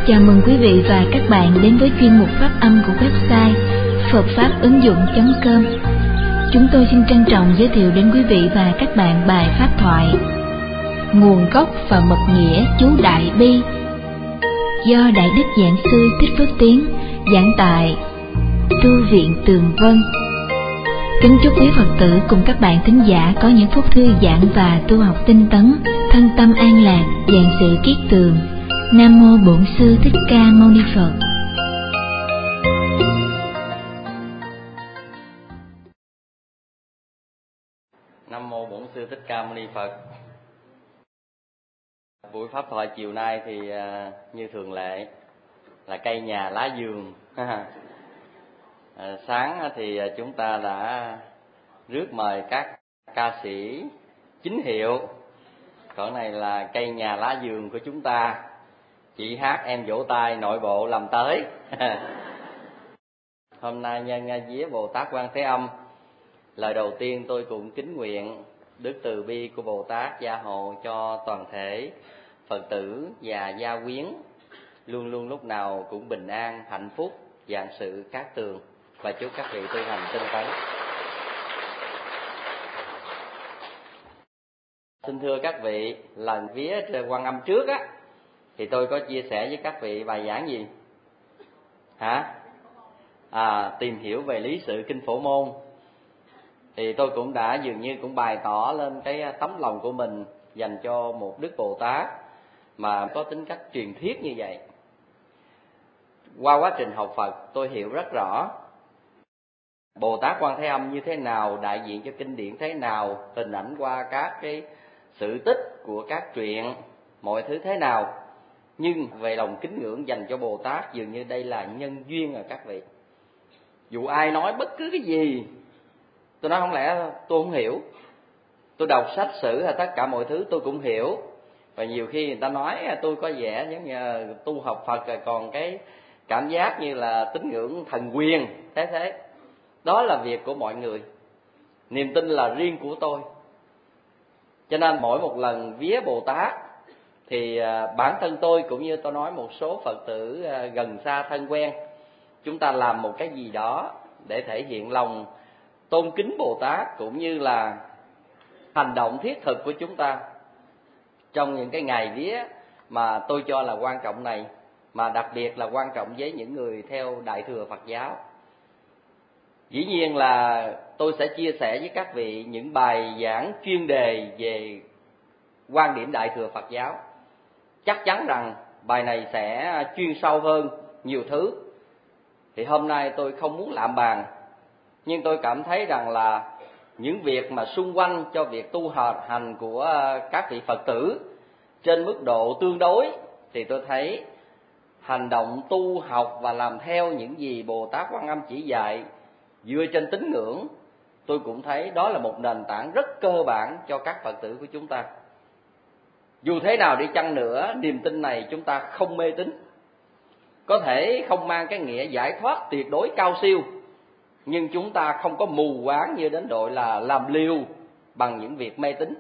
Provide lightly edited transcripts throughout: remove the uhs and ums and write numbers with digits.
Chào mừng quý vị và các bạn đến với chuyên mục phát âm của website Phật Pháp Ứng Dụng.com. Chúng tôi xin trân trọng giới thiệu đến quý vị và các bạn bài pháp thoại Nguồn gốc và mật nghĩa chú Đại Bi do Đại Đức Giảng Sư Thích Phước Tiến giảng tại Tu viện Tường Vân. Kính chúc quý Phật tử cùng các bạn thính giả có những phút thư giãn và tu học tinh tấn, thân tâm an lạc, vạn sự kiết tường. Nam mô Bổn Sư Thích Ca Mâu Ni Phật. Nam mô Bổn Sư Thích Ca Mâu Ni Phật. Buổi pháp thoại chiều nay thì như thường lệ là cây nhà lá vườn. Sáng thì chúng ta đã rước mời các ca sĩ chính hiệu, còn này là cây nhà lá vườn của chúng ta. Chị hát em vỗ tay, nội bộ làm tới. Hôm nay nhân vía Bồ Tát Quan Thế Âm, lời đầu tiên tôi cũng kính nguyện đức từ bi của Bồ Tát gia hộ cho toàn thể Phật tử và gia quyến luôn luôn lúc nào cũng bình an, hạnh phúc, vạn sự cát tường, và chúc các vị tu hành tinh tấn. Xin thưa các vị, lần vía Quan Âm trước á thì tôi có chia sẻ với các vị bài giảng gì? Tìm hiểu về lý sự kinh Phổ Môn. Thì tôi cũng đã dường như cũng bày tỏ lên cái tấm lòng của mình dành cho một Đức Bồ Tát mà có tính cách truyền thuyết như vậy. Qua quá trình học Phật tôi hiểu rất rõ Bồ Tát Quan Thế Âm như thế nào, đại diện cho kinh điển thế nào, hình ảnh qua các cái sự tích của các truyện, mọi thứ thế nào. Nhưng về lòng kính ngưỡng dành cho Bồ Tát dường như đây là nhân duyên rồi các vị. Dù ai nói bất cứ cái gì, tôi nói không lẽ tôi không hiểu. Tôi đọc sách sử hay tất cả mọi thứ tôi cũng hiểu. Và nhiều khi người ta nói tôi có vẻ giống như tu học Phật rồi còn cái cảm giác như là tín ngưỡng thần quyền. Thế đó là việc của mọi người, niềm tin là riêng của tôi. Cho nên mỗi một lần vía Bồ Tát thì bản thân tôi cũng như tôi nói một số Phật tử gần xa thân quen, chúng ta làm một cái gì đó để thể hiện lòng tôn kính Bồ Tát, cũng như là hành động thiết thực của chúng ta trong những cái ngày vía mà tôi cho là quan trọng này, mà đặc biệt là quan trọng với những người theo Đại thừa Phật giáo. Dĩ nhiên là tôi sẽ chia sẻ với các vị những bài giảng chuyên đề về quan điểm Đại thừa Phật giáo. Chắc chắn rằng bài này sẽ chuyên sâu hơn nhiều thứ. Thì hôm nay tôi không muốn lạm bàn, nhưng tôi cảm thấy rằng là những việc mà xung quanh cho việc tu hành của các vị Phật tử trên mức độ tương đối, thì tôi thấy hành động tu học và làm theo những gì Bồ Tát Quan Âm chỉ dạy dựa trên tín ngưỡng, tôi cũng thấy đó là một nền tảng rất cơ bản cho các Phật tử của chúng ta. Dù thế nào đi chăng nữa, niềm tin này chúng ta không mê tín. Có thể không mang cái nghĩa giải thoát tuyệt đối cao siêu, nhưng chúng ta không có mù quáng như đến độ là làm liều bằng những việc mê tín.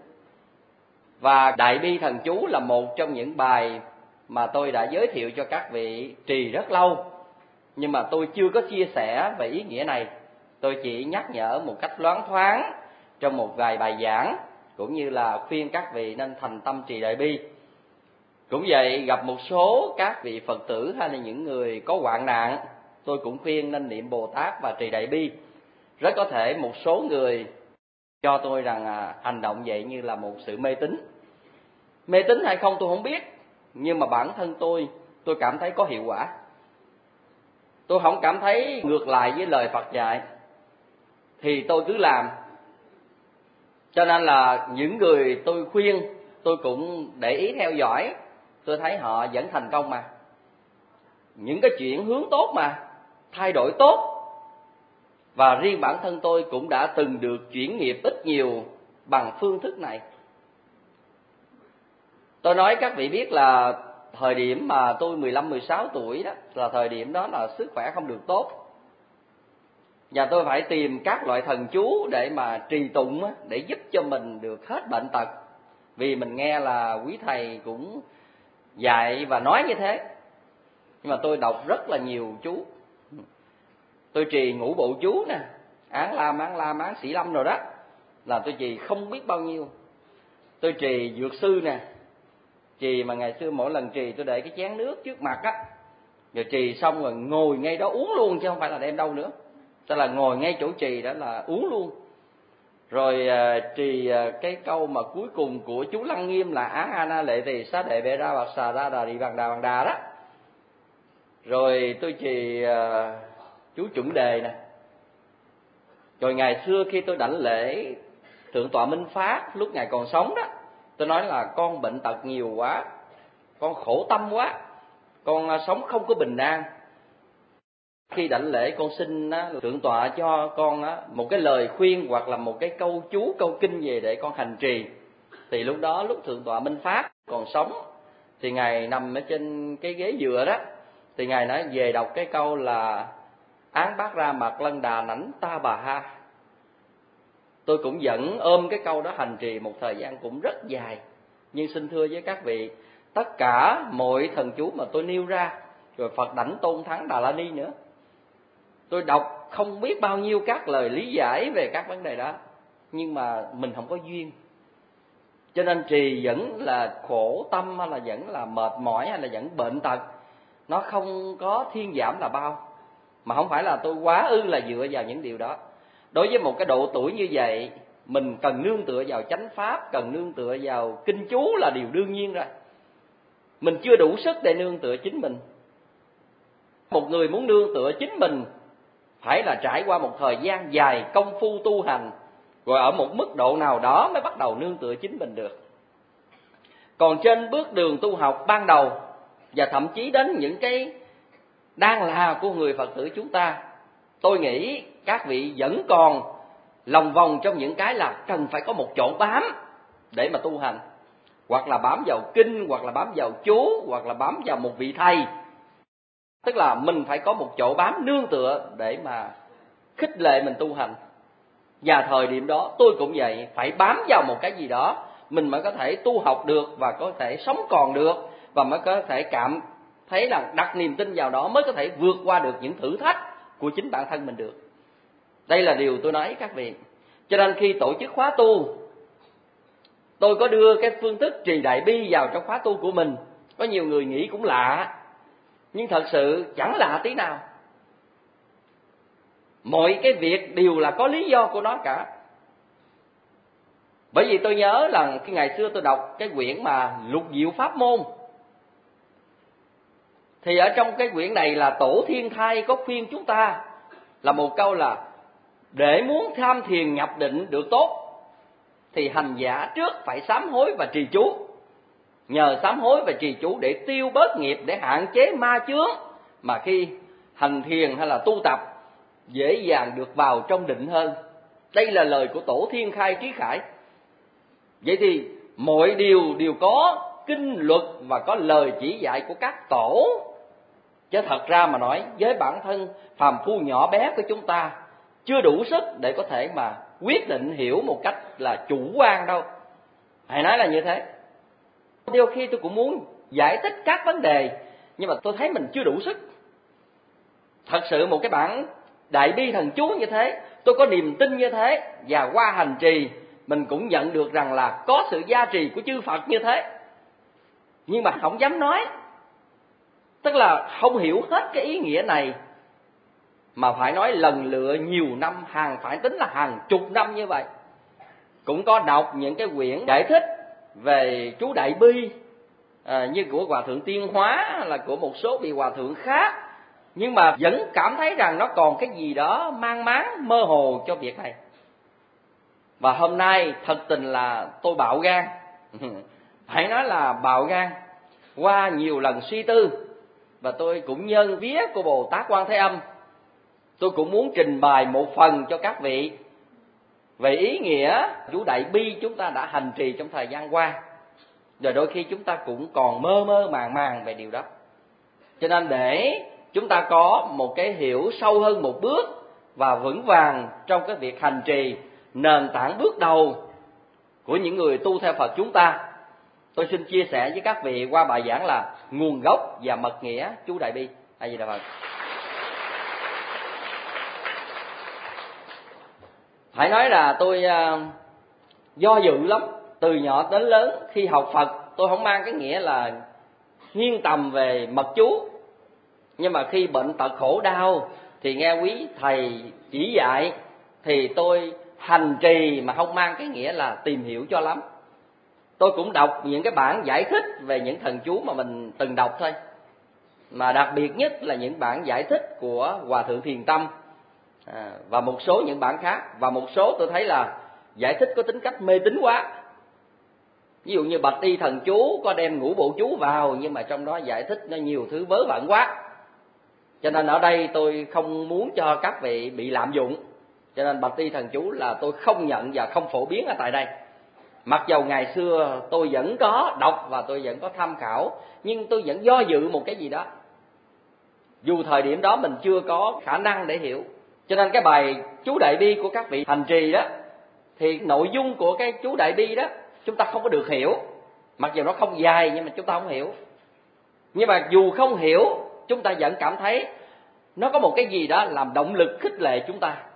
Và Đại Bi Thần Chú là một trong những bài mà tôi đã giới thiệu cho các vị trì rất lâu, nhưng mà tôi chưa có chia sẻ về ý nghĩa này. Tôi chỉ nhắc nhở một cách loáng thoáng trong một vài bài giảng, cũng như là khuyên các vị nên thành tâm trì Đại Bi. Cũng vậy, gặp một số các vị Phật tử hay là những người có hoạn nạn, tôi cũng khuyên nên niệm Bồ Tát và trì Đại Bi. Rất có thể một số người cho tôi rằng hành động vậy như là một sự mê tín. Mê tín hay không tôi không biết, nhưng mà bản thân tôi cảm thấy có hiệu quả. Tôi không cảm thấy ngược lại với lời Phật dạy thì tôi cứ làm. Cho nên là những người tôi khuyên, tôi cũng để ý theo dõi, tôi thấy họ vẫn thành công mà. Những cái chuyện hướng tốt mà, thay đổi tốt. Và riêng bản thân tôi cũng đã từng được chuyển nghiệp ít nhiều bằng phương thức này. Tôi nói các vị biết là thời điểm mà tôi 15-16 tuổi đó, là thời điểm đó là sức khỏe không được tốt. Và tôi phải tìm các loại thần chú để mà trì tụng để giúp cho mình được hết bệnh tật. Vì mình nghe là quý thầy cũng dạy và nói như thế. nhưng mà tôi đọc rất là nhiều chú. Tôi trì ngũ bộ chú nè, Án Lam, Án Sĩ Lâm rồi đó, là tôi trì không biết bao nhiêu. Tôi trì Dược Sư nè, trì mà ngày xưa mỗi lần trì tôi để cái chén nước trước mặt á, rồi trì xong rồi ngồi ngay đó uống luôn, chứ không phải là đem đâu nữa, tức là ngồi ngay chỗ trì đó là uống luôn. Rồi trì cái câu mà cuối cùng của chú Lăng Nghiêm là Á Ana Lệ Tỳ Xá Đệ Bệ Ra Bạc Xà Ra Đà Đi Bằng Đà đó. Rồi tôi trì chú Chuẩn Đề nè. Rồi ngày xưa khi tôi đảnh lễ Thượng tọa Minh Phát lúc ngài còn sống đó, tôi nói là con bệnh tật nhiều quá, con khổ tâm quá, con sống không có bình an. Khi đảnh lễ con xin Thượng tọa cho con một cái lời khuyên hoặc là một cái câu chú, câu kinh về để con hành trì. Thì lúc đó lúc Thượng tọa Minh Phát còn sống thì ngài nằm ở trên cái ghế dựa đó, thì ngài nói về đọc cái câu là Án Bát Ra Mạc Lân Đà Nảnh Ta Bà Ha. Tôi cũng vẫn ôm cái câu đó hành trì một thời gian cũng rất dài. Nhưng xin thưa với các vị, tất cả mọi thần chú mà tôi nêu ra, rồi Phật Đảnh Tôn Thắng Đà La Ni nữa, tôi đọc không biết bao nhiêu các lời lý giải về các vấn đề đó, nhưng mà mình không có duyên. Cho nên trì vẫn là khổ tâm, hay là vẫn là mệt mỏi, hay là vẫn bệnh tật, nó không có thiên giảm là bao. Mà không phải là tôi quá ư là dựa vào những điều đó. Đối với một cái độ tuổi như vậy, mình cần nương tựa vào chánh pháp, cần nương tựa vào kinh chú là điều đương nhiên rồi. Mình chưa đủ sức để nương tựa chính mình. Một người muốn nương tựa chính mình phải là trải qua một thời gian dài công phu tu hành, rồi ở một mức độ nào đó mới bắt đầu nương tựa chính mình được. Còn trên bước đường tu học ban đầu, và thậm chí đến những cái đang là của người Phật tử chúng ta, tôi nghĩ các vị vẫn còn lòng vòng trong những cái là cần phải có một chỗ bám để mà tu hành. Hoặc là bám vào kinh, hoặc là bám vào chú, hoặc là bám vào một vị thầy. Tức là mình phải có một chỗ bám nương tựa để mà khích lệ mình tu hành. Và thời điểm đó tôi cũng vậy, phải bám vào một cái gì đó mình mới có thể tu học được và có thể sống còn được, và mới có thể cảm thấy là đặt niềm tin vào đó mới có thể vượt qua được những thử thách của chính bản thân mình được. Đây là điều tôi nói các vị. Cho nên khi tổ chức khóa tu, tôi có đưa cái phương thức trì đại bi vào trong khóa tu của mình. Có nhiều người nghĩ cũng lạ, nhưng thật sự chẳng lạ tí nào. Mọi cái việc đều là có lý do của nó cả. Bởi vì tôi nhớ là cái ngày xưa tôi đọc cái quyển mà Lục Diệu Pháp Môn, thì ở trong cái quyển này là Tổ Thiên Thai có khuyên chúng ta là một câu là để muốn tham thiền nhập định được tốt thì hành giả trước phải sám hối và trì chú. Nhờ sám hối và trì chú để tiêu bớt nghiệp, để hạn chế ma chướng, mà khi hành thiền hay là tu tập dễ dàng được vào trong định hơn. Đây là lời của Tổ Thiên Khai Trí Khải. Vậy thì mọi điều đều có kinh luật và có lời chỉ dạy của các tổ. Chứ thật ra mà nói, với bản thân phàm phu nhỏ bé của chúng ta chưa đủ sức để có thể mà quyết định hiểu một cách là chủ quan đâu. Hãy nói là như thế. Đôi khi tôi cũng muốn giải thích các vấn đề, nhưng mà tôi thấy mình chưa đủ sức. Thật sự một cái bản đại bi thần chú như thế, tôi có niềm tin như thế, và qua hành trì mình cũng nhận được rằng là có sự gia trì của chư Phật như thế, nhưng mà không dám nói. Tức là không hiểu hết cái ý nghĩa này, mà phải nói lần lựa nhiều năm, phải tính là hàng chục năm như vậy. Cũng có đọc những cái quyển giải thích về chú đại bi, như của Hòa Thượng Tiên Hóa, là của một số vị hòa thượng khác, nhưng mà vẫn cảm thấy rằng nó còn cái gì đó mang máng mơ hồ cho việc này. Và hôm nay thật tình là tôi bạo gan phải nói là bạo gan, qua nhiều lần suy tư, và tôi cũng nhân vía của Bồ Tát Quan Thế Âm, tôi cũng muốn trình bày một phần cho các vị về ý nghĩa chú đại bi chúng ta đã hành trì trong thời gian qua. Rồi đôi khi chúng ta cũng còn mơ mơ màng màng về điều đó. Cho nên để chúng ta có một cái hiểu sâu hơn một bước và vững vàng trong cái việc hành trì, nền tảng bước đầu của những người tu theo Phật chúng ta, tôi xin chia sẻ với các vị qua bài giảng là nguồn gốc và mật nghĩa chú đại bi. A Di Đà Phật. Phải nói là tôi do dự lắm. Từ nhỏ đến lớn khi học Phật, tôi không mang cái nghĩa là nghiêng tầm về mật chú. Nhưng mà khi bệnh tật khổ đau thì nghe quý thầy chỉ dạy, thì tôi hành trì mà không mang cái nghĩa là tìm hiểu cho lắm. Tôi cũng đọc những cái bản giải thích về những thần chú mà mình từng đọc thôi. Mà đặc biệt nhất là những bản giải thích của Hòa Thượng Thiền Tâm, và một số những bản khác. Và một số tôi thấy là giải thích có tính cách mê tín quá. Ví dụ như Bạch Y thần chú có đem ngũ bộ chú vào, nhưng mà trong đó giải thích nó nhiều thứ vớ vẩn quá. Cho nên ở đây tôi không muốn cho các vị bị lạm dụng. Cho nên Bạch Y thần chú là tôi không nhận và không phổ biến ở tại đây. Mặc dầu ngày xưa tôi vẫn có đọc và tôi vẫn có tham khảo, nhưng tôi vẫn do dự một cái gì đó. Dù thời điểm đó mình chưa có khả năng để hiểu. Cho nên cái bài chú Đại Bi của các vị hành trì đó, thì nội dung của cái chú Đại Bi đó chúng ta không có được hiểu. Mặc dù nó không dài nhưng mà chúng ta không hiểu. Nhưng mà dù không hiểu, chúng ta vẫn cảm thấy nó có một cái gì đó làm động lực khích lệ chúng ta.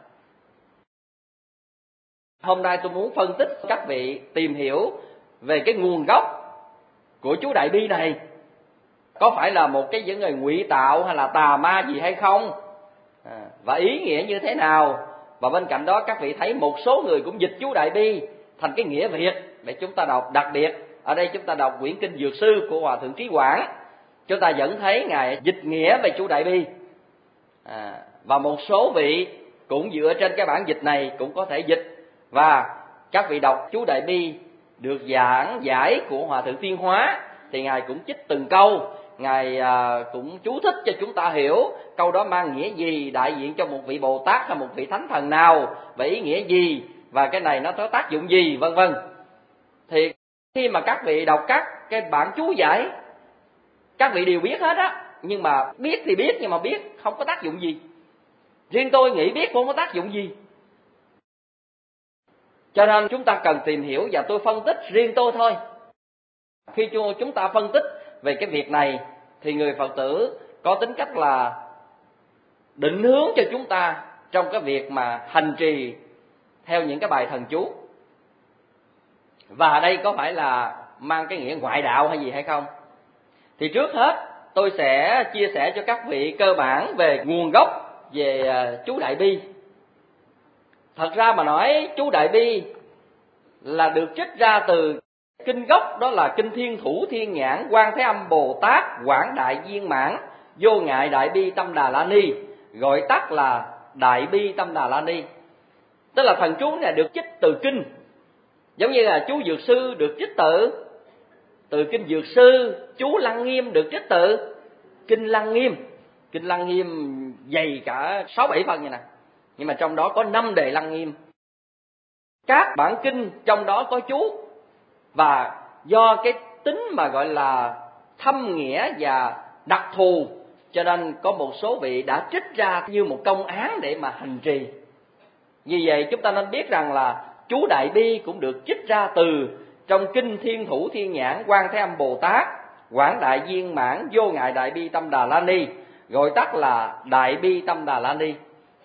Hôm nay tôi muốn phân tích các vị tìm hiểu về cái nguồn gốc của chú Đại Bi này. Có phải là một cái những người ngụy tạo hay là tà ma gì hay không? Và ý nghĩa như thế nào? Và bên cạnh đó các vị thấy một số người cũng dịch chú Đại Bi thành cái nghĩa Việt để chúng ta đọc. Đặc biệt ở đây chúng ta đọc quyển kinh Dược Sư của Hòa Thượng Trí Quảng, chúng ta vẫn thấy Ngài dịch nghĩa về chú Đại Bi. Và một số vị cũng dựa trên cái bản dịch này cũng có thể dịch. Và các vị đọc chú Đại Bi được giảng giải của Hòa Thượng Tiên Hóa thì Ngài cũng trích từng câu, Ngài cũng chú thích cho chúng ta hiểu câu đó mang nghĩa gì, đại diện cho một vị Bồ Tát hay một vị Thánh Thần nào, và ý nghĩa gì, và cái này nó có tác dụng gì, vân vân. Thì khi mà các vị đọc các cái bản chú giải, các vị đều biết hết á, nhưng mà biết thì biết, nhưng mà biết không có tác dụng gì. Riêng tôi nghĩ biết không có tác dụng gì. Cho nên chúng ta cần tìm hiểu, và tôi phân tích riêng tôi thôi. Khi chúng ta phân tích về cái việc này thì người Phật tử có tính cách là định hướng cho chúng ta trong cái việc mà hành trì theo những cái bài thần chú. Và ở đây có phải là mang cái nghĩa ngoại đạo hay gì hay không? Thì trước hết tôi sẽ chia sẻ cho các vị cơ bản về nguồn gốc về chú Đại Bi. Thật ra mà nói, chú Đại Bi là được trích ra từ kinh gốc, đó là kinh Thiên Thủ Thiên Nhãn Quan Thế Âm Bồ Tát Quảng Đại Viên Mãn Vô Ngại Đại Bi Tâm Đà La Ni, gọi tắt là Đại Bi Tâm Đà La Ni. Tức là thần chú này được trích từ kinh, giống như là chú Dược Sư được trích từ kinh Dược Sư, chú Lăng Nghiêm được trích từ kinh Lăng Nghiêm. Kinh Lăng Nghiêm dày cả 6-7 phần như nè, nhưng mà trong đó có 5 đề Lăng Nghiêm. Các bản kinh trong đó có chú, và do cái tính mà gọi là thâm nghĩa và đặc thù, cho nên có một số vị đã trích ra như một công án để mà hành trì. Vì vậy chúng ta nên biết rằng là chú Đại Bi cũng được trích ra từ trong kinh Thiên Thủ Thiên Nhãn Quan Thế Âm Bồ Tát Quảng Đại Viên Mãn Vô Ngại Đại Bi Tâm Đà La Ni, gọi tắt là Đại Bi Tâm Đà La Ni.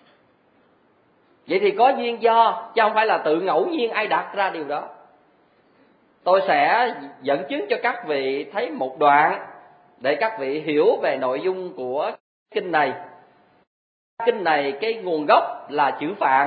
Vậy thì có duyên do, chứ không phải là tự ngẫu nhiên ai đặt ra điều đó. Tôi sẽ dẫn chứng cho các vị thấy một đoạn để các vị hiểu về nội dung của kinh này. Kinh này cái nguồn gốc là chữ Phạn,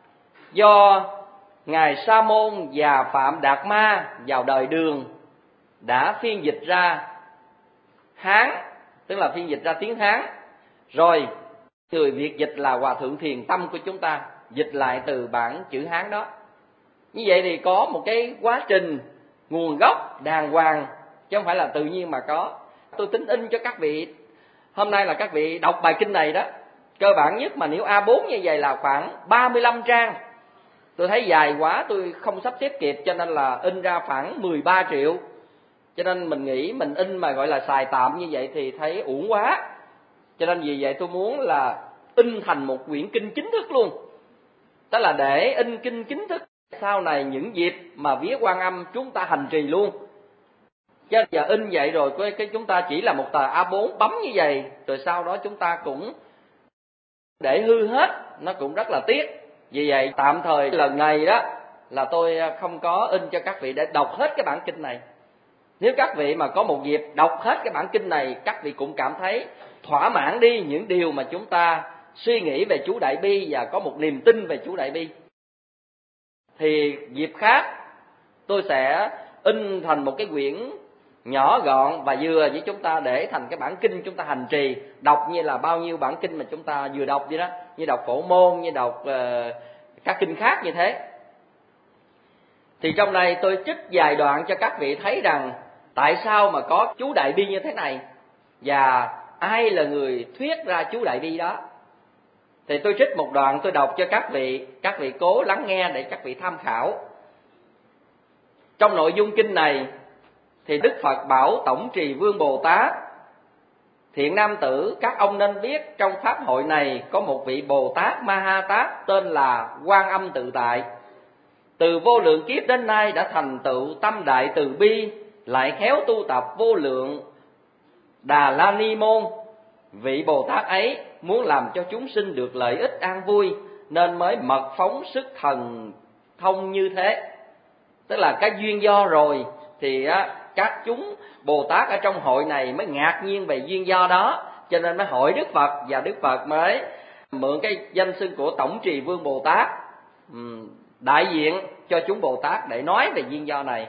do Ngài Sa Môn và Phạm Đạt Ma vào đời Đường đã phiên dịch ra Hán, tức là phiên dịch ra tiếng Hán. Rồi người Việt dịch là Hòa Thượng Thiền Tâm của chúng ta dịch lại từ bản chữ Hán đó. Như vậy thì có một cái quá trình nguồn gốc đàng hoàng, chứ không phải là tự nhiên mà có. Tôi tính in cho các vị, hôm nay là các vị đọc bài kinh này đó. Cơ bản nhất mà nếu A4 như vậy là khoảng 35 trang. Tôi thấy dài quá, tôi không sắp xếp kịp, cho nên là in ra khoảng 13 triệu. Cho nên mình nghĩ mình in mà gọi là xài tạm như vậy thì thấy uổng quá. Cho nên vì vậy tôi muốn là in thành một quyển kinh chính thức luôn. Tức là để in kinh chính thức, sau này những dịp mà vía Quan Âm chúng ta hành trì luôn. Chứ giờ in vậy rồi cái chúng ta chỉ là một tờ A4 bấm như vậy, rồi sau đó chúng ta cũng để hư hết, nó cũng rất là tiếc. Vì vậy tạm thời lần này đó là tôi không có in cho các vị để đọc hết cái bản kinh này. Nếu các vị mà có một dịp đọc hết cái bản kinh này, các vị cũng cảm thấy thỏa mãn đi những điều mà chúng ta suy nghĩ về chú Đại Bi và có một niềm tin về chú Đại Bi, thì dịp khác tôi sẽ in thành một cái quyển nhỏ gọn và vừa với chúng ta để thành cái bản kinh chúng ta hành trì, đọc như là bao nhiêu bản kinh mà chúng ta vừa đọc vậy đó, như đọc Phổ Môn, như đọc các kinh khác như thế. Thì trong này tôi trích vài đoạn cho các vị thấy rằng tại sao mà có chú Đại Bi như thế này và ai là người thuyết ra chú Đại Bi đó. Thì tôi trích một đoạn tôi đọc cho các vị cố lắng nghe để các vị tham khảo. Trong nội dung kinh này thì Đức Phật bảo Tổng Trì Vương Bồ Tát: thiện nam tử, các ông nên biết trong pháp hội này có một vị Bồ Tát Ma Ha Tát tên là Quan Âm Tự Tại. Từ vô lượng kiếp đến nay đã thành tựu tâm đại từ bi, lại khéo tu tập vô lượng Đà La Ni môn. Vị Bồ Tát ấy muốn làm cho chúng sinh được lợi ích an vui nên mới mật phóng sức thần thông như thế. Tức là cái duyên do rồi thì các chúng Bồ Tát ở trong hội này mới ngạc nhiên về duyên do đó, cho nên mới hỏi Đức Phật, và Đức Phật mới mượn cái danh xưng của Tổng Trì Vương Bồ Tát đại diện cho chúng Bồ Tát để nói về duyên do này.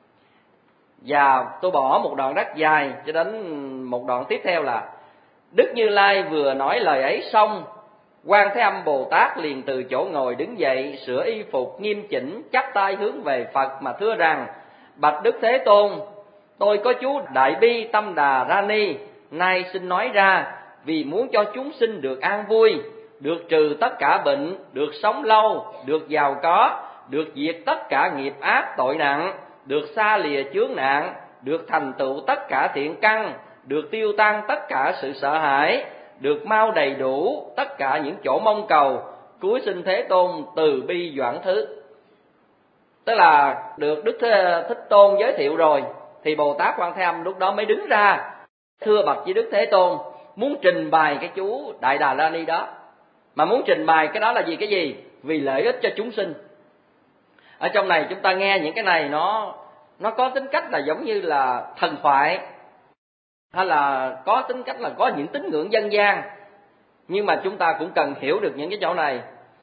Và tôi bỏ một đoạn rất dài cho đến một đoạn tiếp theo là: Đức Như Lai vừa nói lời ấy xong, Quan Thế Âm Bồ Tát liền từ chỗ ngồi đứng dậy, sửa y phục nghiêm chỉnh, chắp tay hướng về Phật mà thưa rằng: Bạch Đức Thế Tôn, tôi có chú Đại Bi Tâm Đà Ra Ni, nay xin nói ra vì muốn cho chúng sinh được an vui, được trừ tất cả bệnh, được sống lâu, được giàu có, được diệt tất cả nghiệp ác tội nặng, được xa lìa chướng nạn, được thành tựu tất cả thiện căn, được tiêu tan tất cả sự sợ hãi, được mau đầy đủ tất cả những chỗ mong cầu. Cuối xin Thế Tôn từ bi doãn thứ. Tức là được Đức Thích Tôn giới thiệu rồi thì Bồ Tát Quan Thế Âm lúc đó mới đứng ra thưa bạch với Đức Thế Tôn, muốn trình bày cái chú Đại Đà La Ni đó. Mà muốn trình bày cái đó là gì? Cái gì? Vì lợi ích cho chúng sinh. Ở trong này chúng ta nghe những cái này nó có tính cách là giống như là thần thoại, hay là có tính cách là có những tín ngưỡng dân gian. Nhưng mà chúng ta cũng cần hiểu được những cái chỗ này.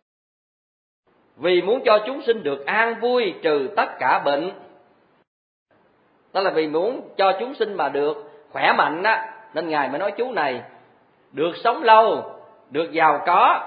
Vì muốn cho chúng sinh được an vui, trừ tất cả bệnh. Đó là vì muốn cho chúng sinh mà được khỏe mạnh đó, nên Ngài mới nói chú này. Được sống lâu, được giàu có.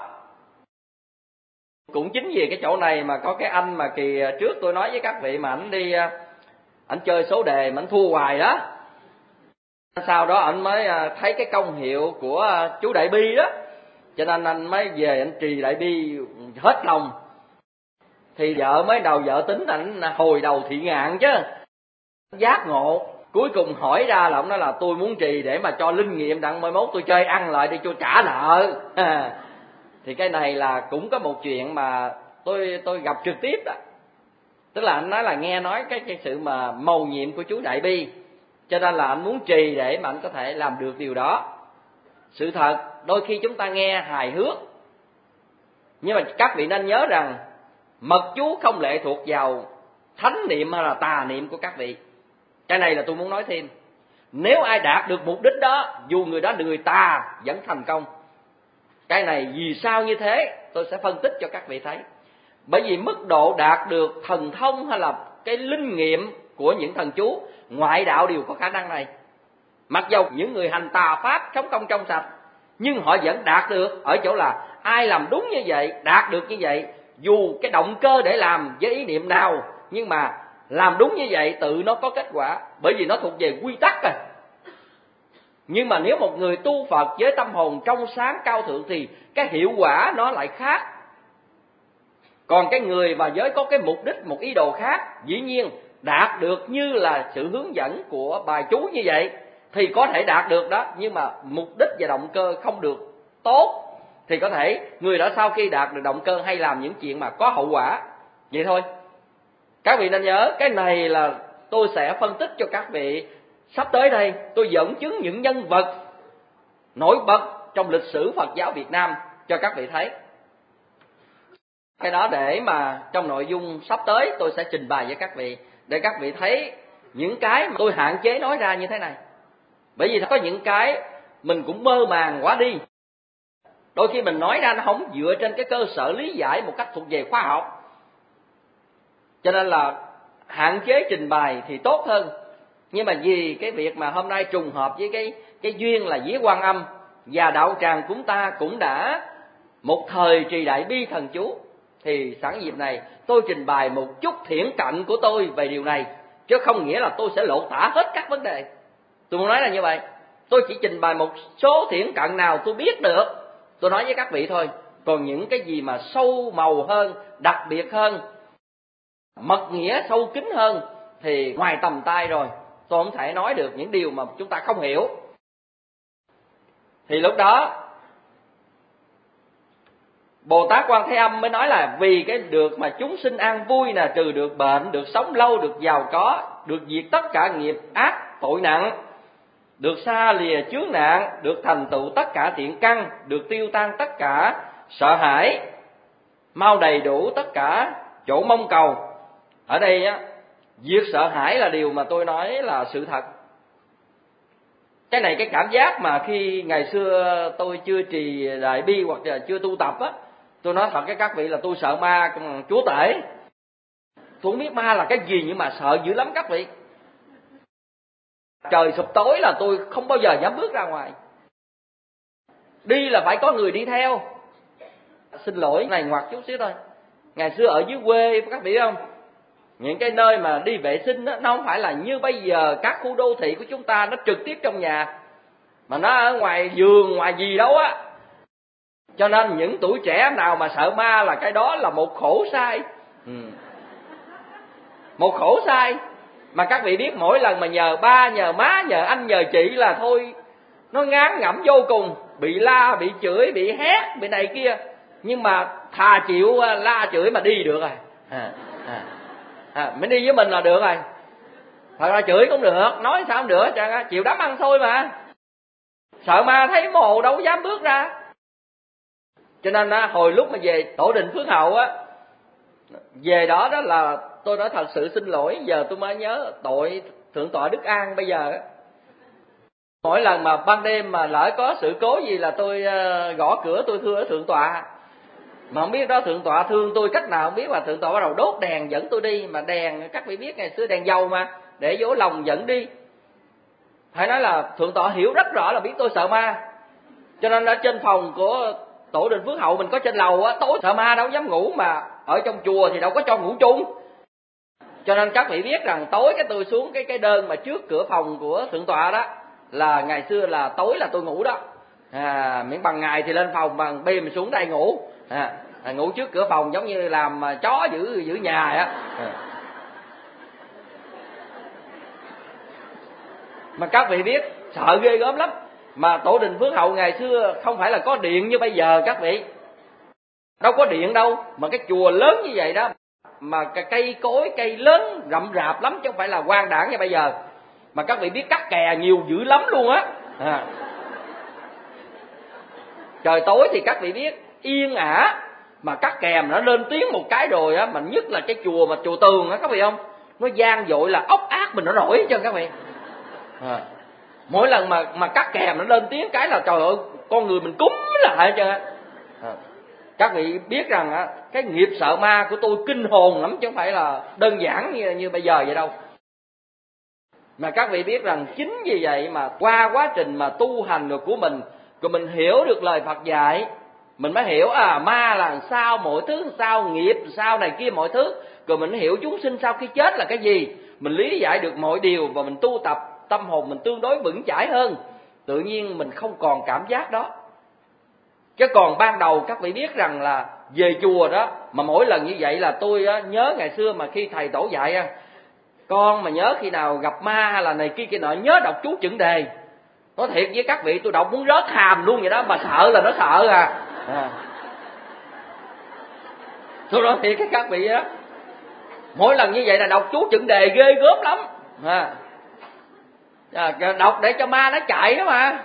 Cũng chính vì cái chỗ này mà có cái anh mà kỳ trước tôi nói với các vị mà ảnh đi, ảnh chơi số đề mà ảnh thua hoài đó. Sau đó ảnh mới thấy cái công hiệu của chú Đại Bi đó, cho nên anh mới về anh trì Đại Bi hết lòng. Thì vợ mới đầu vợ tính ảnh hồi đầu thị ngạn chứ, giác ngộ. Cuối cùng hỏi ra là ông nói là tôi muốn trì để mà cho linh nghiệm, đặng mai mốt tôi chơi ăn lại đi cho trả nợ. Thì cái này là cũng có một chuyện mà tôi gặp trực tiếp đó. Tức là anh nói là nghe nói cái sự mà mầu nhiệm của chú Đại Bi, cho nên là anh muốn trì để mà anh có thể làm được điều đó. Sự thật đôi khi chúng ta nghe hài hước, nhưng mà các vị nên nhớ rằng mật chú không lệ thuộc vào thánh niệm hay là tà niệm của các vị. Cái này là tôi muốn nói thêm. Nếu ai đạt được mục đích đó, dù người đó là người tà vẫn thành công. Cái này vì sao như thế tôi sẽ phân tích cho các vị thấy. Bởi vì mức độ đạt được thần thông hay là cái linh nghiệm của những thần chú, ngoại đạo đều có khả năng này. Mặc dầu những người hành tà pháp sống không trong sạch, nhưng họ vẫn đạt được ở chỗ là ai làm đúng như vậy, đạt được như vậy, dù cái động cơ để làm với ý niệm nào, nhưng mà làm đúng như vậy tự nó có kết quả, bởi vì nó thuộc về quy tắc rồi. Nhưng mà nếu một người tu Phật với tâm hồn trong sáng cao thượng thì cái hiệu quả nó lại khác. Còn cái người mà với có cái mục đích, một ý đồ khác, dĩ nhiên đạt được như là sự hướng dẫn của bài chú như vậy thì có thể đạt được đó, nhưng mà mục đích và động cơ không được tốt thì có thể người đã sau khi đạt được động cơ hay làm những chuyện mà có hậu quả. Vậy thôi. Các vị nên nhớ cái này là tôi sẽ phân tích cho các vị. Sắp tới đây tôi dẫn chứng những nhân vật nổi bật trong lịch sử Phật giáo Việt Nam cho các vị thấy. Cái đó để mà trong nội dung sắp tới tôi sẽ trình bày với các vị, để các vị thấy những cái mà tôi hạn chế nói ra như thế này. Bởi vì có những cái mình cũng mơ màng quá đi, đôi khi mình nói ra nó không dựa trên cái cơ sở lý giải một cách thuộc về khoa học, cho nên là hạn chế trình bày thì tốt hơn. Nhưng mà vì cái việc mà hôm nay trùng hợp với cái duyên là Vía Quan Âm, và đạo tràng chúng ta cũng đã một thời trì đại bi thần chú, thì sẵn dịp này tôi trình bày một chút thiển cận của tôi về điều này, chứ không nghĩa là tôi sẽ lột tả hết các vấn đề. Tôi muốn nói là như vậy, tôi chỉ trình bày một số thiển cận nào tôi biết được, tôi nói với các vị thôi. Còn những cái gì mà sâu màu hơn, đặc biệt hơn, mật nghĩa sâu kín hơn thì ngoài tầm tay rồi, tôi không thể nói được những điều mà chúng ta không hiểu. Thì lúc đó Bồ Tát Quan Thế Âm mới nói là vì cái được mà chúng sinh an vui nè, trừ được bệnh, được sống lâu, được giàu có, được diệt tất cả nghiệp ác tội nặng, được xa lìa chướng nạn, được thành tựu tất cả thiện căn, được tiêu tan tất cả sợ hãi, mau đầy đủ tất cả chỗ mong cầu. Ở đây á, việc sợ hãi là điều mà tôi nói là sự thật. Cái này cái cảm giác mà khi ngày xưa tôi chưa trì đại bi hoặc là chưa tu tập á, tôi nói thật với các vị là tôi sợ ma chúa tể. Tôi không biết ma là cái gì nhưng mà sợ dữ lắm các vị. Trời sụp tối là tôi không bao giờ dám bước ra ngoài. Đi là phải có người đi theo. Xin lỗi này ngoặt chút xíu thôi. Ngày xưa ở dưới quê các vị biết không, những cái nơi mà đi vệ sinh đó, nó không phải là như bây giờ các khu đô thị của chúng ta nó trực tiếp trong nhà, mà nó ở ngoài vườn ngoài gì đâu á. Cho nên những tuổi trẻ nào mà sợ ma là cái đó là một khổ sai. Một khổ sai. Mà các vị biết mỗi lần mà nhờ ba, nhờ má, nhờ anh, nhờ chị là thôi nó ngán ngẩm vô cùng. Bị la, bị chửi, bị hét, bị này kia. Nhưng mà thà chịu la chửi mà đi được rồi. Mới đi với mình là được rồi. Thật ra chửi cũng được, nói sao không được, chịu đấm ăn thôi mà. Sợ ma thấy mồ đâu dám bước ra. Cho nên hồi lúc mà về Tổ Đình Phước Hậu á, về đó đó là tôi nói thật sự xin lỗi, giờ tôi mới nhớ tội Thượng tọa Đức An bây giờ. Mỗi lần mà ban đêm mà lỡ có sự cố gì là tôi gõ cửa tôi thưa Thượng tọa. Mà không biết đó Thượng tọa thương tôi cách nào không biết, mà Thượng tọa bắt đầu đốt đèn dẫn tôi đi. Mà đèn các vị biết ngày xưa đèn dầu mà, để vô lòng dẫn đi. Phải nói là Thượng tọa hiểu rất rõ là biết tôi sợ ma. Cho nên ở trên phòng của Tổ Đình Phước Hậu mình có trên lầu á, tối sợ ma đâu dám ngủ, mà ở trong chùa thì đâu có cho ngủ chung. Cho nên các vị biết rằng tối cái tôi xuống cái đơn mà trước cửa phòng của Thượng tọa đó, là ngày xưa là tối là tôi ngủ đó. Miễn bằng ngày thì lên phòng, bằng đêm xuống đây ngủ. Ngủ trước cửa phòng giống như làm chó giữ nhà á. Mà các vị biết sợ ghê gớm lắm. Mà Tổ Đình Phước Hậu ngày xưa không phải là có điện như bây giờ các vị, đâu có điện đâu, mà cái chùa lớn như vậy đó, mà cái cây cối cây lớn rậm rạp lắm chứ không phải là quang đảng như bây giờ. Mà các vị biết cắt kè nhiều dữ lắm luôn á. Trời tối thì các vị biết yên ả, mà cắt kè mà nó lên tiếng một cái rồi á, mà nhất là cái chùa mà chùa Tường á các vị không, nó vang dội là ốc ác mình nó nổi hết trơn các vị. Mỗi lần mà cắt kèm nó lên tiếng cái là trời ơi con người mình cúm lại chứ. Các vị biết rằng cái nghiệp sợ ma của tôi kinh hồn lắm chứ không phải là đơn giản như bây giờ vậy đâu. Mà các vị biết rằng chính vì vậy mà qua quá trình mà tu hành rồi của mình, rồi mình hiểu được lời Phật dạy, mình mới hiểu ma là sao, mọi thứ sao, nghiệp sao này kia mọi thứ, rồi mình hiểu chúng sinh sau khi chết là cái gì, mình lý giải được mọi điều và mình tu tập tâm hồn mình tương đối vững chãi hơn, tự nhiên mình không còn cảm giác đó. Chứ còn ban đầu các vị biết rằng là về chùa đó, mà mỗi lần như vậy là tôi nhớ ngày xưa mà khi thầy tổ dạy con mà nhớ khi nào gặp ma hay là này kia nọ nhớ đọc chú chuẩn đề. Nói thiệt với các vị tôi đọc muốn rớt hàm luôn vậy đó, mà sợ là nó sợ Tôi nói thiệt với các vị đó, mỗi lần như vậy là đọc chú chuẩn đề ghê gớm lắm. Đọc để cho ma nó chạy đó mà.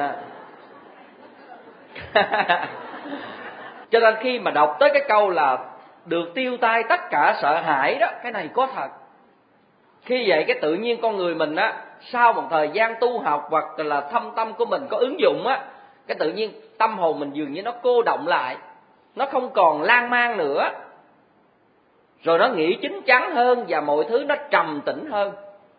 Cho nên khi mà đọc tới cái câu là được tiêu tai tất cả sợ hãi đó, cái này có thật. Khi vậy cái tự nhiên con người mình á, sau một thời gian tu học hoặc là thâm tâm của mình có ứng dụng á, cái tự nhiên tâm hồn mình dường như nó cô động lại, nó không còn lan man nữa, rồi nó nghĩ chín chắn hơn và mọi thứ nó trầm tĩnh hơn.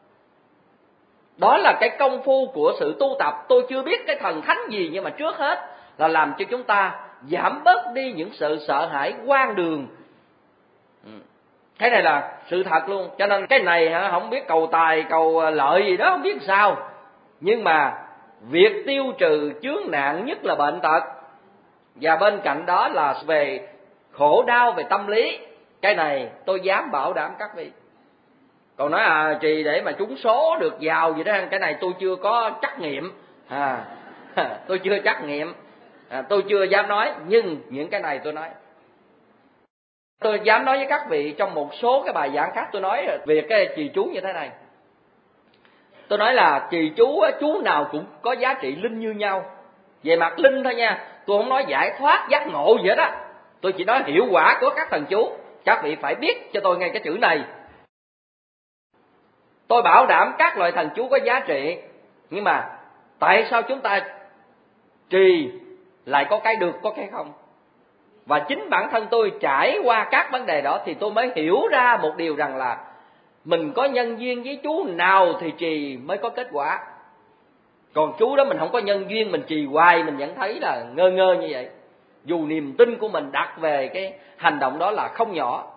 Đó là cái công phu của sự tu tập. Tôi chưa biết cái thần thánh gì, nhưng mà trước hết là làm cho chúng ta giảm bớt đi những sự sợ hãi hoang đường. Cái này là sự thật luôn. Cho nên cái này không biết cầu tài cầu lợi gì đó, không biết sao, nhưng mà việc tiêu trừ chướng nạn nhất là bệnh tật, và bên cạnh đó là về khổ đau về tâm lý, cái này tôi dám bảo đảm các vị. Còn nói trì để mà trúng số được giàu gì đó, cái này tôi chưa có trắc nghiệm, tôi chưa trắc nghiệm, tôi chưa dám nói. Nhưng những cái này tôi nói, tôi dám nói với các vị, trong một số cái bài giảng khác tôi nói về cái trì chú như thế này. Tôi nói là trì chú nào cũng có giá trị linh như nhau, về mặt linh thôi nha. Tôi không nói giải thoát giác ngộ gì hết á, tôi chỉ nói hiệu quả của các thần chú. Các vị phải biết cho tôi ngay cái chữ này. Tôi bảo đảm các loại thần chú có giá trị, nhưng mà tại sao chúng ta trì lại có cái được có cái không? Và chính bản thân tôi trải qua các vấn đề đó thì tôi mới hiểu ra một điều rằng là mình có nhân duyên với chú nào thì trì mới có kết quả. Còn chú đó mình không có nhân duyên, mình trì hoài mình vẫn thấy là ngơ ngơ như vậy, dù niềm tin của mình đặt về cái hành động đó là không nhỏ.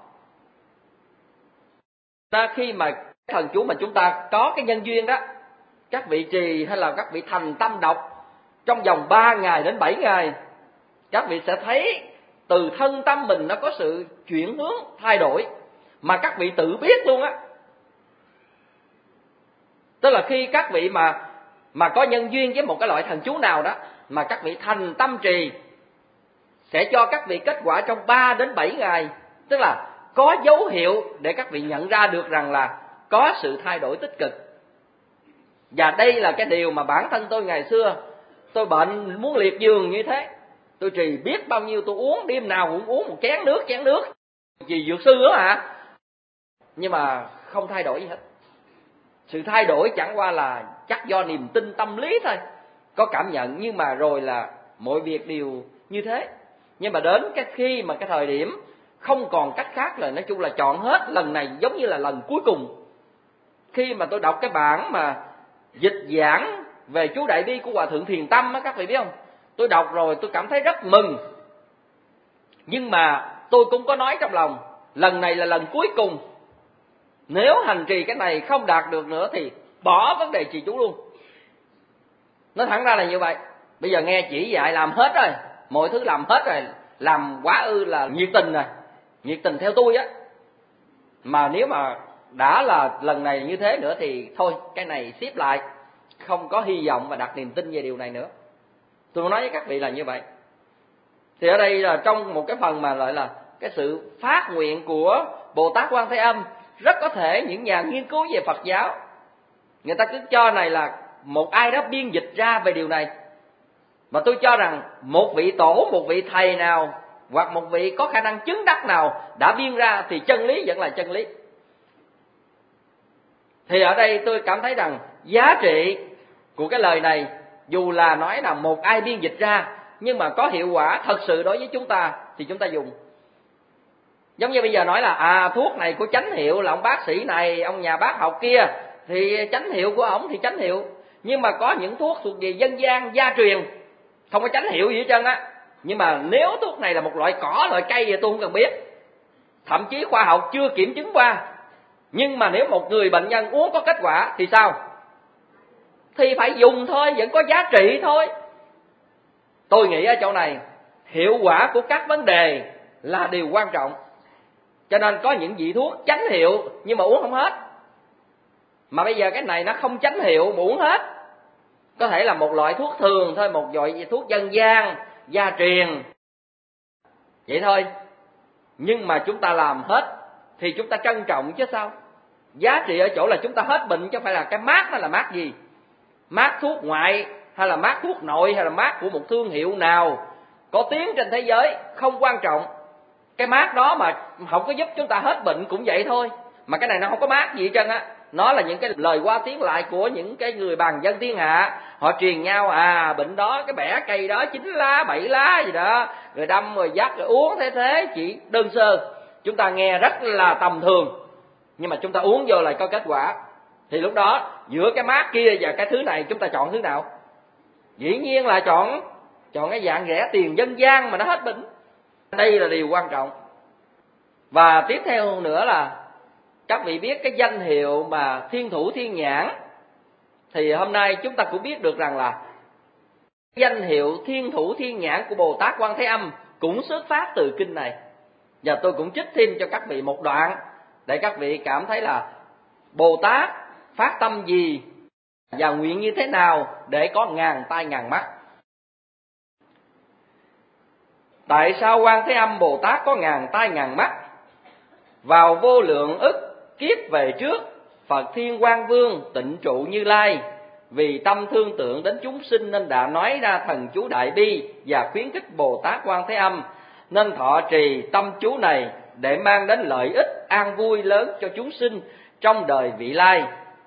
Khi mà thần chú mà chúng ta có cái nhân duyên đó, các vị trì hay là các vị thành tâm đọc trong vòng 3 ngày đến 7 ngày, các vị sẽ thấy từ thân tâm mình nó có sự chuyển hướng thay đổi mà các vị tự biết luôn á. Tức là khi các vị mà có nhân duyên với một cái loại thần chú nào đó mà các vị thành tâm trì, sẽ cho các vị kết quả trong 3 đến 7 ngày. Tức là có dấu hiệu để các vị nhận ra được rằng là có sự thay đổi tích cực. Và đây là cái điều mà bản thân tôi ngày xưa, tôi bệnh muốn liệt giường như thế, tôi trì biết bao nhiêu, tôi uống đêm nào cũng uống một chén nước trì dược sư đó hả, nhưng mà không thay đổi gì hết. Sự thay đổi chẳng qua là chắc do niềm tin tâm lý thôi, có cảm nhận, nhưng mà rồi là mọi việc đều như thế. Nhưng mà đến cái khi mà cái thời điểm không còn cách khác, là nói chung là chọn hết, lần này giống như là lần cuối cùng. Khi mà tôi đọc cái bản mà dịch giảng về chú Đại Bi của Hòa Thượng Thiền Tâm á, các vị biết không? Tôi đọc rồi tôi cảm thấy rất mừng. Nhưng mà tôi cũng có nói trong lòng, lần này là lần cuối cùng. Nếu hành trì cái này không đạt được nữa thì bỏ vấn đề trì chú luôn. Nói thẳng ra là như vậy. Bây giờ nghe chỉ dạy làm hết rồi, mọi thứ làm hết rồi, làm quá ư là nhiệt tình rồi, nhiệt tình theo tôi á. Mà nếu mà đã là lần này như thế nữa thì thôi, cái này xếp lại, không có hy vọng và đặt niềm tin về điều này nữa. Tôi nói với các vị là như vậy. Thì ở đây là trong một cái phần mà gọi là cái sự phát nguyện của Bồ Tát Quan Thế Âm, rất có thể những nhà nghiên cứu về Phật giáo, người ta cứ cho này là một ai đó biên dịch ra về điều này. Mà tôi cho rằng một vị tổ, một vị thầy nào hoặc một vị có khả năng chứng đắc nào đã biên ra thì chân lý vẫn là chân lý. Thì ở đây tôi cảm thấy rằng giá trị của cái lời này, dù là nói là một ai biên dịch ra, nhưng mà có hiệu quả thật sự đối với chúng ta thì chúng ta dùng. Giống như bây giờ nói là thuốc này của chánh hiệu là ông bác sĩ này, ông nhà bác học kia, thì chánh hiệu của ổng thì chánh hiệu. Nhưng mà có những thuốc thuộc về dân gian gia truyền, không có chánh hiệu gì hết trơn á. Nhưng mà nếu thuốc này là một loại cỏ, loại cây thì tôi không cần biết, thậm chí khoa học chưa kiểm chứng qua. Nhưng mà nếu một người bệnh nhân uống có kết quả thì sao? Thì phải dùng thôi, vẫn có giá trị thôi. Tôi nghĩ ở chỗ này hiệu quả của các vấn đề là điều quan trọng. Cho nên có những vị thuốc chánh hiệu nhưng mà uống không hết. Mà bây giờ cái này nó không chánh hiệu mà uống hết. Có thể là một loại thuốc thường thôi, một loại thuốc dân gian, gia truyền, vậy thôi. Nhưng mà chúng ta làm hết thì chúng ta trân trọng chứ sao. Giá trị ở chỗ là chúng ta hết bệnh, chứ không phải là cái mác nó là mác gì. Mác thuốc ngoại hay là mác thuốc nội hay là mác của một thương hiệu nào có tiếng trên thế giới không quan trọng. Cái mác đó mà không có giúp chúng ta hết bệnh cũng vậy thôi. Mà cái này nó không có mác gì hết trơn á. Nó là những cái lời qua tiếng lại của những cái người bàn dân thiên hạ. Họ truyền nhau bệnh đó, cái bẻ cây đó 9 lá 7 lá gì đó, rồi đâm rồi dắt rồi uống thế chỉ đơn sơ. Chúng ta nghe rất là tầm thường, nhưng mà chúng ta uống vô lại có kết quả. Thì lúc đó giữa cái mác kia và cái thứ này chúng ta chọn thứ nào? Dĩ nhiên là chọn cái dạng rẻ tiền dân gian mà nó hết bệnh. Đây là điều quan trọng. Và tiếp theo nữa là các vị biết cái danh hiệu mà Thiên Thủ Thiên Nhãn, thì hôm nay chúng ta cũng biết được rằng là danh hiệu Thiên Thủ Thiên Nhãn của Bồ Tát Quan Thế Âm cũng xuất phát từ kinh này. Và tôi cũng trích thêm cho các vị một đoạn để các vị cảm thấy là Bồ Tát phát tâm gì và nguyện như thế nào để có ngàn tai ngàn mắt. Tại sao Quan Thế Âm Bồ Tát có ngàn tai ngàn mắt? Vào vô lượng ức kiếp về trước, Phật Thiên Quang Vương tịnh trụ Như Lai vì tâm thương tưởng đến chúng sinh nên đã nói ra thần chú Đại Bi và khuyến khích Bồ Tát Quan Thế Âm nên thọ trì tâm chú này để mang đến lợi ích an vui lớn cho chúng sinh trong đời vị lai.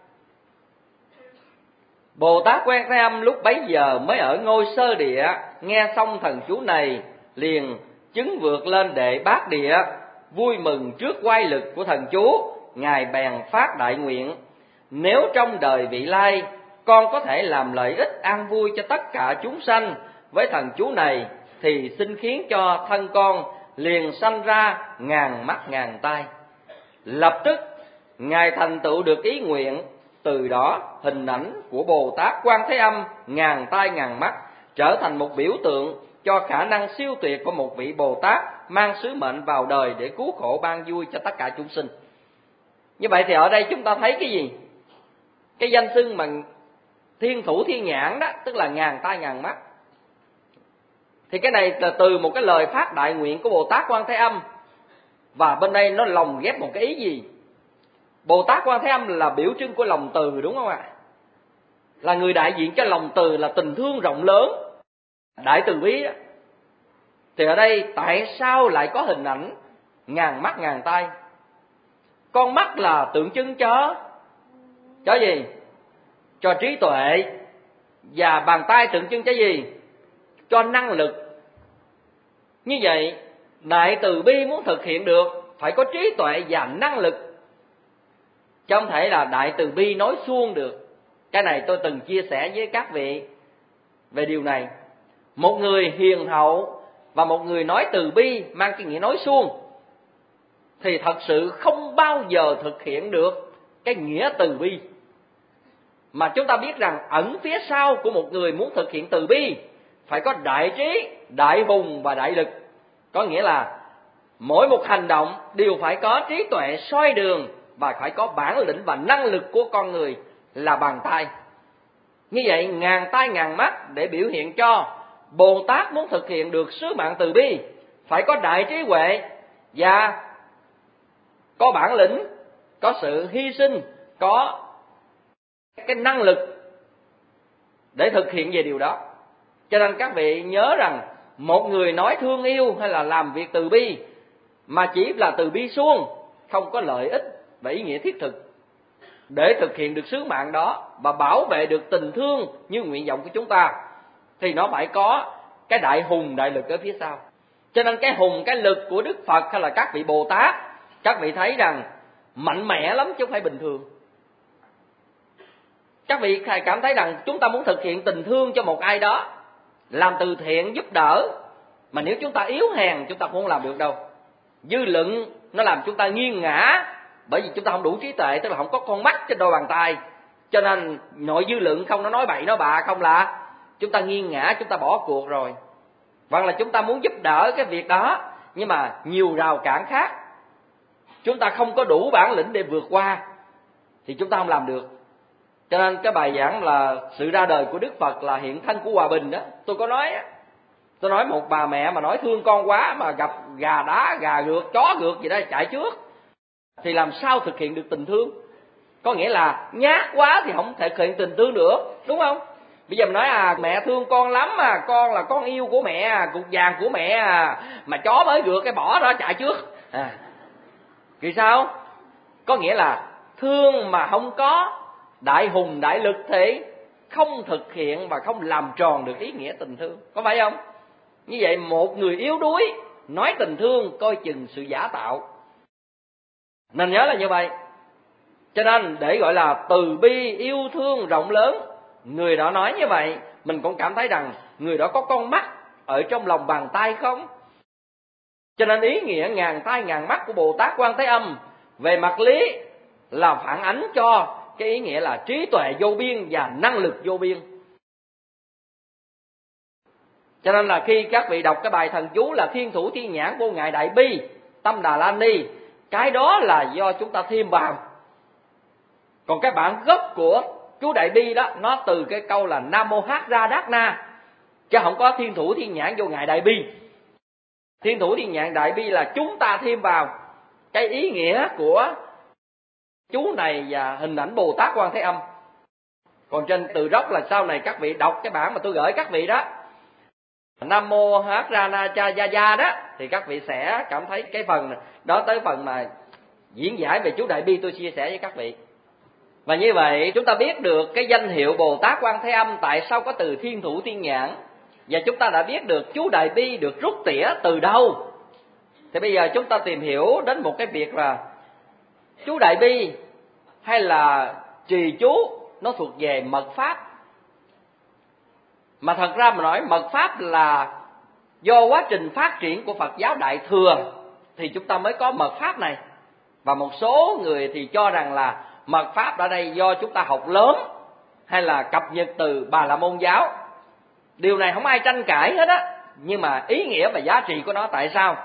Bồ Tát Quan Thế Âm lúc bấy giờ mới ở ngôi sơ địa, nghe xong thần chú này liền chứng vượt lên đệ bát địa. Vui mừng trước oai lực của thần chú, Ngài bèn phát đại nguyện: nếu trong đời vị lai con có thể làm lợi ích an vui cho tất cả chúng sanh với thần chú này, thì xin khiến cho thân con liền sanh ra ngàn mắt ngàn tai. Lập tức Ngài thành tựu được ý nguyện. Từ đó hình ảnh của Bồ Tát Quan Thế Âm ngàn tai ngàn mắt trở thành một biểu tượng cho khả năng siêu tuyệt của một vị Bồ Tát mang sứ mệnh vào đời để cứu khổ ban vui cho tất cả chúng sinh. Như vậy thì ở đây chúng ta thấy cái gì? Cái danh xưng mà Thiên Thủ Thiên Nhãn đó, tức là ngàn tai ngàn mắt. Thì cái này là từ một cái lời phát đại nguyện của Bồ Tát Quan Thế Âm. Và bên đây nó lồng ghép một cái ý gì? Bồ Tát Quan Thế Âm là biểu trưng của lòng từ, đúng không ạ? Là người đại diện cho lòng từ, là tình thương rộng lớn, đại từ bi đó. Thì ở đây tại sao lại có hình ảnh ngàn mắt ngàn tai? Con mắt là tượng trưng cho gì? Cho trí tuệ. Và bàn tay tượng trưng cho gì? Cho năng lực. Như vậy đại từ bi muốn thực hiện được phải có trí tuệ và năng lực, chứ không thể là đại từ bi nói suông được. Cái này tôi từng chia sẻ với các vị về điều này. Một người hiền hậu và một người nói từ bi mang cái nghĩa nói suông thì thật sự không bao giờ thực hiện được cái nghĩa từ bi. Mà chúng ta biết rằng ẩn phía sau của một người muốn thực hiện từ bi phải có đại trí, đại hùng và đại lực. Có nghĩa là mỗi một hành động đều phải có trí tuệ soi đường và phải có bản lĩnh và năng lực của con người là bàn tay. Như vậy ngàn tai ngàn mắt để biểu hiện cho Bồ Tát muốn thực hiện được sứ mạng từ bi phải có đại trí huệ và có bản lĩnh, có sự hy sinh, có cái năng lực để thực hiện về điều đó. Cho nên các vị nhớ rằng một người nói thương yêu hay là làm việc từ bi mà chỉ là từ bi suông, không có lợi ích và ý nghĩa thiết thực để thực hiện được sứ mạng đó và bảo vệ được tình thương như nguyện vọng của chúng ta, thì nó phải có cái đại hùng đại lực ở phía sau. Cho nên cái hùng cái lực của Đức Phật hay là các vị Bồ Tát, các vị thấy rằng mạnh mẽ lắm chứ không phải bình thường. Các vị cảm thấy rằng chúng ta muốn thực hiện tình thương cho một ai đó, làm từ thiện giúp đỡ, mà nếu chúng ta yếu hèn chúng ta cũng không làm được đâu. Dư luận nó làm chúng ta nghiêng ngã, bởi vì chúng ta không đủ trí tuệ, tức là không có con mắt trên đôi bàn tay. Cho nên nội dư luận không, nó nói bậy nói bạ không là chúng ta nghiêng ngã, chúng ta bỏ cuộc rồi. Hoặc là chúng ta muốn giúp đỡ cái việc đó, nhưng mà nhiều rào cản khác, chúng ta không có đủ bản lĩnh để vượt qua, thì chúng ta không làm được. Cho nên cái bài giảng là sự ra đời của Đức Phật là hiện thân của hòa bình đó. Tôi có nói, tôi nói một bà mẹ mà nói thương con quá mà gặp gà đá, gà rượt, chó rượt gì đó chạy trước, thì làm sao thực hiện được tình thương? Có nghĩa là nhát quá thì không thể thực hiện tình thương được, đúng không? Bây giờ mình nói mẹ thương con lắm con là con yêu của mẹ, cục vàng của mẹ mà chó mới rượt cái bỏ đó chạy trước. Vì sao? Có nghĩa là thương mà không có đại hùng đại lực thì không thực hiện và không làm tròn được ý nghĩa tình thương, có phải không? Như vậy một người yếu đuối nói tình thương coi chừng sự giả tạo. Nên nhớ là như vậy. Cho nên để gọi là từ bi yêu thương rộng lớn, người đó nói như vậy, mình cũng cảm thấy rằng người đó có con mắt ở trong lòng bàn tay không? Cho nên ý nghĩa ngàn tay ngàn mắt của Bồ Tát Quan Thế Âm về mặt lý là phản ánh cho cái ý nghĩa là trí tuệ vô biên và năng lực vô biên. Cho nên là khi các vị đọc cái bài thần chú là Thiên Thủ Thiên Nhãn Vô Ngại Đại Bi Tâm Đà La Ni, cái đó là do chúng ta thêm vào. Còn cái bản gốc của chú Đại Bi đó, nó từ cái câu là Nam Mô Hát Ra Đát Na, chứ không có Thiên Thủ Thiên Nhãn Vô Ngại Đại Bi. Thiên Thủ Thiên Nhãn Đại Bi là chúng ta thêm vào cái ý nghĩa của chú này và hình ảnh Bồ Tát Quan Thế Âm. Còn trên từ gốc là sau này các vị đọc cái bản mà tôi gửi các vị đó, Nam Mô Hát Ra Na Cha Ya Ya đó, thì các vị sẽ cảm thấy cái phần đó tới phần mà diễn giải về chú Đại Bi tôi chia sẻ với các vị. Và như vậy chúng ta biết được cái danh hiệu Bồ Tát Quan Thế Âm tại sao có từ Thiên Thủ Thiên Nhãn, và chúng ta đã biết được chú Đại Bi được rút tỉa từ đâu. Thì bây giờ chúng ta tìm hiểu đến một cái việc là chú Đại Bi hay là trì chú nó thuộc về mật pháp. Mà thật ra mà nói mật pháp là do quá trình phát triển của Phật giáo Đại Thừa thì chúng ta mới có mật pháp này. Và một số người thì cho rằng là mật pháp ở đây do chúng ta học lớn hay là cập nhật từ Bà La Môn giáo. Điều này không ai tranh cãi hết á, nhưng mà ý nghĩa và giá trị của nó tại sao?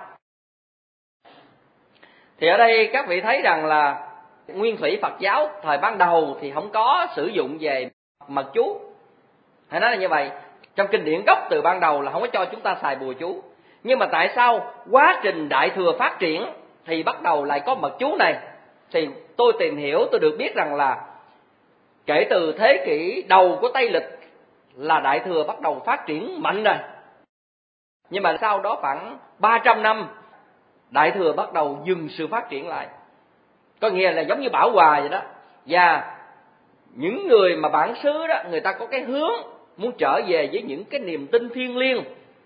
Thì ở đây các vị thấy rằng là nguyên thủy Phật giáo thời ban đầu thì không có sử dụng về mật chú. Hay nói là như vậy, trong kinh điển gốc từ ban đầu là không có cho chúng ta xài bùa chú. Nhưng mà tại sao quá trình Đại Thừa phát triển thì bắt đầu lại có mật chú này? Thì tôi tìm hiểu, tôi được biết rằng là kể từ thế kỷ đầu của Tây Lịch là Đại Thừa bắt đầu phát triển mạnh rồi. Nhưng mà sau đó khoảng 300 năm Đại Thừa bắt đầu dừng sự phát triển lại. Có nghĩa là giống như Bảo Hòa vậy đó. Và những người mà bản xứ đó, người ta có cái hướng muốn trở về với những cái niềm tin thiêng liêng,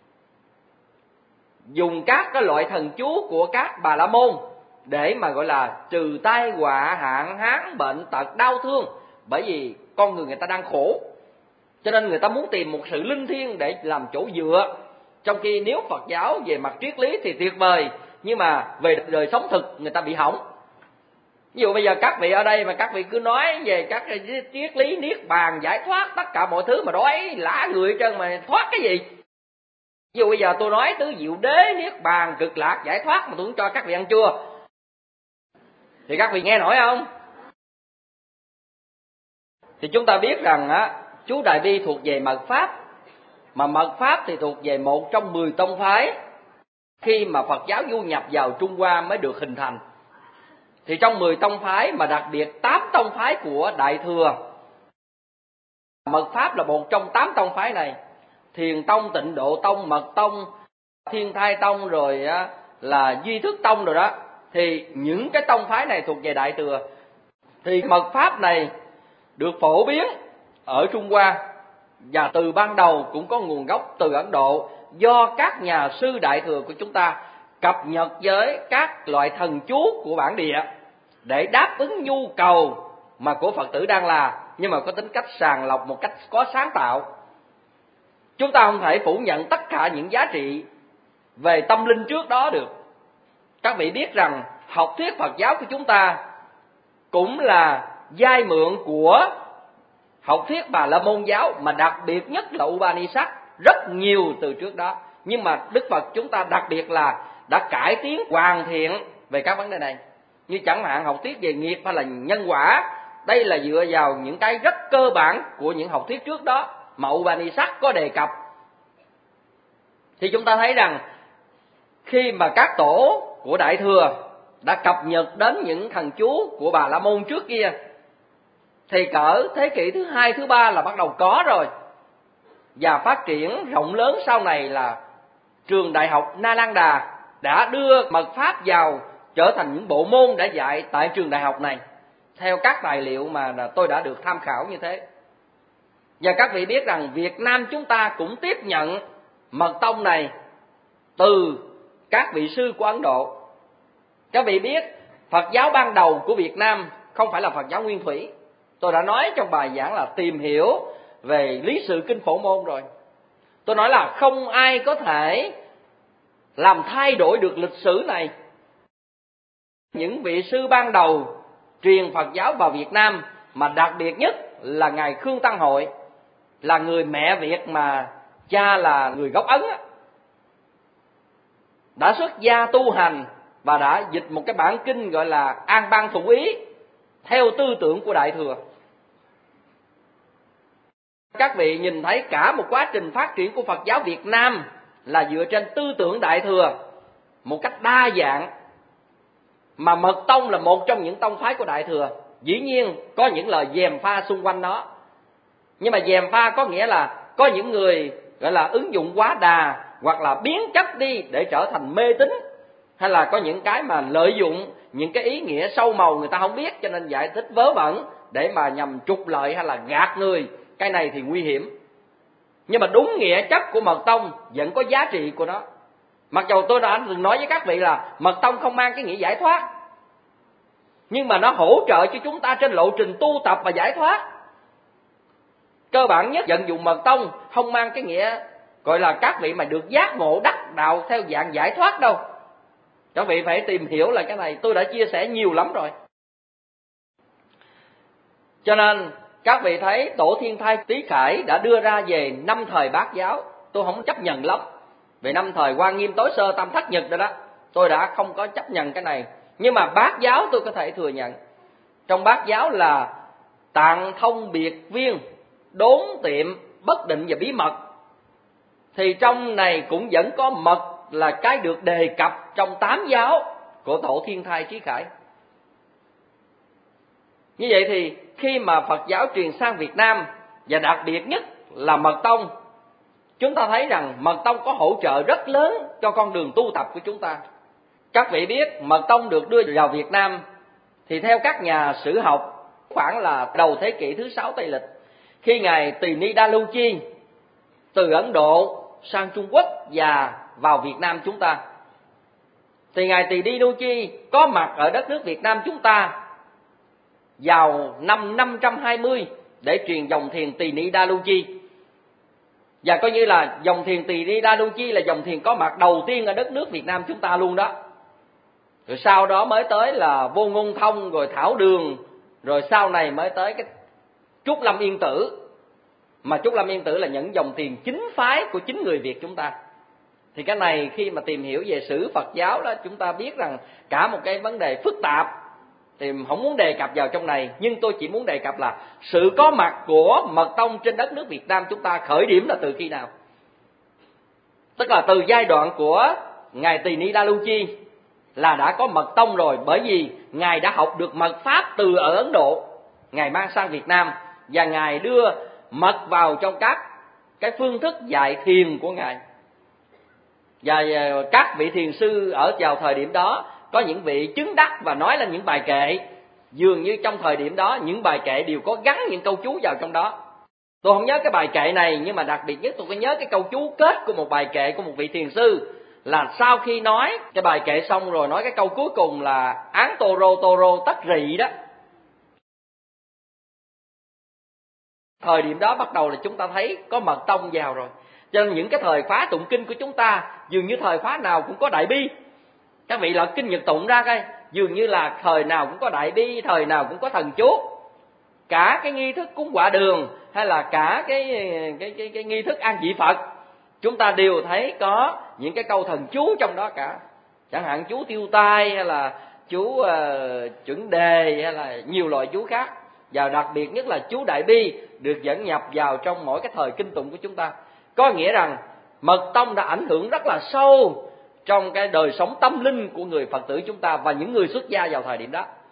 dùng các cái loại thần chú của các Bà La Môn để mà gọi là trừ tai họa hạn hán bệnh tật đau thương. Bởi vì con người ta đang khổ, cho nên người ta muốn tìm một sự linh thiêng để làm chỗ dựa. Trong khi nếu Phật giáo về mặt triết lý thì tuyệt vời, nhưng mà về đời sống thực người ta bị hỏng. Ví dụ bây giờ các vị ở đây mà các vị cứ nói về các cái triết lý niết bàn giải thoát tất cả mọi thứ mà đói lả người hết trơn, mà thoát cái gì? Ví dụ bây giờ tôi nói tứ diệu đế niết bàn cực lạc giải thoát mà tôi không cho các vị ăn chua thì các vị nghe nổi không? Thì chúng ta biết rằng á, chú Đại Bi thuộc về mật pháp, mà mật pháp thì thuộc về một trong 10 tông phái khi mà Phật giáo du nhập vào Trung Hoa mới được hình thành. Thì trong 10 tông phái mà đặc biệt 8 tông phái của Đại Thừa, mật pháp là một trong 8 tông phái này. Thiền tông, Tịnh Độ tông, Mật tông, Thiên Thai tông, rồi là Duy Thức tông rồi đó. Thì những cái tông phái này thuộc về Đại Thừa. Thì mật pháp này được phổ biến ở Trung Hoa và từ ban đầu cũng có nguồn gốc từ Ấn Độ, do các nhà sư Đại Thừa của chúng ta cập nhật với các loại thần chú của bản địa để đáp ứng nhu cầu mà của Phật tử đang là, nhưng mà có tính cách sàng lọc một cách có sáng tạo. Chúng ta không thể phủ nhận tất cả những giá trị về tâm linh trước đó được. Các vị biết rằng học thuyết Phật giáo của chúng ta cũng là vay mượn của học thuyết Bà La Môn giáo, mà đặc biệt nhất là Upanishad rất nhiều từ trước đó. Nhưng mà Đức Phật chúng ta đặc biệt là đã cải tiến hoàn thiện về các vấn đề này. Như chẳng hạn học thuyết về nghiệp hay là nhân quả, đây là dựa vào những cái rất cơ bản của những học thuyết trước đó mà Upanishad có đề cập. Thì chúng ta thấy rằng khi mà các tổ của Đại Thừa đã cập nhật đến những thần chú của Bà La Môn trước kia, thì cỡ thế kỷ thứ 2, thứ 3 là bắt đầu có rồi. Và phát triển rộng lớn sau này là trường đại học Nalanda đã đưa mật pháp vào trở thành những bộ môn đã dạy tại trường đại học này, theo các tài liệu mà tôi đã được tham khảo như thế. Và các vị biết rằng Việt Nam chúng ta cũng tiếp nhận mật tông này từ các vị sư của Ấn Độ. Các vị biết Phật giáo ban đầu của Việt Nam không phải là Phật giáo nguyên thủy. Tôi đã nói trong bài giảng là tìm hiểu về lý sự kinh Phổ Môn rồi. Tôi nói là không ai có thể làm thay đổi được lịch sử này. Những vị sư ban đầu truyền Phật giáo vào Việt Nam, mà đặc biệt nhất là Ngài Khương Tăng Hội, là người mẹ Việt mà cha là người gốc Ấn, đã xuất gia tu hành và đã dịch một cái bản kinh gọi là An Bang Thủ Ý theo tư tưởng của Đại Thừa. Các vị nhìn thấy cả một quá trình phát triển của Phật giáo Việt Nam là dựa trên tư tưởng Đại Thừa một cách đa dạng, mà mật tông là một trong những tông phái của Đại Thừa. Dĩ nhiên có những lời gièm pha xung quanh nó, nhưng mà gièm pha có nghĩa là có những người gọi là ứng dụng quá đà hoặc là biến chất đi để trở thành mê tín, hay là có những cái mà lợi dụng những cái ý nghĩa sâu màu người ta không biết cho nên giải thích vớ vẩn để mà nhằm trục lợi hay là gạt người. Cái này thì nguy hiểm. Nhưng mà đúng nghĩa chất của mật tông vẫn có giá trị của nó. Mặc dù tôi đã từng nói với các vị là mật tông không mang cái nghĩa giải thoát, nhưng mà nó hỗ trợ cho chúng ta trên lộ trình tu tập và giải thoát. Cơ bản nhất vận dụng mật tông không mang cái nghĩa gọi là các vị mà được giác ngộ đắc đạo theo dạng giải thoát đâu. Các vị phải tìm hiểu là cái này, tôi đã chia sẻ nhiều lắm rồi. Cho nên các vị thấy Tổ Thiên Thai Tý Khải đã đưa ra về 5 thời bát giáo, tôi không chấp nhận lắm. Về 5 thời Hoa Nghiêm Tối Sơ Tam Thất Nhật rồi đó, tôi đã không có chấp nhận cái này. Nhưng mà bát giáo tôi có thể thừa nhận. Trong bát giáo là tạng thông biệt viên, đốn tiệm, bất định và bí mật. Thì trong này cũng vẫn có mật là cái được đề cập trong 8 giáo của Tổ Thiên Thai Trí Khải. Như vậy thì khi mà Phật giáo truyền sang Việt Nam, và đặc biệt nhất là mật tông, chúng ta thấy rằng mật tông có hỗ trợ rất lớn cho con đường tu tập của chúng ta. Các vị biết mật tông được đưa vào Việt Nam thì theo các nhà sử học khoảng là đầu thế kỷ thứ 6 Tây Lịch, khi Ngài Tỳ Ni Đa Lưu Chi từ Ấn Độ sang Trung Quốc và vào Việt Nam chúng ta. Thì Ngài Tỳ Ni Đa Lưu Chi có mặt ở đất nước Việt Nam chúng ta vào năm 520 để truyền dòng thiền Tỳ Ni Đa Lưu Chi. Và coi như là dòng thiền Tỳ Ni Đa Lưu Chi là dòng thiền có mặt đầu tiên ở đất nước Việt Nam chúng ta luôn đó. Rồi sau đó mới tới là Vô Ngôn Thông, rồi Thảo Đường, rồi sau này mới tới cái Trúc Lâm Yên Tử. Mà Trúc Lâm Yên Tử là những dòng thiền chính phái của chính người Việt chúng ta. Thì cái này khi mà tìm hiểu về sử Phật giáo đó, chúng ta biết rằng cả một cái vấn đề phức tạp thì không muốn đề cập vào trong này. Nhưng tôi chỉ muốn đề cập là sự có mặt của mật tông trên đất nước Việt Nam chúng ta khởi điểm là từ khi nào. Tức là từ giai đoạn của Ngài Tỳ Ni Đa Lưu Chi là đã có mật tông rồi, bởi vì Ngài đã học được mật pháp từ ở Ấn Độ, Ngài mang sang Việt Nam và Ngài đưa mật vào trong các cái phương thức dạy thiền của Ngài. Và các vị thiền sư ở vào thời điểm đó có những vị chứng đắc và nói lên những bài kệ, dường như trong thời điểm đó những bài kệ đều có gắn những câu chú vào trong đó. Tôi không nhớ cái bài kệ này, nhưng mà đặc biệt nhất tôi có nhớ cái câu chú kết của một bài kệ của một vị thiền sư, là sau khi nói cái bài kệ xong rồi nói cái câu cuối cùng là án tô rô tất rị đó. Thời điểm đó bắt đầu là chúng ta thấy có mật tông vào rồi. Cho nên những cái thời khóa tụng kinh của chúng ta dường như thời khóa nào cũng có đại bi. Các vị lật kinh Nhật tụng ra coi, dường như là thời nào cũng có đại bi, thời nào cũng có thần chú. Cả cái nghi thức cúng quả đường hay là cả cái nghi thức an vị Phật, chúng ta đều thấy có những cái câu thần chú trong đó cả. Chẳng hạn chú tiêu tai, hay là chú chuẩn đề, hay là nhiều loại chú khác. Và đặc biệt nhất là chú đại bi được dẫn nhập vào trong mỗi cái thời kinh tụng của chúng ta. Có nghĩa rằng mật tông đã ảnh hưởng rất là sâu trong cái đời sống tâm linh của người Phật tử chúng ta và những người xuất gia vào thời điểm đó.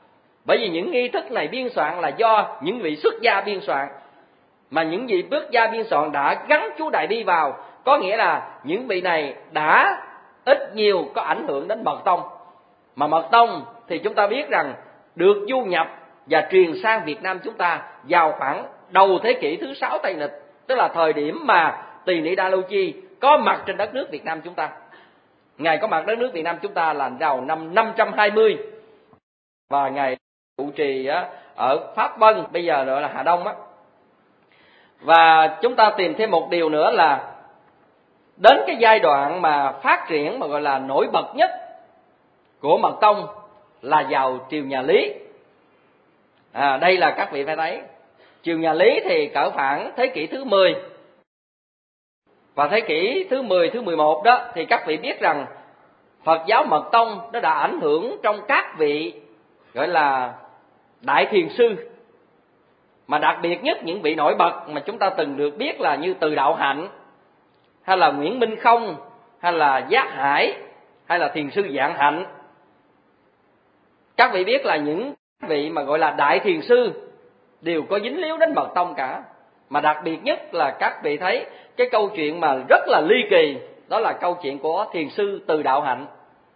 Bởi vì những nghi thức này biên soạn là do những vị xuất gia biên soạn, mà những vị xuất gia biên soạn đã gắn chú Đại Bi vào, có nghĩa là những vị này đã ít nhiều có ảnh hưởng đến Mật Tông. Mà Mật Tông thì chúng ta biết rằng được du nhập và truyền sang Việt Nam chúng ta vào khoảng đầu thế kỷ thứ 6 Tây Lịch, tức là thời điểm mà Tỳ Ni Đa Lưu Chi có mặt trên đất nước Việt Nam chúng ta. Ngài có mặt đất nước Việt Nam chúng ta là vào năm 520, và Ngài trụ trì ở Pháp Vân, bây giờ gọi là Hà Đông á. Và chúng ta tìm thêm một điều nữa là đến cái giai đoạn mà phát triển mà gọi là nổi bật nhất của Mật Tông là vào triều nhà Lý. Đây là các vị phải thấy, triều nhà Lý thì cỡ khoảng thế kỷ thứ 10 và thế kỷ thứ 10, thứ 11 đó, thì các vị biết rằng Phật giáo Mật Tông nó đã ảnh hưởng trong các vị gọi là đại thiền sư, mà đặc biệt nhất những vị nổi bật mà chúng ta từng được biết là như Từ Đạo Hạnh, hay là Nguyễn Minh Không, hay là Giác Hải, hay là thiền sư Vạn Hạnh. Các vị biết là những vị mà gọi là đại thiền sư đều có dính líu đến Mật Tông cả. Mà đặc biệt nhất là các vị thấy cái câu chuyện mà rất là ly kỳ, đó là câu chuyện của thiền sư Từ Đạo Hạnh.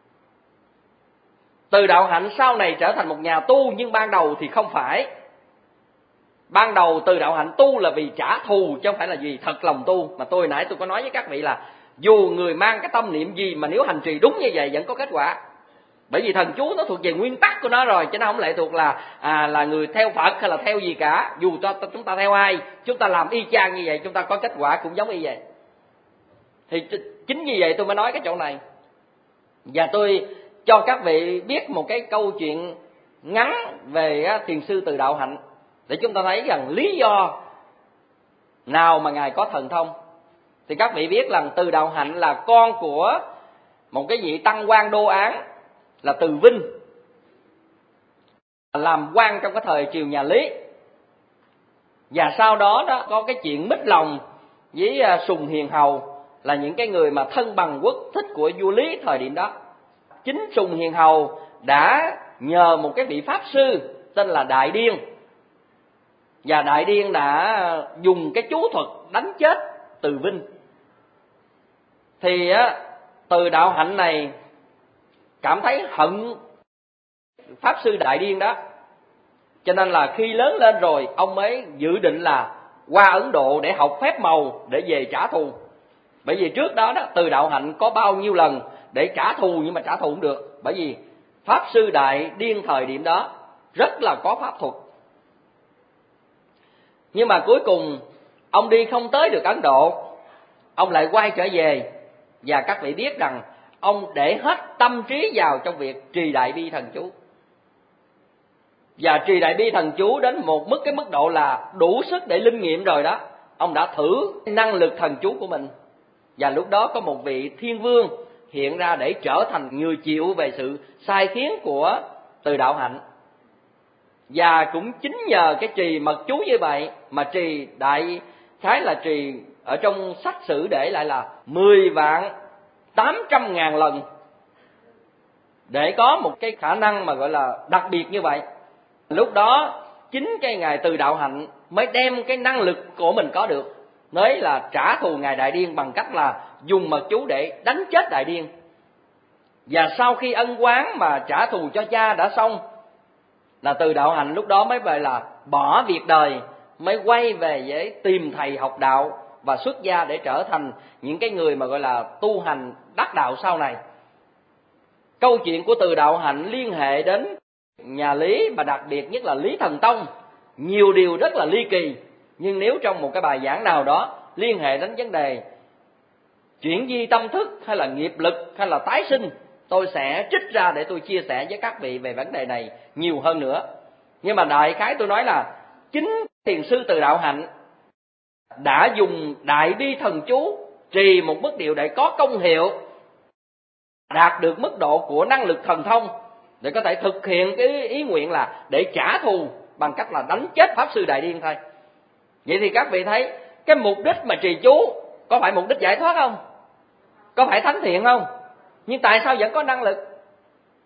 Từ Đạo Hạnh sau này trở thành một nhà tu, nhưng ban đầu thì không phải. Ban đầu Từ Đạo Hạnh tu là vì trả thù, chứ không phải là vì thật lòng tu. Mà tôi nãy tôi có nói với các vị là dù người mang cái tâm niệm gì mà nếu hành trì đúng như vậy vẫn có kết quả. Bởi vì thần chú nó thuộc về nguyên tắc của nó rồi, chứ nó không lệ thuộc là người theo Phật hay là theo gì cả. Dù chúng ta theo ai, chúng ta làm y chang như vậy, chúng ta có kết quả cũng giống y vậy. Thì chính vì vậy tôi mới nói cái chỗ này. Và tôi cho các vị biết một cái câu chuyện ngắn về thiền sư Từ Đạo Hạnh, để chúng ta thấy rằng lý do nào mà Ngài có thần thông. Thì các vị biết rằng Từ Đạo Hạnh là con của một cái vị tăng quan đô án là Từ Vinh, làm quan trong cái thời triều nhà Lý. Và sau đó có cái chuyện mít lòng với Sùng Hiền Hầu, là những cái người mà thân bằng quốc thích của vua Lý thời điểm đó. Chính Sùng Hiền Hầu đã nhờ một cái vị pháp sư tên là Đại Điên, và Đại Điên đã dùng cái chú thuật đánh chết Từ Vinh. Thì Từ Đạo Hạnh này cảm thấy hận pháp sư Đại Điên đó, cho nên là khi lớn lên rồi ông mới dự định là qua Ấn Độ để học phép màu để về trả thù. Bởi vì trước đó Từ Đạo Hạnh có bao nhiêu lần để trả thù nhưng mà trả thù không được, bởi vì pháp sư Đại Điên thời điểm đó rất là có pháp thuật. Nhưng mà cuối cùng ông đi không tới được Ấn Độ, ông lại quay trở về. Và các vị biết rằng ông để hết tâm trí vào trong việc trì Đại Bi thần chú. Và trì Đại Bi thần chú đến cái mức độ là đủ sức để linh nghiệm rồi đó. Ông đã thử năng lực thần chú của mình. Và lúc đó có một vị thiên vương hiện ra để trở thành người chịu về sự sai khiến của Từ Đạo Hạnh. Và cũng chính nhờ cái trì mật chú như vậy mà trì đại khái là trì ở trong sách sử để lại là 10.800.000 lần, để có một cái khả năng mà gọi là đặc biệt như vậy. Lúc đó chính cái Ngài Từ Đạo Hạnh mới đem cái năng lực của mình có được, mới là trả thù Ngài Đại Điên bằng cách là dùng mật chú để đánh chết Đại Điên. Và sau khi ân oán mà trả thù cho cha đã xong, là Từ Đạo Hạnh lúc đó mới về là bỏ việc đời, mới quay về để tìm thầy học đạo và xuất gia để trở thành những cái người mà gọi là tu hành đắc đạo sau này. Câu chuyện của Từ Đạo Hạnh liên hệ đến nhà Lý, và đặc biệt nhất là Lý Thần Tông, nhiều điều rất là ly kỳ. Nhưng nếu trong một cái bài giảng nào đó liên hệ đến vấn đề chuyển di tâm thức hay là nghiệp lực hay là tái sinh, tôi sẽ trích ra để tôi chia sẻ với các vị về vấn đề này nhiều hơn nữa. Nhưng mà đại khái tôi nói là chính thiền sư Từ Đạo Hạnh đã dùng Đại Bi thần chú trì một mức điệu để có công hiệu, đạt được mức độ của năng lực thần thông để có thể thực hiện cái ý nguyện là để trả thù bằng cách là đánh chết pháp sư Đại Điên thôi. Vậy thì các vị thấy cái mục đích mà trì chú có phải mục đích giải thoát không? Có phải thánh thiện không? Nhưng tại sao vẫn có năng lực?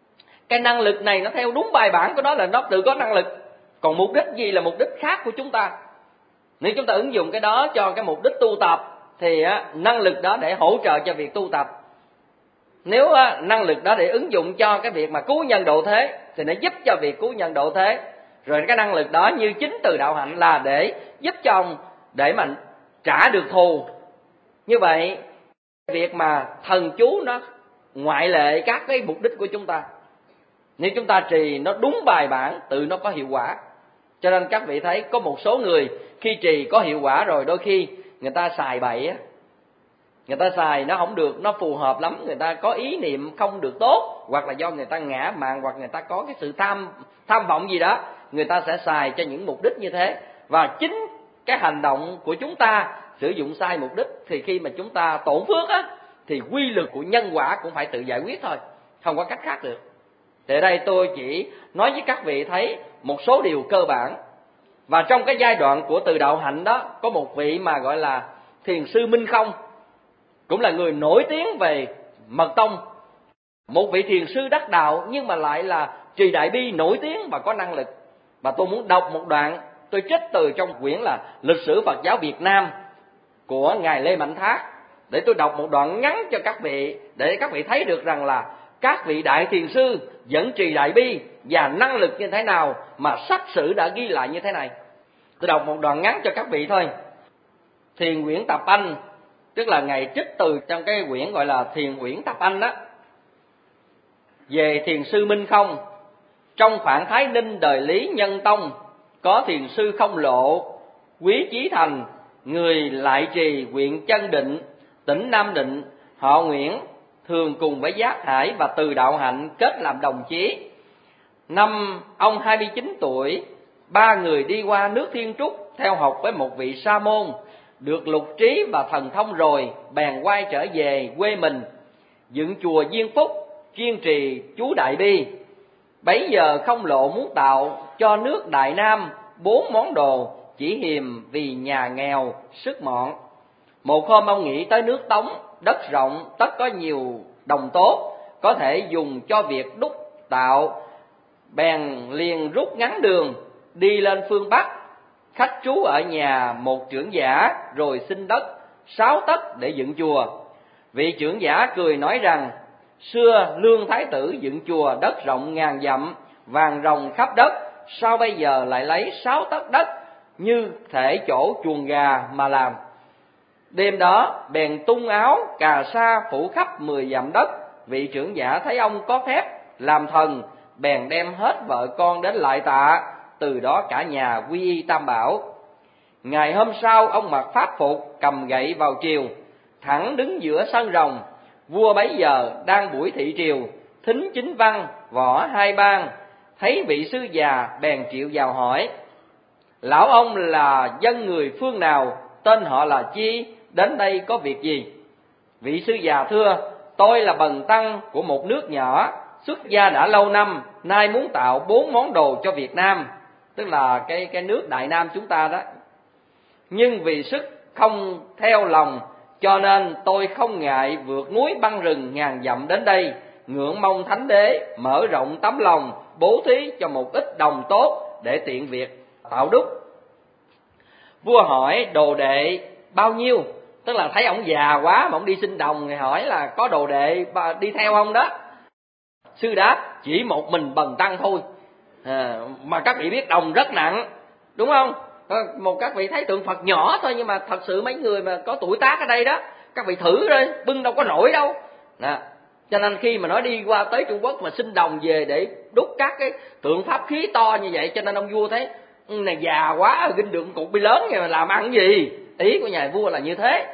cái năng lực này nó theo đúng bài bản của nó là nó tự có năng lực. Còn mục đích gì là mục đích khác của chúng ta. Nếu chúng ta ứng dụng cái đó cho cái mục đích tu tập thì năng lực đó để hỗ trợ cho việc tu tập. Nếu năng lực đó để ứng dụng cho cái việc mà cứu nhân độ thế thì nó giúp cho việc cứu nhân độ thế. Rồi cái năng lực đó như chính từ đạo hạnh là để giúp cho ông để mà trả được thù. Như vậy việc mà thần chú nó ngoại lệ các cái mục đích của chúng ta. Nếu chúng ta trì nó đúng bài bản, tự nó có hiệu quả. Cho nên các vị thấy có một số người khi trì có hiệu quả rồi, đôi khi người ta xài bậy á, người ta xài nó không được, nó phù hợp lắm, người ta có ý niệm không được tốt, hoặc là do người ta ngã mạn, hoặc người ta có cái sự tham vọng gì đó, người ta sẽ xài cho những mục đích như thế. Và chính cái hành động của chúng ta sử dụng sai mục đích thì khi mà chúng ta tổn phước á, thì quy luật của nhân quả cũng phải tự giải quyết thôi, không có cách khác được. Thì ở đây tôi chỉ nói với các vị thấy một số điều cơ bản. Và trong cái giai đoạn của từ đạo hạnh đó, có một vị mà gọi là thiền sư Minh Không, cũng là người nổi tiếng về mật tông. Một vị thiền sư đắc đạo nhưng mà lại là trì đại bi nổi tiếng và có năng lực. Và tôi muốn đọc một đoạn, tôi trích từ trong quyển là Lịch sử Phật giáo Việt Nam của Ngài Lê Mạnh Thác, để tôi đọc một đoạn ngắn cho các vị, để các vị thấy được rằng là các vị đại thiền sư vẫn trì đại bi và năng lực như thế nào mà sách sử đã ghi lại như thế này. Tôi đọc một đoạn ngắn cho các vị thôi. Thiền Quyển Tập Anh, tức là Ngài trích từ trong cái quyển gọi là Thiền Quyển Tập Anh đó, về thiền sư Minh Không. Trong khoảng Thái Ninh đời Lý Nhân Tông, có thiền sư Không Lộ, Quý Chí Thành, người lại trì huyện Chân Định, tỉnh Nam Định, họ Nguyễn, thường cùng với Giác Hải và Từ Đạo Hạnh kết làm đồng chí. Năm ông 29 tuổi, ba người đi qua nước Thiên Trúc theo học với một vị sa môn, được lục trí và thần thông rồi, bèn quay trở về quê mình, dựng chùa Diên Phúc, kiên trì chú Đại Bi. Bấy giờ Không Lộ muốn tạo cho nước Đại Nam 4 món đồ, chỉ hiềm vì nhà nghèo sức mọn. Một hôm ông nghĩ tới nước Tống, đất rộng tất có nhiều đồng tốt, có thể dùng cho việc đúc tạo, bèn liền rút ngắn đường đi lên phương Bắc, khách trú ở nhà một trưởng giả, rồi xin đất 6 tấc để dựng chùa. Vị trưởng giả cười nói rằng, xưa Lương Thái Tử dựng chùa đất rộng ngàn dặm, vàng rồng khắp đất, sao bây giờ lại lấy 6 tấc đất như thể chỗ chuồng gà mà làm. Đêm đó bèn tung áo cà sa phủ khắp 10 dặm đất. Vị trưởng giả thấy ông có phép làm thần, bèn đem hết vợ con đến lại tạ. Từ đó cả nhà quy y Tam Bảo. Ngày hôm sau ông mặc pháp phục, cầm gậy vào triều, thẳng đứng giữa sân rồng. Vua bấy giờ đang buổi thị triều, thính chính văn, võ hai bang. Thấy vị sư già bèn triệu vào hỏi, lão ông là dân người phương nào, tên họ là chi, đến đây có việc gì? Vị sư già thưa, tôi là bần tăng của một nước nhỏ, xuất gia đã lâu năm, nay muốn tạo 4 món đồ cho Việt Nam, tức là cái nước Đại Nam chúng ta đó. Nhưng vì sức không theo lòng, cho nên tôi không ngại vượt núi băng rừng ngàn dặm đến đây, ngưỡng mong Thánh Đế mở rộng tấm lòng, bố thí cho một ít đồng tốt để tiện việc tạo đúc. Vua hỏi đồ đệ bao nhiêu, tức là thấy ổng già quá mà ổng đi xin đồng, thì hỏi là có đồ đệ đi theo không đó. Sư đáp, chỉ một mình bần tăng thôi. Mà các vị biết đồng rất nặng, đúng không? Một các vị thấy tượng Phật nhỏ thôi, nhưng mà thật sự mấy người mà có tuổi tác ở đây đó, các vị thử rồi, bưng đâu có nổi đâu. Cho nên khi mà nói đi qua tới Trung Quốc mà xin đồng về để đúc các cái tượng pháp khí to như vậy, cho nên ông vua thấy này già quá, ginh được cục bi lớn này mà làm ăn gì. Ý của nhà vua là như thế.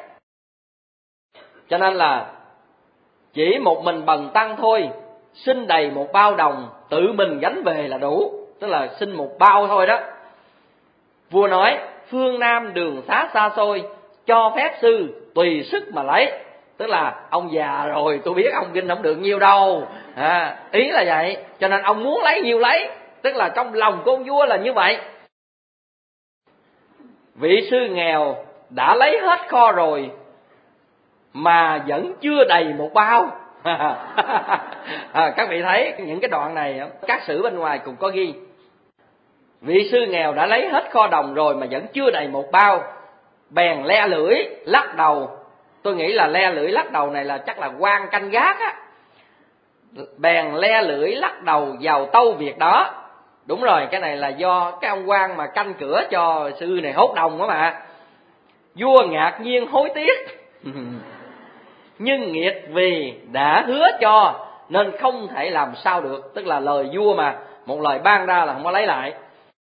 Cho nên là chỉ một mình bần tăng thôi, xin đầy một bao đồng, tự mình gánh về là đủ, tức là xin một bao thôi đó. Vua nói, phương Nam đường xá xa xôi, cho phép sư tùy sức mà lấy. Tức là ông già rồi, tôi biết ông ginh không được nhiêu đâu. Ý là vậy, cho nên ông muốn lấy nhiêu lấy. Tức là trong lòng của ông vua là như vậy. Vị sư nghèo đã lấy hết kho rồi, mà vẫn chưa đầy một bao. Các vị thấy những cái đoạn này các sử bên ngoài cũng có ghi. Vị sư nghèo đã lấy hết kho đồng rồi mà vẫn chưa đầy một bao, bèn le lưỡi lắc đầu. Tôi nghĩ là le lưỡi lắc đầu này là chắc là quan canh gác á. Bèn le lưỡi lắc đầu vào tâu việc đó. Đúng rồi, cái này là do cái ông quan mà canh cửa cho sư này hốt đồng đó mà. Vua ngạc nhiên hối tiếc nhưng nghiệt vì đã hứa cho nên không thể làm sao được. Tức là lời vua mà, một lời ban ra là không có lấy lại.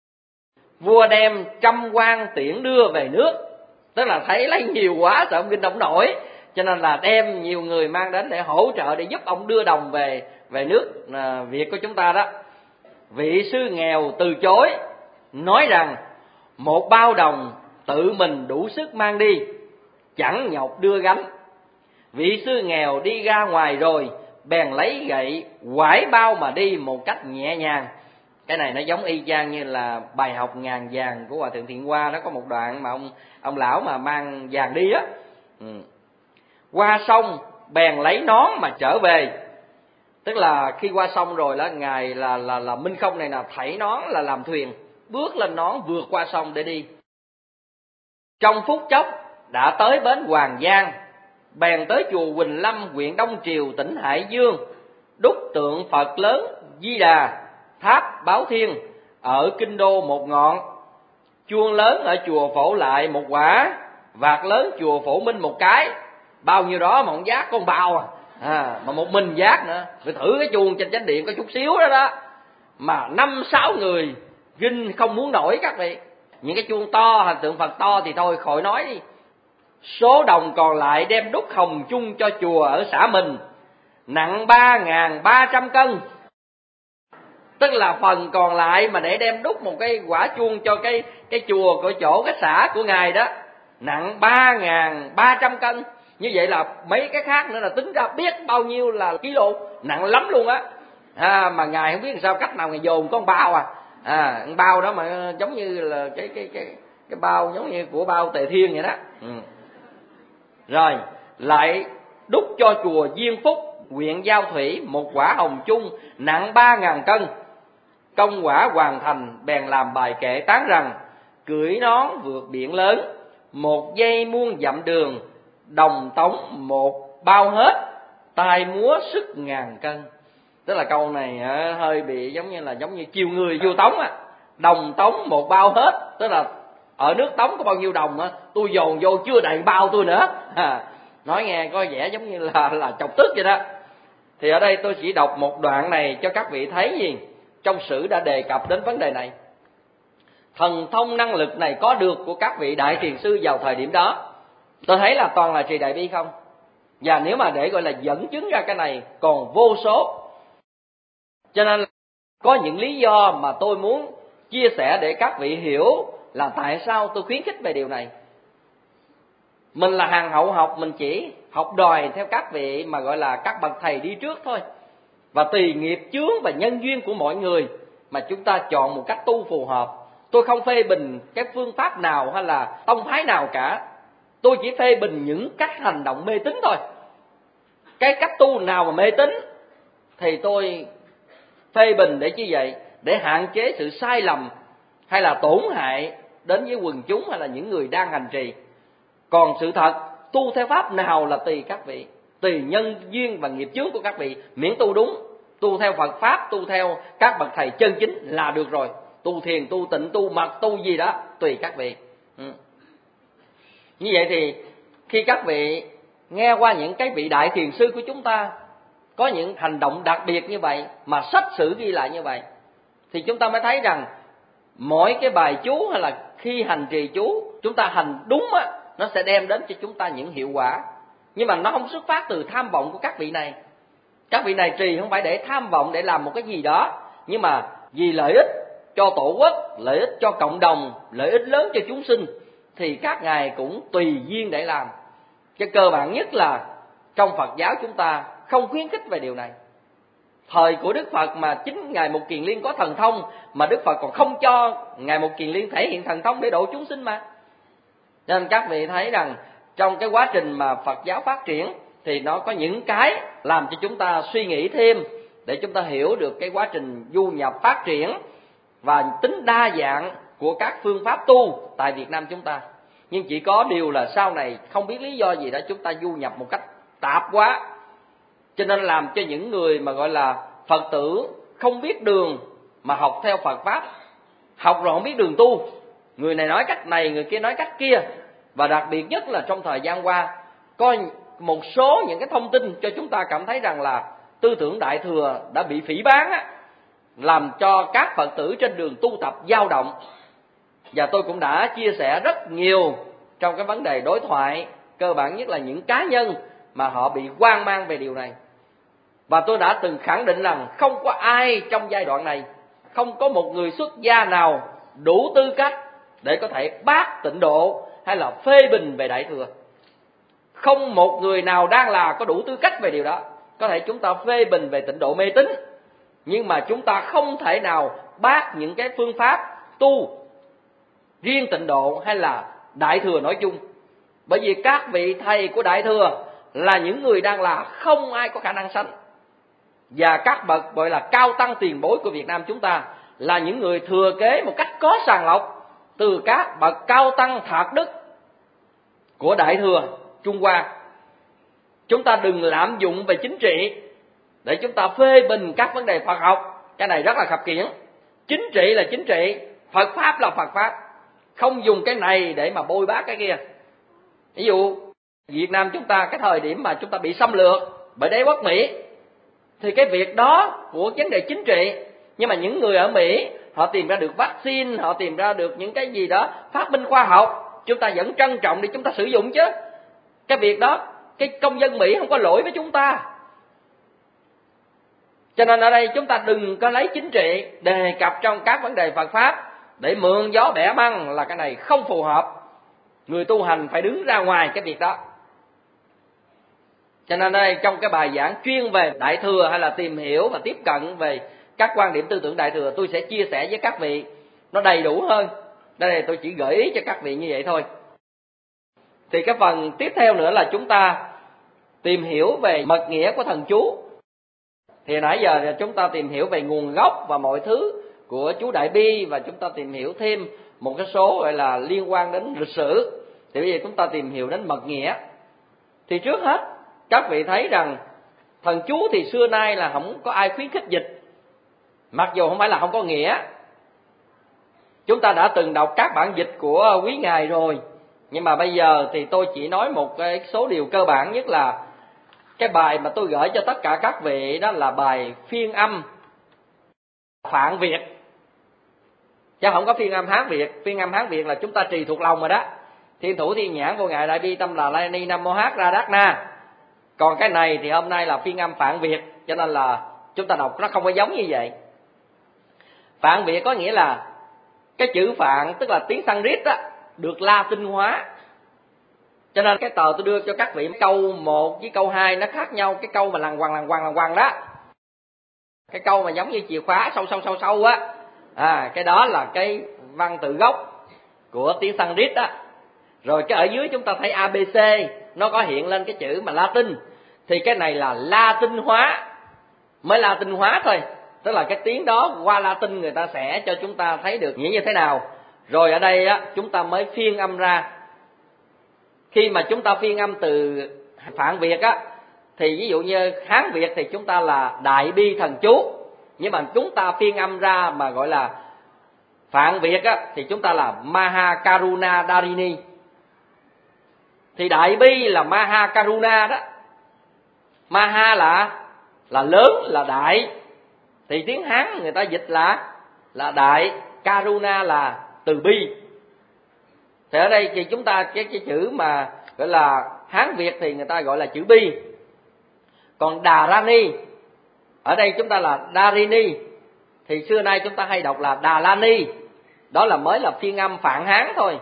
Vua đem 100 quan tiễn đưa về nước. Tức là thấy lấy nhiều quá sợ ông kinh ông nổi, cho nên là đem nhiều người mang đến để hỗ trợ, để giúp ông đưa đồng về nước Việt của chúng ta đó. Vị sư nghèo từ chối, nói rằng 1 bao đồng tự mình đủ sức mang đi, chẳng nhọc đưa gánh. Vị sư nghèo đi ra ngoài rồi, bèn lấy gậy quải bao mà đi một cách nhẹ nhàng. Cái này nó giống y chang như là bài học ngàn vàng của Hòa Thượng Thiện Hoa đó. Có một đoạn mà ông lão mà mang vàng đi á, qua sông bèn lấy nón mà trở về. Tức là khi qua sông rồi đó, ngài là Minh Không này là thảy nón là làm thuyền, bước lên nón vượt qua sông để đi. Trong phút chốc đã tới bến Hoàng Giang, bèn tới chùa Quỳnh Lâm, huyện Đông Triều, tỉnh Hải Dương, đúc tượng Phật lớn Di Đà, tháp Báo Thiên ở kinh đô một ngọn, chuông lớn ở chùa Phổ Lại một quả, vạc lớn chùa Phổ Minh một cái. Bao nhiêu đó mà không giác con bao mà một mình giác nữa. Phải thử cái chuông trên chánh điện có chút xíu đó đó, mà 5-6 người ginh không muốn nổi các vị. Những cái chuông to, hình tượng Phật to thì thôi khỏi nói đi. Số đồng còn lại đem đúc hồng chung cho chùa ở xã mình, nặng 3.300 cân. Tức là phần còn lại mà để đem đúc một cái quả chuông cho cái chùa của chỗ cái xã của ngài đó, nặng 3.300 cân. Như vậy là mấy cái khác nữa là tính ra biết bao nhiêu là kilo, nặng lắm luôn á. Mà ngài không biết làm sao cách nào ngài dồn con bao con bao đó mà giống như là cái bao giống như của bao Tề Thiên vậy đó. Rồi lại đúc cho chùa Diên Phúc, huyện Giao Thủy một quả hồng chung nặng 3.000 cân. Công quả hoàn thành, bèn làm bài kệ tán rằng: cưỡi nón vượt biển lớn, 1 giây muôn dặm đường, đồng tống 1 bao hết, tài múa sức 1000 cân. Tức là câu này hơi bị giống như chiêu người vua Tống á. Đồng tống 1 bao hết, tức là ở nước Tống có bao nhiêu đồng tôi dồn vô chưa đầy bao tôi nữa. Nói nghe có vẻ giống như là chọc tức vậy đó. Thì ở đây tôi chỉ đọc một đoạn này cho các vị thấy gì trong sử đã đề cập đến vấn đề này. Thần thông năng lực này có được của các vị đại thiền sư vào thời điểm đó, tôi thấy là toàn là trì đại bi không. Và nếu mà để gọi là dẫn chứng ra cái này còn vô số. Cho nên có những lý do mà tôi muốn chia sẻ để các vị hiểu là tại sao tôi khuyến khích về điều này. Mình là hàng hậu học, mình chỉ học đòi theo các vị mà gọi là các bậc thầy đi trước thôi. Và tùy nghiệp chướng và nhân duyên của mọi người mà chúng ta chọn một cách tu phù hợp. Tôi không phê bình cái phương pháp nào hay là tông phái nào cả. Tôi chỉ phê bình những cách hành động mê tín thôi. Cái cách tu nào mà mê tín thì tôi phê bình để chi vậy? Để hạn chế sự sai lầm hay là tổn hại đến với quần chúng hay là những người đang hành trì. Còn sự thật, tu theo pháp nào là tùy các vị, tùy nhân duyên và nghiệp chướng của các vị, miễn tu đúng, tu theo Phật pháp, tu theo các bậc thầy chân chính là được rồi. Tu thiền, tu tịnh, tu mật, tu gì đó tùy các vị. Như vậy thì khi các vị nghe qua những cái vị đại thiền sư của chúng ta có những hành động đặc biệt như vậy mà sách sử ghi lại như vậy, thì chúng ta mới thấy rằng mỗi cái bài chú hay là khi hành trì chú chúng ta hành đúng á, nó sẽ đem đến cho chúng ta những hiệu quả. Nhưng mà nó không xuất phát từ tham vọng của các vị này. Các vị này trì không phải để tham vọng để làm một cái gì đó, nhưng mà vì lợi ích cho tổ quốc, lợi ích cho cộng đồng, lợi ích lớn cho chúng sinh, thì các ngài cũng tùy duyên để làm. Cái cơ bản nhất là trong Phật giáo chúng ta không khuyến khích về điều này. Thời của Đức Phật mà chính Ngài Mục Kiền Liên có thần thông, mà Đức Phật còn không cho Ngài Mục Kiền Liên thể hiện thần thông để độ chúng sinh mà. Nên các vị thấy rằng trong cái quá trình mà Phật giáo phát triển thì nó có những cái làm cho chúng ta suy nghĩ thêm, để chúng ta hiểu được cái quá trình du nhập phát triển và tính đa dạng của các phương pháp tu tại Việt Nam chúng ta. Nhưng chỉ có điều là sau này không biết lý do gì đó chúng ta du nhập một cách tạp quá, cho nên làm cho những người mà gọi là Phật tử không biết đường mà học theo Phật Pháp, học rồi không biết đường tu. Người này nói cách này, người kia nói cách kia. Và đặc biệt nhất là trong thời gian qua, có một số những cái thông tin cho chúng ta cảm thấy rằng là tư tưởng Đại Thừa đã bị phỉ báng á, làm cho các Phật tử trên đường tu tập dao động. Và tôi cũng đã chia sẻ rất nhiều trong cái vấn đề đối thoại, cơ bản nhất là những cá nhân mà họ bị hoang mang về điều này. Và tôi đã từng khẳng định rằng không có ai trong giai đoạn này, không có một người xuất gia nào đủ tư cách để có thể bác Tịnh Độ hay là phê bình về Đại Thừa. Không một người nào đang là có đủ tư cách về điều đó. Có thể chúng ta phê bình về Tịnh Độ mê tín, nhưng mà chúng ta không thể nào bác những cái phương pháp tu riêng Tịnh Độ hay là Đại Thừa nói chung. Bởi vì các vị thầy của Đại Thừa là những người đang là không ai có khả năng sánh. Và các bậc gọi là cao tăng tiền bối của Việt Nam chúng ta là những người thừa kế một cách có sàng lọc từ các bậc cao tăng thạc đức của Đại Thừa Trung Hoa. Chúng ta đừng lạm dụng về chính trị để chúng ta phê bình các vấn đề Phật học. Cái này rất là khập khiễng. Chính trị là chính trị, Phật Pháp là Phật Pháp. Không dùng cái này để mà bôi bác cái kia. Ví dụ Việt Nam chúng ta, cái thời điểm mà chúng ta bị xâm lược bởi đế quốc Mỹ, thì cái việc đó của vấn đề chính trị. Nhưng mà những người ở Mỹ, họ tìm ra được vaccine, họ tìm ra được những cái gì đó phát minh khoa học, chúng ta vẫn trân trọng để chúng ta sử dụng chứ. Cái việc đó, cái công dân Mỹ không có lỗi với chúng ta. Cho nên ở đây chúng ta đừng có lấy chính trị đề cập trong các vấn đề Phật Pháp để mượn gió bẻ măng, là cái này không phù hợp. Người tu hành phải đứng ra ngoài cái việc đó. Cho nên đây, trong cái bài giảng chuyên về Đại Thừa hay là tìm hiểu và tiếp cận về các quan điểm tư tưởng Đại Thừa, tôi sẽ chia sẻ với các vị nó đầy đủ hơn. Đây tôi chỉ gợi ý cho các vị như vậy thôi. Thì cái phần tiếp theo nữa là chúng ta tìm hiểu về mật nghĩa của thần chú. Thì nãy giờ chúng ta tìm hiểu về nguồn gốc và mọi thứ của chú Đại Bi, và chúng ta tìm hiểu thêm một cái số gọi là liên quan đến lịch sử. Thì bây giờ chúng ta tìm hiểu đến mật nghĩa. Thì trước hết các vị thấy rằng thần chú thì xưa nay là không có ai khuyến khích dịch, mặc dù không phải là không có nghĩa. Chúng ta đã từng đọc các bản dịch của quý ngài rồi, nhưng mà bây giờ thì tôi chỉ nói một cái số điều cơ bản nhất là cái bài mà tôi gửi cho tất cả các vị, đó là bài phiên âm Phạn Việt, chứ không có phiên âm Hán Việt. Phiên âm Hán Việt là chúng ta trì thuộc lòng rồi đó. Thiên thủ thiên nhãn vô ngài Đại Bi Tâm Là Lai Ni Nam Mô Hát Ra Đát Na. Còn cái này thì hôm nay là phiên âm Phạn Việt, cho nên là chúng ta đọc nó không có giống như vậy. Phạn Việt có nghĩa là cái chữ Phạn tức là tiếng Sanskrit đó, được La Tinh hóa. Cho nên cái tờ tôi đưa cho các vị, câu 1 với câu 2 nó khác nhau. Cái câu mà lằng quằng đó, cái câu mà giống như chìa khóa sâu á, cái đó là cái văn tự gốc của tiếng Sanskrit đó. Rồi cái ở dưới chúng ta thấy ABC, nó có hiện lên cái chữ mà Latin, thì cái này là Latin hóa, mới Latin hóa thôi. Tức là cái tiếng đó qua Latin người ta sẽ cho chúng ta thấy được nghĩa như thế nào. Rồi ở đây á, chúng ta mới phiên âm ra. Khi mà chúng ta phiên âm từ Phạn Việt á, thì ví dụ như Hán Việt thì chúng ta là Đại Bi thần chú, nhưng mà chúng ta phiên âm ra mà gọi là Phạn Việt á, thì chúng ta là Maha Karuna Darini. Thì Đại Bi là Maha Karuna đó. Maha là lớn, là đại. Thì tiếng Hán người ta dịch là đại, Karuna là từ bi. Thì ở đây thì chúng ta cái chữ mà gọi là Hán Việt thì người ta gọi là chữ bi. Còn Dharani, ở đây chúng ta là Darini, thì xưa nay chúng ta hay đọc là Đà La Ni. Đó là mới là phiên âm Phạn Hán thôi.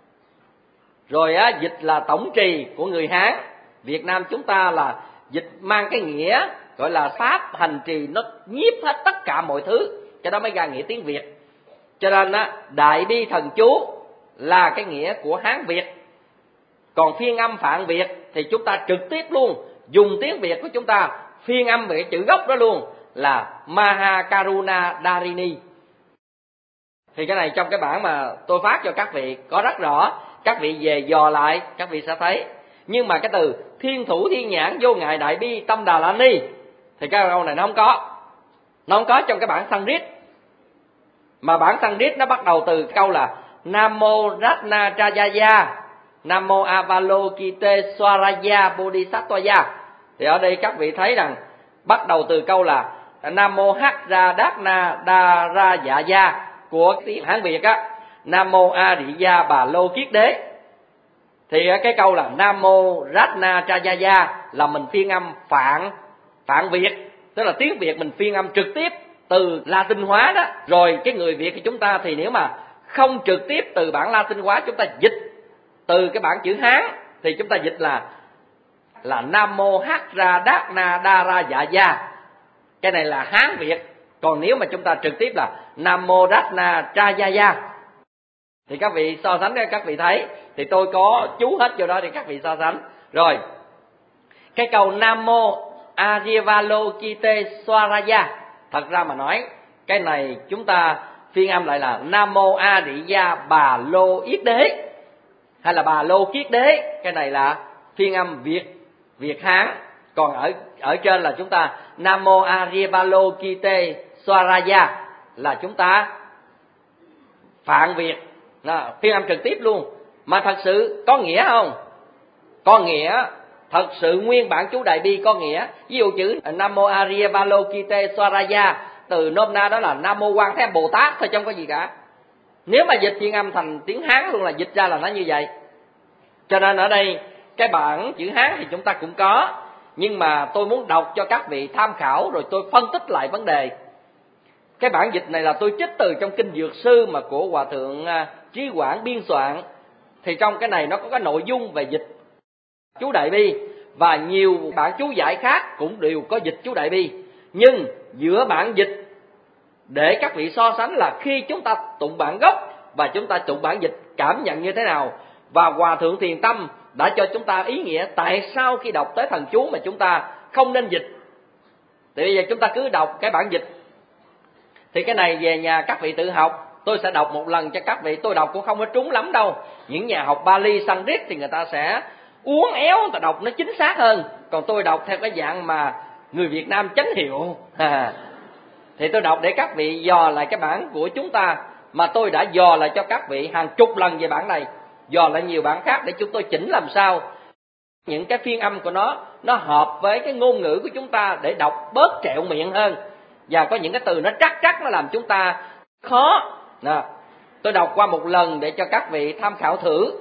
Rồi á, dịch là tổng trì của người Hán. Việt Nam chúng ta là dịch mang cái nghĩa gọi là pháp hành trì, nó nhiếp hết tất cả mọi thứ, cho đó mới ra nghĩa tiếng Việt. Cho nên á, Đại Bi thần chú là cái nghĩa của Hán Việt. Còn phiên âm Phạn Việt thì chúng ta trực tiếp luôn dùng tiếng Việt của chúng ta phiên âm về chữ gốc đó luôn là Mahakaruna Darini. Thì cái này trong cái bản mà tôi phát cho các vị có rất rõ, các vị về dò lại các vị sẽ thấy. Nhưng mà cái từ thiên thủ thiên nhãn vô ngại đại bi tâm Đà La Ni thì cái câu này nó không có trong cái bản Sanskrit. Mà bản Sanskrit nó bắt đầu từ câu là Namo Ratnajaya, Namo Avalokiteswaraya Bodhisattvaya. Thì ở đây các vị thấy rằng bắt đầu từ câu là Namo Hajradakna Darayaya của tiếng Hán Việt á, Namo Ariya Bà Lô Kiết Đế. Thì cái câu là Namo Ratnajaya là mình phiên âm phạn Việt, tức là tiếng Việt mình phiên âm trực tiếp từ Latin hóa đó. Rồi cái người Việt của chúng ta thì nếu mà không trực tiếp từ bản Latin hóa, chúng ta dịch từ cái bản chữ Hán thì chúng ta dịch là Namo Hajradakna Darayaya. Cái này là Hán Việt. Còn nếu mà chúng ta trực tiếp là Namo Ratnajaya thì các vị so sánh các vị thấy. Thì tôi có chú hết vô đó để các vị so sánh. Rồi cái câu Namo Avalokiteswaraya, thật ra mà nói cái này chúng ta phiên âm lại là Namo Ariya Bà Lô Yết Đế hay là Bà Lô Kiết Đế. Cái này là phiên âm Việt Hán. Còn ở trên là chúng ta Namo Avalokiteswaraya là chúng ta phạn Việt, phiên âm trực tiếp luôn. Mà thật sự có nghĩa không? Có nghĩa, thật sự nguyên bản chú Đại Bi có nghĩa. Ví dụ chữ Namo Avalokiteswaraya từ nôm na đó là Nam Mô Quan Thế Âm Bồ Tát thôi, chứ không có gì cả. Nếu mà dịch phiên âm thành tiếng Hán luôn là dịch ra là nó như vậy. Cho nên ở đây cái bản chữ Hán thì chúng ta cũng có, nhưng mà tôi muốn đọc cho các vị tham khảo rồi tôi phân tích lại vấn đề. Cái bản dịch này là tôi trích từ trong kinh Dược Sư mà của Hòa Thượng Trí Quảng biên soạn. Thì trong cái này nó có cái nội dung về dịch chú Đại Bi, và nhiều bản chú giải khác cũng đều có dịch chú Đại Bi. Nhưng giữa bản dịch để các vị so sánh là khi chúng ta tụng bản gốc và chúng ta tụng bản dịch cảm nhận như thế nào. Và Hòa Thượng Thiền Tâm đã cho chúng ta ý nghĩa tại sao khi đọc tới thần chú mà chúng ta không nên dịch. Thì bây giờ chúng ta cứ đọc cái bản dịch. Thì cái này về nhà các vị tự học, tôi sẽ đọc một lần cho các vị. Tôi đọc cũng không có trúng lắm đâu. Những nhà học Bali, Sanskrit thì người ta sẽ uốn éo, người ta đọc nó chính xác hơn. Còn tôi đọc theo cái dạng mà người Việt Nam chánh hiệu. Thì tôi đọc để các vị dò lại cái bản của chúng ta. Mà tôi đã dò lại cho các vị hàng chục lần về bản này, dò lại nhiều bản khác để chúng tôi chỉnh làm sao những cái phiên âm của nó hợp với cái ngôn ngữ của chúng ta để đọc bớt trẹo miệng hơn. Và có những cái từ nó trắc nó làm chúng ta khó. Tôi đọc qua một lần để cho các vị tham khảo thử.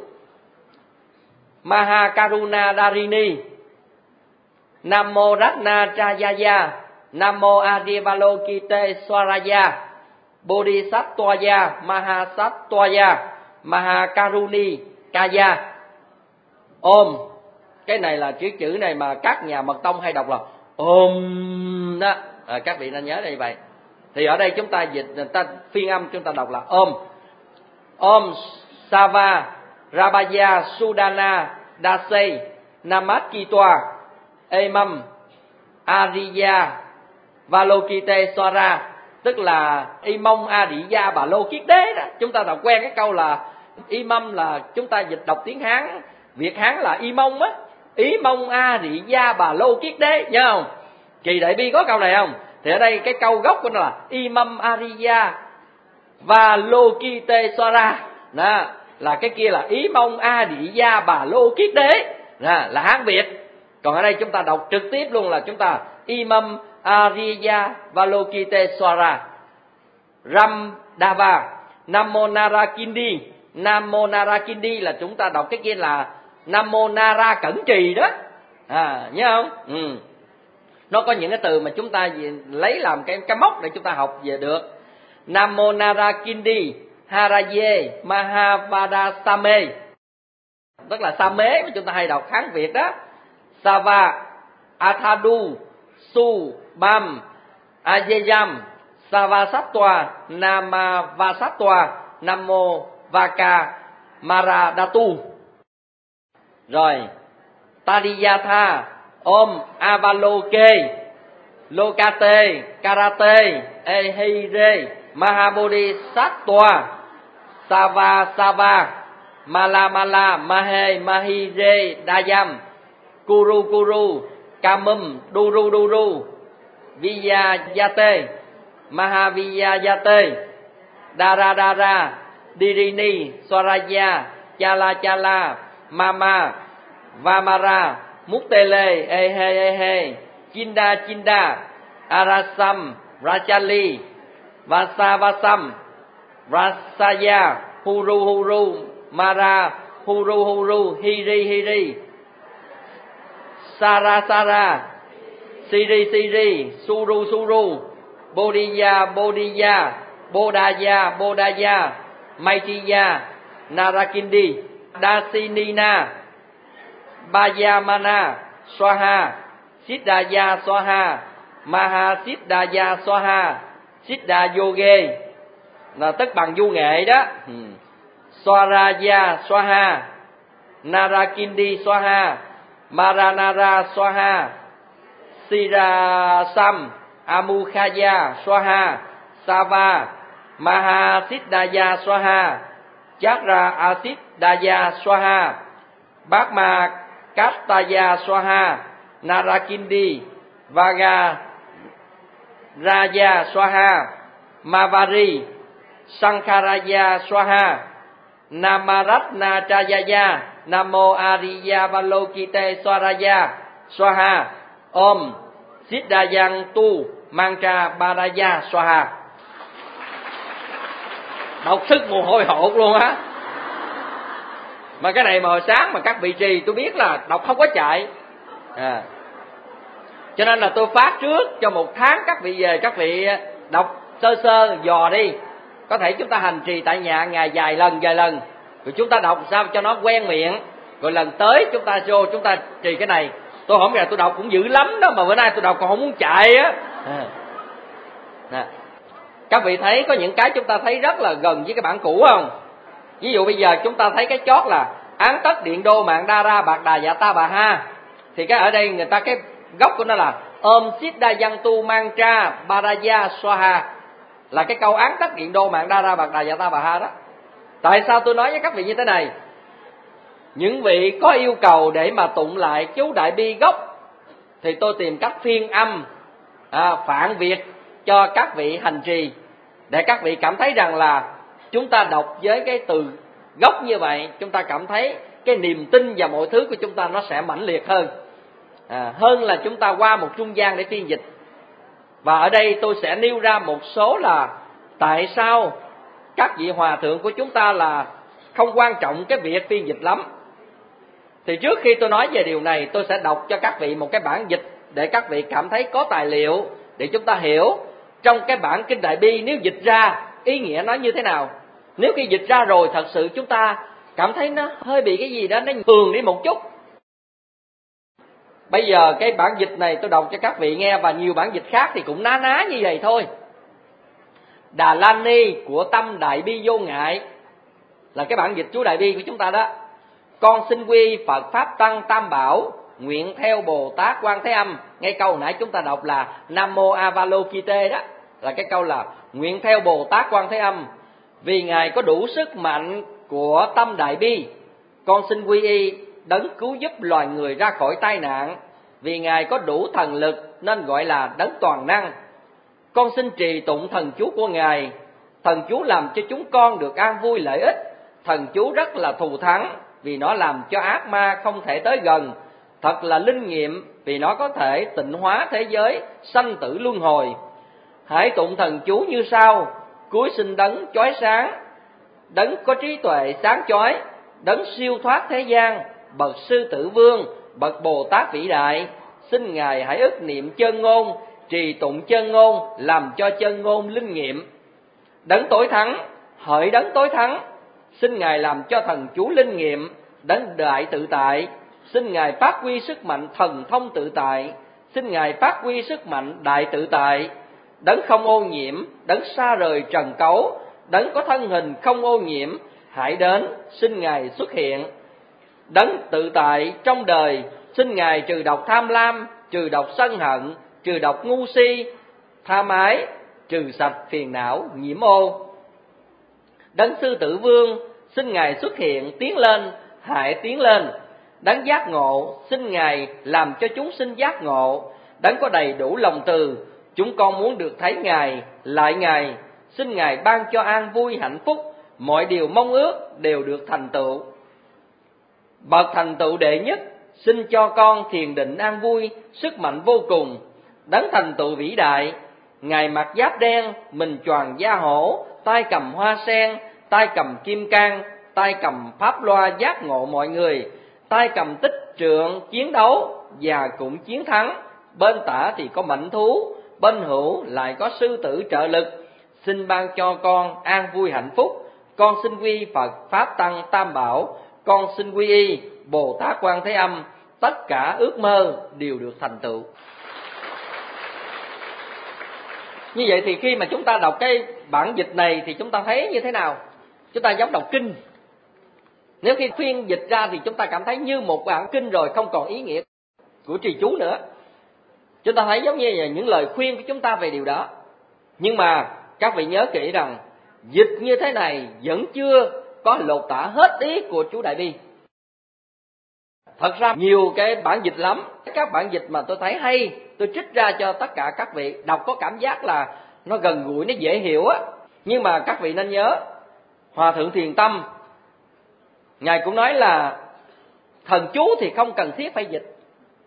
Mahakaruna Darini, Namo Ratnajaya, Namo Avalokiteswaraya, Bodhisattvaya, Mahasattvaya, Mahakaruni Kaya. Om. Cái này là chữ này mà các nhà mật tông hay đọc là Om đó. Các vị nên nhớ đây vậy. Thì ở đây chúng ta dịch, phiên âm chúng ta đọc là Om. Om Sava Rabaya Sudana Dase Namaskitwa Emam Ariya Valokiteswara, tức là Imong Ariya Bà Lô Kiết Đế đó. Chúng ta đọc quen cái câu là Imam là chúng ta dịch đọc tiếng Hán, Việt Hán là Imong á. Imong Ariya Bà Lô Kiết Đế, nhớ không? Kỳ Đại Bi có câu này không? Thì ở đây cái câu gốc của nó là Imam Ariya Valokiteswara. Đó, là cái kia là Imong Ariya Bà Lô Kiết Đế. Đó, là Hán Việt. Còn ở đây chúng ta đọc trực tiếp luôn là chúng ta Imam Ariya Valokiteswara. Ramdava Namo Narakindi. Namo Narakindi là chúng ta đọc cái kia là Namo Nara Cẩn Trì đó. Nhớ không? Nó có những cái từ mà chúng ta lấy làm cái mốc để chúng ta học về được. Namo Narakindi Haraye Mahavadasame, tức là Same mà chúng ta hay đọc Hán Việt đó. Sava Athadu Su Bam Ajayam Savasattva Namavasattva Namo Vaka Maradatu. Rồi Tariyatha Om Avaloke Lokate Karate Ehire Mahabodhisattva Sava Sava Mala Mala Mahe Mahire Dayam Kuru Kuru Kamum Duru Duru Viyayate Mahaviyayate Dara Dara Dirini Swaraya Chala Chala Mama Vamara Muktele Ehe Ehe Chinda Chinda Arasam Rachali Vasa Vasam Rasaya Huru Huru Mara Huru Huru Hiri Hiri Sara Sara Siri Siri Suru Suru Bodhiya Bodhiya Bodaya Bodaya Maitiya Narakindi Dasinina Bayamana Swaha Siddhaya Swaha Maha Siddhaya Swaha Siddha Yoge là tất bằng du nghệ đó. Swaraya Swaha Narakindi Swaha Maranara Swaha Sirasam Amukhaya Swaha Sava Maha Siddhaya Swaha Chakra Asiddhaya Swaha Bhakma Kattaya Swaha Narakindi Vaga Raya Swaha Mavari Sankharaya Swaha Namaratna Chayaya Namo Ariya Valokite Swaraya Swaha Om Siddhayang Tu Mantra Baraya Swaha. Đọc sức mồ hôi hột luôn á. Mà cái này mà hồi sáng mà các vị trì tôi biết là đọc không có chạy. Cho nên là tôi phát trước cho 1 tháng các vị về, các vị đọc sơ sơ dò đi. Có thể chúng ta hành trì tại nhà ngày vài lần. Rồi chúng ta đọc sao cho nó quen miệng. Rồi lần tới chúng ta vô chúng ta trì cái này. Tôi không ngờ tôi đọc cũng dữ lắm đó, mà bữa nay tôi đọc còn không muốn chạy á. Các vị thấy có những cái chúng ta thấy rất là gần với cái bản cũ không? Ví dụ bây giờ chúng ta thấy cái chót là án tất điện đô mạng đa ra bạc đà dạ ta bà ha. Thì cái ở đây người ta cái gốc của nó là Om Siddhayang Tu Mantra Baraya Swaha, là cái câu án tất điện đô mạng đa ra bạc đà dạ ta bà ha đó. Tại sao tôi nói với các vị như thế này? Những vị có yêu cầu để mà tụng lại chú Đại Bi gốc thì tôi tìm cách phiên âm phạn Việt cho các vị hành trì, để các vị cảm thấy rằng là chúng ta đọc với cái từ gốc như vậy, chúng ta cảm thấy cái niềm tin vào mọi thứ của chúng ta nó sẽ mãnh liệt hơn, hơn là chúng ta qua một trung gian để phiên dịch. Và ở đây tôi sẽ nêu ra một số là tại sao các vị hòa thượng của chúng ta là không quan trọng cái việc phiên dịch lắm. Thì trước khi tôi nói về điều này, tôi sẽ đọc cho các vị một cái bản dịch để các vị cảm thấy có tài liệu để chúng ta hiểu trong cái bản Kinh Đại Bi nếu dịch ra ý nghĩa nó như thế nào. Nếu khi dịch ra rồi thật sự chúng ta cảm thấy nó hơi bị cái gì đó nó thường đi một chút. Bây giờ cái bản dịch này tôi đọc cho các vị nghe, và nhiều bản dịch khác thì cũng ná ná như vậy thôi. Đà La Ni của Tâm Đại Bi Vô Ngại là cái bản dịch chú Đại Bi của chúng ta đó. Con xin quy Phật Pháp Tăng Tam Bảo, nguyện theo Bồ Tát Quan Thế Âm. Ngay câu nãy chúng ta đọc là Nam Mô Avalokite đó, là cái câu là nguyện theo Bồ Tát Quan Thế Âm, vì Ngài có đủ sức mạnh của tâm đại bi. Con xin quy y đấng cứu giúp loài người ra khỏi tai nạn, vì Ngài có đủ thần lực nên gọi là đấng toàn năng. Con xin trì tụng thần chú của Ngài. Thần chú làm cho chúng con được an vui lợi ích. Thần chú rất là thù thắng, vì nó làm cho ác ma không thể tới gần. Thật là linh nghiệm, vì nó có thể tịnh hóa thế giới sanh tử luân hồi. Hãy tụng thần chú như sau: cúi xin đấng chói sáng, đấng có trí tuệ sáng chói, đấng siêu thoát thế gian, bậc sư tử vương, bậc Bồ Tát vĩ đại. Xin Ngài hãy ức niệm chân ngôn, trì tụng chân ngôn, làm cho chân ngôn linh nghiệm. Đấng tối thắng, hỡi đấng tối thắng, xin Ngài làm cho thần chú linh nghiệm. Đấng đại tự tại, xin Ngài phát huy sức mạnh thần thông tự tại. Xin Ngài phát huy sức mạnh đại tự tại. Đấng không ô nhiễm, đấng xa rời trần cấu, đấng có thân hình không ô nhiễm, hãy đến, xin Ngài xuất hiện. Đấng tự tại trong đời, xin Ngài trừ độc tham lam, trừ độc sân hận, trừ độc ngu si, tha ái, trừ sạch phiền não, nhiễm ô. Đấng Sư Tử Vương, xin Ngài xuất hiện, tiến lên, hãy tiến lên. Đấng Giác Ngộ, xin Ngài làm cho chúng sinh giác ngộ. Đấng có đầy đủ lòng từ, chúng con muốn được thấy Ngài, lại Ngài. Xin Ngài ban cho an vui hạnh phúc, mọi điều mong ước đều được thành tựu. Bậc thành tựu đệ nhất, xin cho con thiền định an vui, sức mạnh vô cùng. Đấng thành tựu vĩ đại, Ngài mặc giáp đen, mình choàng da hổ, tay cầm hoa sen, tay cầm kim cang, tay cầm pháp loa giác ngộ mọi người, tay cầm tích trượng chiến đấu và cũng chiến thắng. Bên tả thì có mãnh thú, bên hữu lại có sư tử trợ lực. Xin ban cho con an vui hạnh phúc. Con xin quy Phật Pháp Tăng Tam Bảo, con xin quy y Bồ Tát Quan Thế Âm. Tất cả ước mơ đều được thành tựu. Như vậy thì khi mà chúng ta đọc cái bản dịch này thì chúng ta thấy như thế nào? Chúng ta giống đọc kinh. Nếu khi phiên dịch ra thì chúng ta cảm thấy như một bản kinh rồi, không còn ý nghĩa của trì chú nữa. Chúng ta thấy giống như là những lời khuyên của chúng ta về điều đó. Nhưng mà các vị nhớ kỹ rằng dịch như thế này vẫn chưa có lột tả hết ý của chú Đại Bi. Thật ra nhiều cái bản dịch lắm. Các bản dịch mà tôi thấy hay, tôi trích ra cho tất cả các vị đọc có cảm giác là nó gần gũi, nó dễ hiểu á. Nhưng mà các vị nên nhớ, Hòa Thượng Thiền Tâm Ngài cũng nói là thần chú thì không cần thiết phải dịch.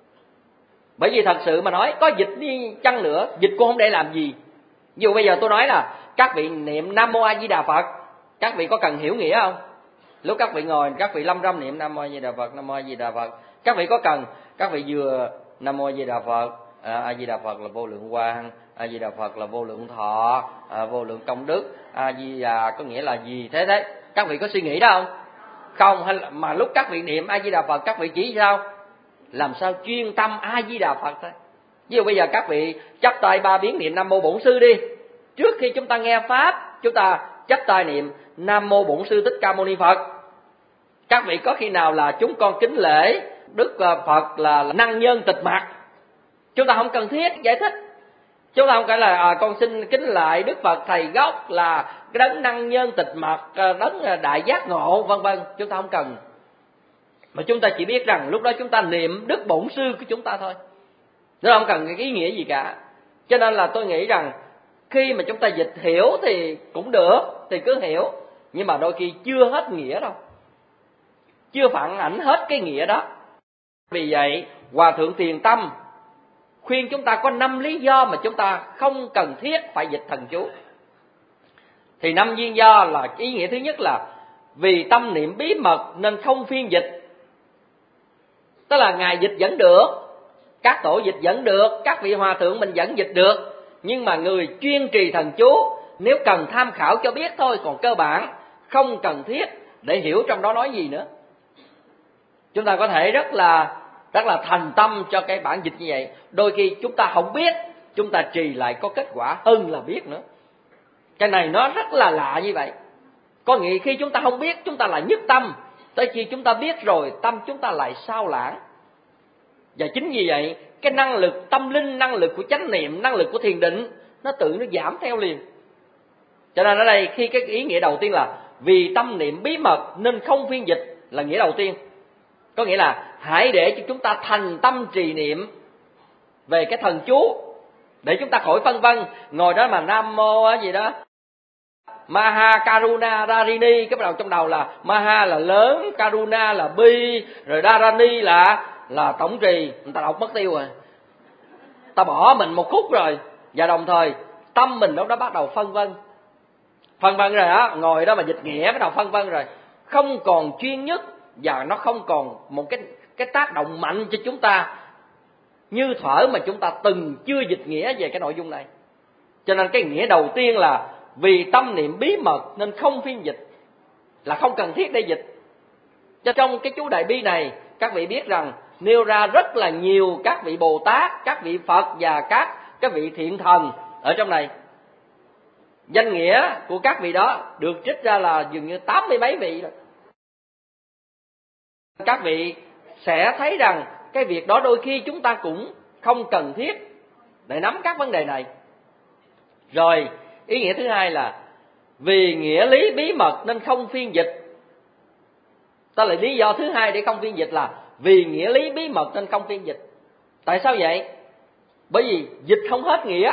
Bởi vì thật sự mà nói, có dịch đi chăng nữa, dịch cũng không để làm gì. Ví dụ bây giờ tôi nói là các vị niệm Nam Mô A Di Đà Phật, các vị có cần hiểu nghĩa không? Lúc các vị ngồi, các vị lâm râm niệm Nam Mô A Di Đà Phật, Nam Mô A Di Đà Phật, các vị có cần, các vị vừa Nam Mô A Di Đà Phật, A Di Đà Phật là vô lượng quang, A Di Đà Phật là vô lượng thọ, vô lượng công đức, A Di Đà có nghĩa là gì thế? Các vị có suy nghĩ đó không? Không, hay là, mà lúc các vị niệm A Di Đà Phật, các vị chỉ sao? Làm sao chuyên tâm A Di Đà Phật thôi. Ví dụ bây giờ các vị chắp tay ba biến niệm Nam Mô Bổn Sư đi. Trước khi chúng ta nghe pháp, chúng ta chắp tay niệm Nam Mô Bổn Sư Thích Ca Mâu Ni Phật. Các vị có khi nào là chúng con kính lễ Đức Phật là năng nhân tịch mặc? Chúng ta không cần thiết giải thích. Chúng ta không phải là con xin kính lại Đức Phật Thầy Gốc là cái đấng năng nhân tịch mặc, đấng đại giác ngộ, vân vân. Chúng ta không cần. Mà chúng ta chỉ biết rằng lúc đó chúng ta niệm Đức Bổn Sư của chúng ta thôi. Nó không cần cái ý nghĩa gì cả. Cho nên là tôi nghĩ rằng khi mà chúng ta dịch hiểu thì cũng được, thì cứ hiểu. Nhưng mà đôi khi chưa hết nghĩa đâu, chưa phản ảnh hết cái nghĩa đó. Vì vậy Hòa Thượng Thiền Tâm khuyên chúng ta có 5 lý do mà chúng ta không cần thiết phải dịch thần chú. Thì 5 nguyên do là ý nghĩa thứ nhất là vì tâm niệm bí mật nên không phiên dịch. Tức là Ngài dịch vẫn được, các tổ dịch vẫn được, các vị hòa thượng mình vẫn dịch được. Nhưng mà người chuyên trì thần chú nếu cần tham khảo cho biết thôi, còn cơ bản không cần thiết để hiểu trong đó nói gì nữa. Chúng ta có thể rất là thành tâm cho cái bản dịch như vậy. Đôi khi chúng ta không biết, chúng ta trì lại có kết quả hơn là biết nữa. Cái này nó rất là lạ như vậy. Có nghĩa khi chúng ta không biết, chúng ta lại nhất tâm. Tới khi chúng ta biết rồi, tâm chúng ta lại sao lãng. Và chính vì vậy, cái năng lực tâm linh, năng lực của chánh niệm, năng lực của thiền định, nó giảm theo liền. Cho nên ở đây khi cái ý nghĩa đầu tiên là vì tâm niệm bí mật nên không phiên dịch là nghĩa đầu tiên. Có nghĩa là hãy để cho chúng ta thành tâm trì niệm về cái thần chú, để chúng ta khỏi phân vân ngồi đó mà Nam Mô gì đó Maha Karuna Darini, cái bắt đầu trong đầu là Maha là lớn, Karuna là bi, rồi Darani là tổng trì, người ta đọc mất tiêu rồi, ta bỏ mình một khúc rồi. Và đồng thời tâm mình lúc đó bắt đầu phân vân rồi đó, ngồi đó mà dịch nghĩa bắt đầu phân vân rồi, không còn chuyên nhất và nó không còn một cái tác động mạnh cho chúng ta như thuở mà chúng ta từng chưa dịch nghĩa về cái nội dung này. Cho nên cái nghĩa đầu tiên là vì tâm niệm bí mật nên không phiên dịch, là không cần thiết để dịch. Cho trong cái chú Đại Bi này, các vị biết rằng nêu ra rất là nhiều các vị Bồ Tát, các vị Phật và các vị thiện thần ở trong này. Danh nghĩa của các vị đó được trích ra là dường như 80 mấy vị rồi. Các vị sẽ thấy rằng cái việc đó đôi khi chúng ta cũng không cần thiết để nắm các vấn đề này. Rồi, ý nghĩa thứ hai là vì nghĩa lý bí mật nên không phiên dịch. Đó là lý do thứ hai để không phiên dịch, là vì nghĩa lý bí mật nên không phiên dịch. Tại sao vậy? Bởi vì dịch không hết nghĩa.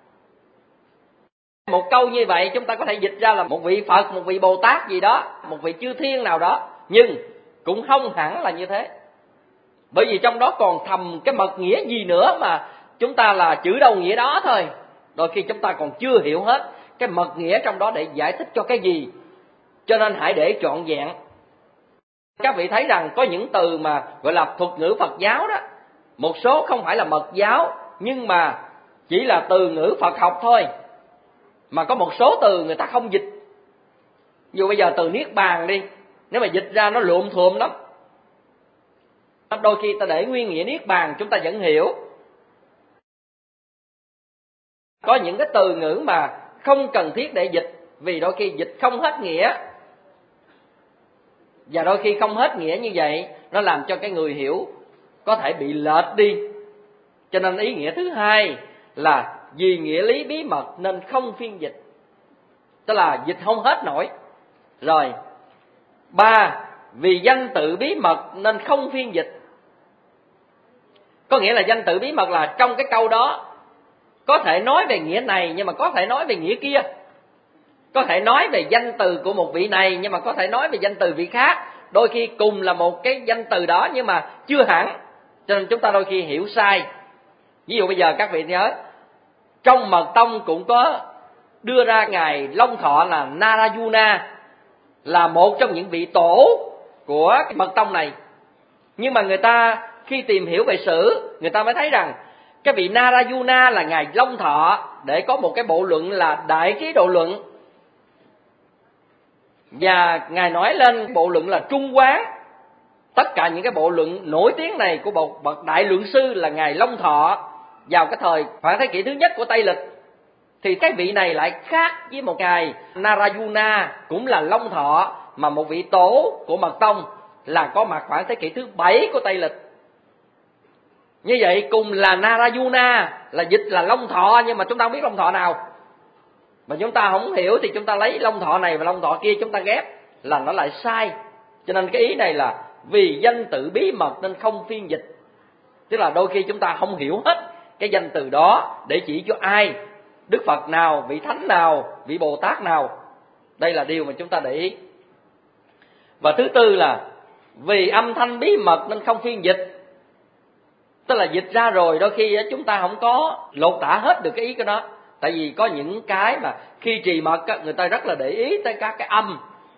Một câu như vậy chúng ta có thể dịch ra là một vị Phật, một vị Bồ Tát gì đó, một vị chư thiên nào đó, nhưng cũng không hẳn là như thế. Bởi vì trong đó còn thầm cái mật nghĩa gì nữa mà chúng ta là chữ đầu nghĩa đó thôi. Đôi khi chúng ta còn chưa hiểu hết cái mật nghĩa trong đó để giải thích cho cái gì. Cho nên hãy để trọn vẹn. Các vị thấy rằng có những từ mà gọi là thuật ngữ Phật giáo đó, một số không phải là mật giáo, nhưng mà chỉ là từ ngữ Phật học thôi. Mà có một số từ người ta không dịch. Dù bây giờ từ Niết Bàn đi, nếu mà dịch ra nó lụm thuộm lắm. Đôi khi ta để nguyên nghĩa Niết Bàn chúng ta vẫn hiểu. Có những cái từ ngữ mà không cần thiết để dịch, vì đôi khi dịch không hết nghĩa. Và đôi khi không hết nghĩa như vậy, nó làm cho cái người hiểu có thể bị lệch đi. Cho nên ý nghĩa thứ hai là vì nghĩa lý bí mật nên không phiên dịch. Tức là dịch không hết nổi. Rồi, 3. Vì danh tự bí mật nên không phiên dịch. Có nghĩa là danh tự bí mật là trong cái câu đó có thể nói về nghĩa này nhưng mà có thể nói về nghĩa kia. Có thể nói về danh từ của một vị này nhưng mà có thể nói về danh từ vị khác. Đôi khi cùng là một cái danh từ đó nhưng mà chưa hẳn. Cho nên chúng ta đôi khi hiểu sai. Ví dụ bây giờ các vị nhớ, trong mật tông cũng có đưa ra ngài Long Thọ là Narayana, là một trong những vị tổ của cái mật tông này. Nhưng mà người ta khi tìm hiểu về sử, người ta mới thấy rằng cái vị Narayana là ngài Long Thọ để có một cái bộ luận là Đại Ký Độ Luận. Và ngài nói lên bộ luận là Trung Quán. Tất cả những cái bộ luận nổi tiếng này của một bậc đại luận sư là ngài Long Thọ vào cái thời khoảng thế kỷ thứ nhất của Tây Lịch. Thì cái vị này lại khác với một ngài Narayana cũng là Long Thọ, mà một vị tổ của mật tông là có mặt khoảng thế kỷ thứ 7 của Tây Lịch. Như vậy cùng là Narayana, là dịch là Long Thọ, nhưng mà chúng ta không biết Long Thọ nào. Mà chúng ta không hiểu thì chúng ta lấy Long Thọ này và Long Thọ kia chúng ta ghép là nó lại sai. Cho nên cái ý này là vì danh tự bí mật nên không phiên dịch. Tức là đôi khi chúng ta không hiểu hết cái danh từ đó để chỉ cho ai, Đức Phật nào, vị Thánh nào, vị Bồ Tát nào. Đây là điều mà chúng ta để ý. Và thứ tư là vì âm thanh bí mật nên không phiên dịch. Tức là dịch ra rồi đôi khi chúng ta không có lột tả hết được cái ý của nó. Tại vì có những cái mà khi trì mật người ta rất là để ý tới các cái âm.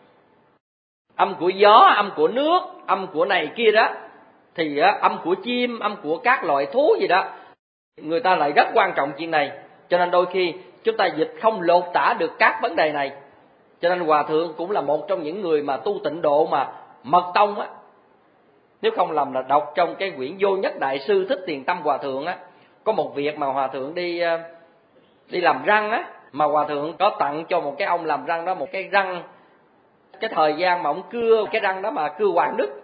Âm của gió, âm của nước, âm của này kia đó. Thì âm của chim, âm của các loại thú gì đó. Người ta lại rất quan trọng chuyện này. Cho nên đôi khi chúng ta dịch không lột tả được các vấn đề này. Cho nên Hòa Thượng cũng là một trong những người mà tu tịnh độ mà mật tông á. Nếu không lầm là đọc trong cái quyển Vô Nhất Đại Sư Thích Tiền Tâm Hòa Thượng á, có một việc mà Hòa Thượng đi làm răng á, mà Hòa Thượng có tặng cho một cái ông làm răng đó một cái răng, cái thời gian mà ông cưa cái răng đó mà cưa hoàng đức.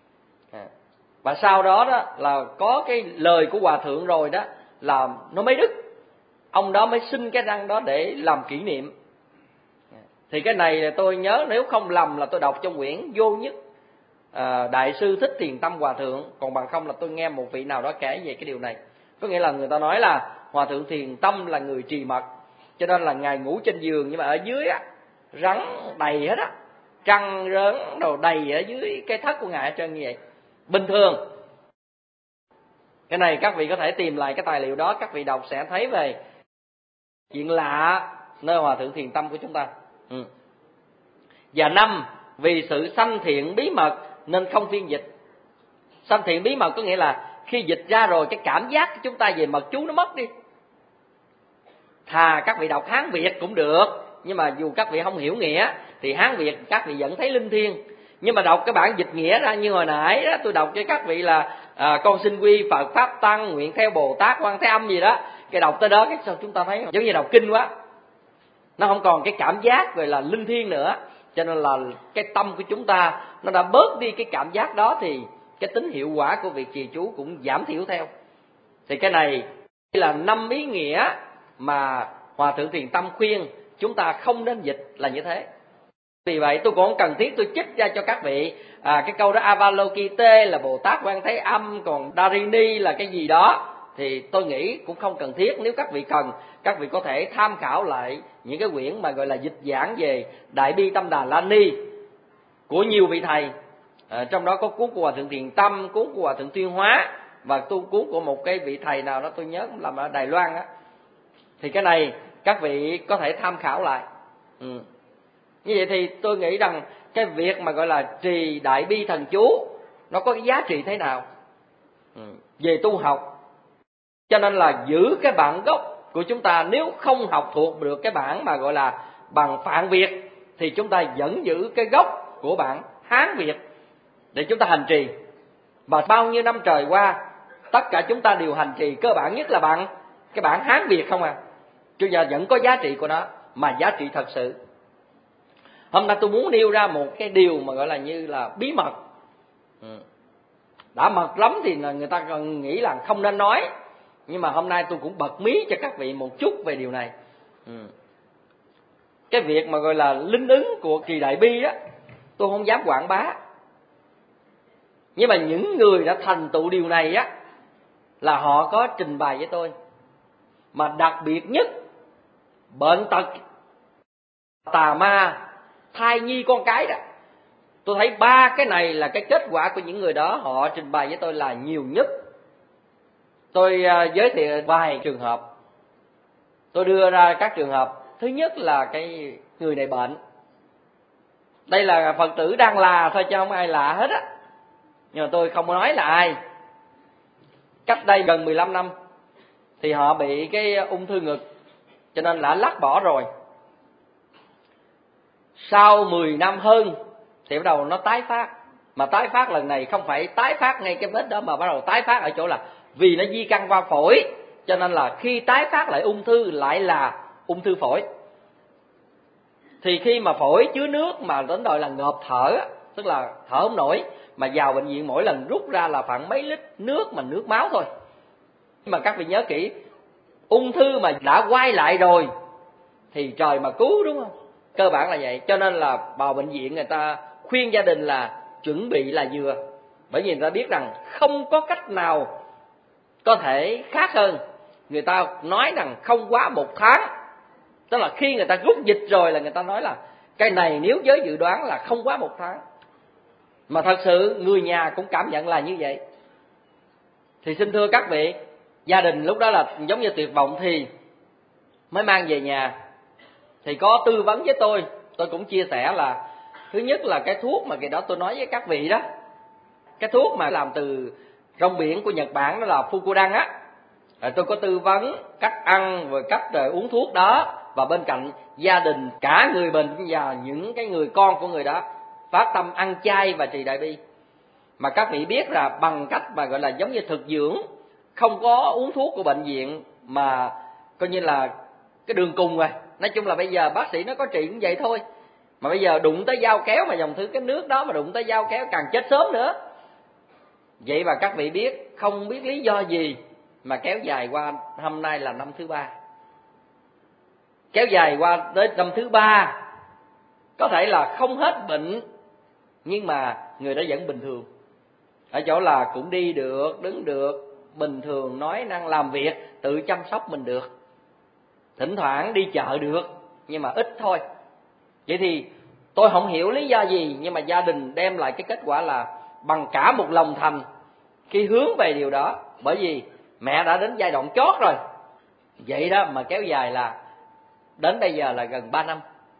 Và sau đó đó là có cái lời của Hòa Thượng rồi đó là nó mới đứt. Ông đó mới xin cái răng đó để làm kỷ niệm. Thì cái này tôi nhớ nếu không lầm là tôi đọc trong quyển Vô Nhất Đại Sư Thích Thiền Tâm Hòa Thượng. Còn bằng không là tôi nghe một vị nào đó kể về cái điều này. Có nghĩa là người ta nói là Hòa Thượng Thiền Tâm là người trì mật, cho nên là ngài ngủ trên giường nhưng mà ở dưới á rắn đầy hết á, trăng rớn đồ đầy ở dưới cái thất của ngài hết trơn như vậy. Bình thường. Cái này các vị có thể tìm lại cái tài liệu đó, các vị đọc sẽ thấy về chuyện lạ nơi Hòa Thượng Thiền Tâm của chúng ta. Và 5. Vì sự sanh thiện bí mật nên không phiên dịch. Sanh thiện bí mật có nghĩa là khi dịch ra rồi cái cảm giác của chúng ta về mật chú nó mất đi. Thà các vị đọc Hán Việt cũng được, nhưng mà dù các vị không hiểu nghĩa thì Hán Việt các vị vẫn thấy linh thiêng. Nhưng mà đọc cái bản dịch nghĩa ra như hồi nãy đó, tôi đọc cho các vị là con xin quy Phật Pháp Tăng, nguyện theo Bồ Tát Quan Thế Âm gì đó. Cái đọc tới đó cái sao chúng ta thấy giống như đọc kinh quá. Nó không còn cái cảm giác gọi là linh thiêng nữa. Cho nên là cái tâm của chúng ta nó đã bớt đi cái cảm giác đó, thì cái tính hiệu quả của việc trì chú cũng giảm thiểu theo. Thì cái này là 5 ý nghĩa mà Hòa Thượng Thiền Tâm khuyên chúng ta không nên dịch là như thế. Vì vậy tôi cũng không cần thiết tôi trích ra cho các vị cái câu đó Avalokite là Bồ Tát Quan Thế Âm, còn Darini là cái gì đó, thì tôi nghĩ cũng không cần thiết. Nếu các vị cần, các vị có thể tham khảo lại những cái quyển mà gọi là dịch giảng về Đại Bi Tâm Đà La Ni của nhiều vị thầy. Trong đó có cuốn của Hòa Thượng Thiền Tâm, cuốn của Hòa Thượng Tuyên Hóa, và cuốn của một cái vị thầy nào đó tôi nhớ làm ở Đài Loan á. Thì cái này các vị có thể tham khảo lại. Như vậy thì tôi nghĩ rằng cái việc mà gọi là trì Đại Bi Thần Chú nó có cái giá trị thế nào về tu học. Cho nên là giữ cái bản gốc của chúng ta, nếu không học thuộc được cái bản mà gọi là bằng Phạn Việt thì chúng ta vẫn giữ cái gốc của bản Hán Việt để chúng ta hành trì. Và bao nhiêu năm trời qua tất cả chúng ta đều hành trì cơ bản nhất là bằng cái bản Hán Việt không à. Cho nên vẫn có giá trị của nó, mà giá trị thật sự. Hôm nay tôi muốn nêu ra một cái điều mà gọi là như là bí mật. Đã mật lắm thì người ta còn nghĩ là không nên nói. Nhưng mà hôm nay tôi cũng bật mí cho các vị một chút về điều này. Cái việc mà gọi là linh ứng của trì Đại Bi á, tôi không dám quảng bá. Nhưng mà những người đã thành tựu điều này á là họ có trình bày với tôi. Mà đặc biệt nhất, bệnh tật, tà ma, thai nhi con cái đó, tôi thấy 3 cái này là cái kết quả của những người đó họ trình bày với tôi là nhiều nhất. Tôi giới thiệu vài trường hợp. Tôi đưa ra các trường hợp. Thứ nhất là cái người này bệnh. Đây là Phật tử đang là thôi chứ không ai lạ hết á. Nhưng mà tôi không nói là ai. Cách đây gần 15 năm thì họ bị cái ung thư ngực, cho nên đã lắc bỏ rồi. Sau 10 năm hơn thì bắt đầu nó tái phát. Mà tái phát lần này không phải tái phát ngay cái vết đó, mà bắt đầu tái phát ở chỗ là vì nó di căn qua phổi, cho nên là khi tái phát lại ung thư lại là ung thư phổi. Thì khi mà phổi chứa nước mà đến đời là ngộp thở, tức là thở không nổi, mà vào bệnh viện mỗi lần rút ra là khoảng mấy lít nước, mà nước máu thôi. Nhưng mà các vị nhớ kỹ, ung thư mà đã quay lại rồi thì trời mà cứu, đúng không? Cơ bản là vậy. Cho nên là vào bệnh viện người ta khuyên gia đình là chuẩn bị là vừa. Bởi vì người ta biết rằng không có cách nào có thể khác hơn. Người ta nói rằng không quá 1 tháng. Tức là khi người ta rút dịch rồi là người ta nói là cái này nếu với dự đoán là không quá 1 tháng. Mà thật sự người nhà cũng cảm nhận là như vậy. Thì xin thưa các vị, gia đình lúc đó là giống như tuyệt vọng thì mới mang về nhà. Thì có tư vấn với tôi cũng chia sẻ là thứ nhất là cái thuốc mà kỳ đó tôi nói với các vị đó, cái thuốc mà làm từ rong biển của Nhật Bản đó là Fukudan á. Tôi có tư vấn cách ăn và cách uống thuốc đó, và bên cạnh gia đình cả người bệnh và những cái người con của người đó phát tâm ăn chay và trì Đại Bi. Mà các vị biết là bằng cách mà gọi là giống như thực dưỡng, không có uống thuốc của bệnh viện, mà coi như là cái đường cùng rồi. Nói chung là bây giờ bác sĩ nó có trị cũng vậy thôi. Mà bây giờ đụng tới dao kéo mà dòng thứ cái nước đó mà đụng tới dao kéo càng chết sớm nữa. Vậy mà các vị biết, không biết lý do gì mà kéo dài qua hôm nay là năm thứ 3. Kéo dài qua tới năm thứ 3, có thể là không hết bệnh nhưng mà người đó vẫn bình thường. Ở chỗ là cũng đi được, đứng được, bình thường, nói năng làm việc, tự chăm sóc mình được. Thỉnh thoảng đi chợ được, nhưng mà ít thôi. Vậy thì tôi không hiểu lý do gì, nhưng mà gia đình đem lại cái kết quả là bằng cả một lòng thành khi hướng về điều đó. Bởi vì mẹ đã đến giai đoạn chót rồi. Vậy đó mà kéo dài là đến bây giờ là gần 3 năm.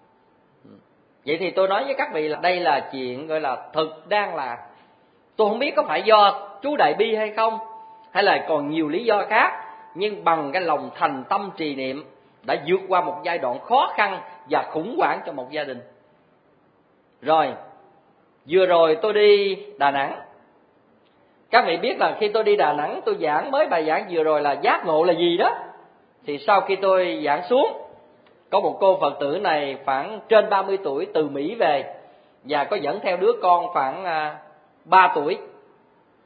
Vậy thì tôi nói với các vị là đây là chuyện gọi là thực đang là. Tôi không biết có phải do chú Đại Bi hay không, hay là còn nhiều lý do khác. Nhưng bằng cái lòng thành tâm trì niệm đã vượt qua một giai đoạn khó khăn và khủng hoảng cho một gia đình. Rồi, vừa rồi tôi đi Đà Nẵng. Các vị biết là khi tôi đi Đà Nẵng, tôi giảng mới bài giảng vừa rồi là giác ngộ là gì đó. Thì sau khi tôi giảng xuống, có một cô Phật tử này khoảng trên 30 tuổi từ Mỹ về, và có dẫn theo đứa con khoảng 3 tuổi.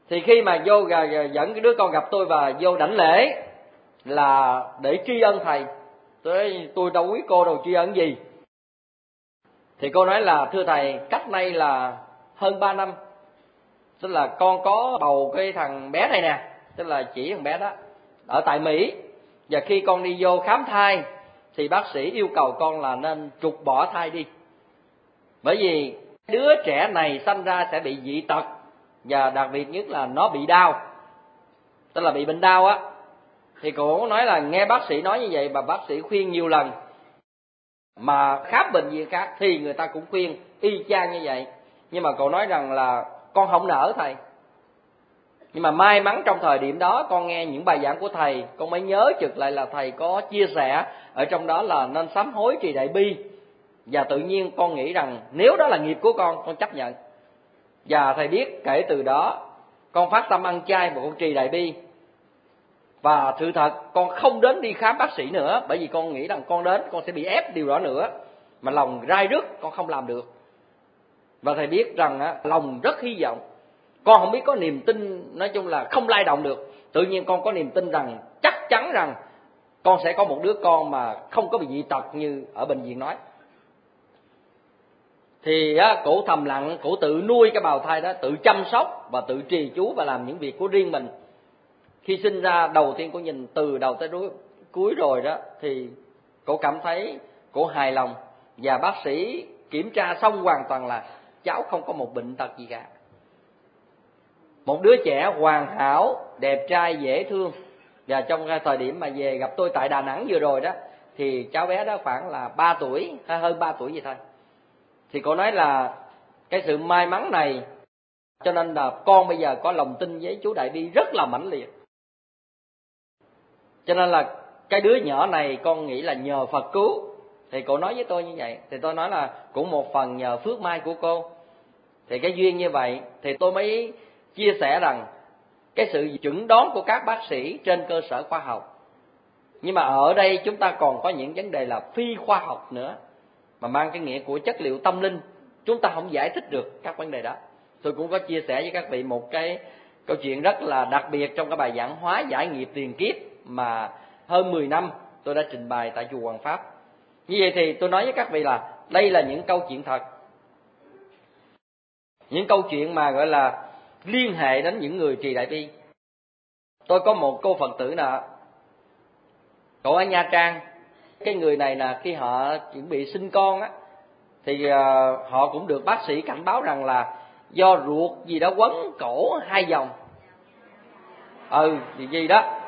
Thì khi mà vô dẫn cái đứa con gặp tôi và vô đảnh lễ là để tri ân thầy. Tôi đâu quý cô đâu tri ân gì. Thì cô nói là thưa thầy, cách nay là hơn 3 năm, tức là con có bầu cái thằng bé này nè, tức là chỉ thằng bé đó ở tại Mỹ. Và khi con đi vô khám thai thì bác sĩ yêu cầu con là nên trục bỏ thai đi, bởi vì đứa trẻ này sanh ra sẽ bị dị tật, và đặc biệt nhất là nó bị đau, tức là bị bệnh đau á. Thì cô nói là nghe bác sĩ nói như vậy và bác sĩ khuyên nhiều lần, mà khám bệnh viện khác thì người ta cũng khuyên y chang như vậy. Nhưng mà cô nói rằng là con không nỡ thầy. Nhưng mà may mắn trong thời điểm đó con nghe những bài giảng của thầy, con mới nhớ trực lại là thầy có chia sẻ ở trong đó là nên sám hối trì đại bi. Và tự nhiên con nghĩ rằng nếu đó là nghiệp của con chấp nhận. Và thầy biết kể từ đó con phát tâm ăn chay và con trì đại bi. Và sự thật con không đến đi khám bác sĩ nữa, bởi vì con nghĩ rằng con đến con sẽ bị ép điều đó nữa, mà lòng rai rứt con không làm được. Và thầy biết rằng lòng rất hy vọng. Con không biết có niềm tin, nói chung là không lay động được. Tự nhiên con có niềm tin rằng chắc chắn rằng con sẽ có một đứa con mà không có bị dị tật như ở bệnh viện nói. Thì cổ thầm lặng, cổ tự nuôi cái bào thai đó, tự chăm sóc và tự trì chú và làm những việc của riêng mình. Khi sinh ra đầu tiên cổ nhìn từ đầu tới cuối rồi đó, thì cổ cảm thấy cổ hài lòng. Và bác sĩ kiểm tra xong hoàn toàn là cháu không có một bệnh tật gì cả. Một đứa trẻ hoàn hảo, đẹp trai, dễ thương. Và trong thời điểm mà về gặp tôi tại Đà Nẵng vừa rồi đó, thì cháu bé đó khoảng là 3 tuổi, hay hơn 3 tuổi vậy thôi. Thì cô nói là cái sự may mắn này, cho nên là con bây giờ có lòng tin với chú Đại Bi rất là mãnh liệt. Cho nên là cái đứa nhỏ này con nghĩ là nhờ Phật cứu. Thì cô nói với tôi như vậy. Thì tôi nói là cũng một phần nhờ phước may của cô. Thì cái duyên như vậy thì tôi mới chia sẻ rằng cái sự chẩn đoán của các bác sĩ trên cơ sở khoa học. Nhưng mà ở đây chúng ta còn có những vấn đề là phi khoa học nữa, mà mang cái nghĩa của chất liệu tâm linh. Chúng ta không giải thích được các vấn đề đó. Tôi cũng có chia sẻ với các vị một cái câu chuyện rất là đặc biệt trong cái bài giảng hóa giải nghiệp tiền kiếp mà hơn 10 năm tôi đã trình bày tại chùa Hoàng Pháp. Như vậy thì tôi nói với các vị là đây là những câu chuyện thật, những câu chuyện mà gọi là liên hệ đến những người trì đại bi. Tôi có một cô Phật tử nè, cậu ở Nha Trang. Cái người này là khi họ chuẩn bị sinh con á, thì họ cũng được bác sĩ cảnh báo rằng là do ruột gì đó quấn cổ 2 vòng. Gì đó.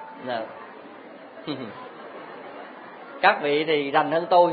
Các vị thì rành hơn tôi.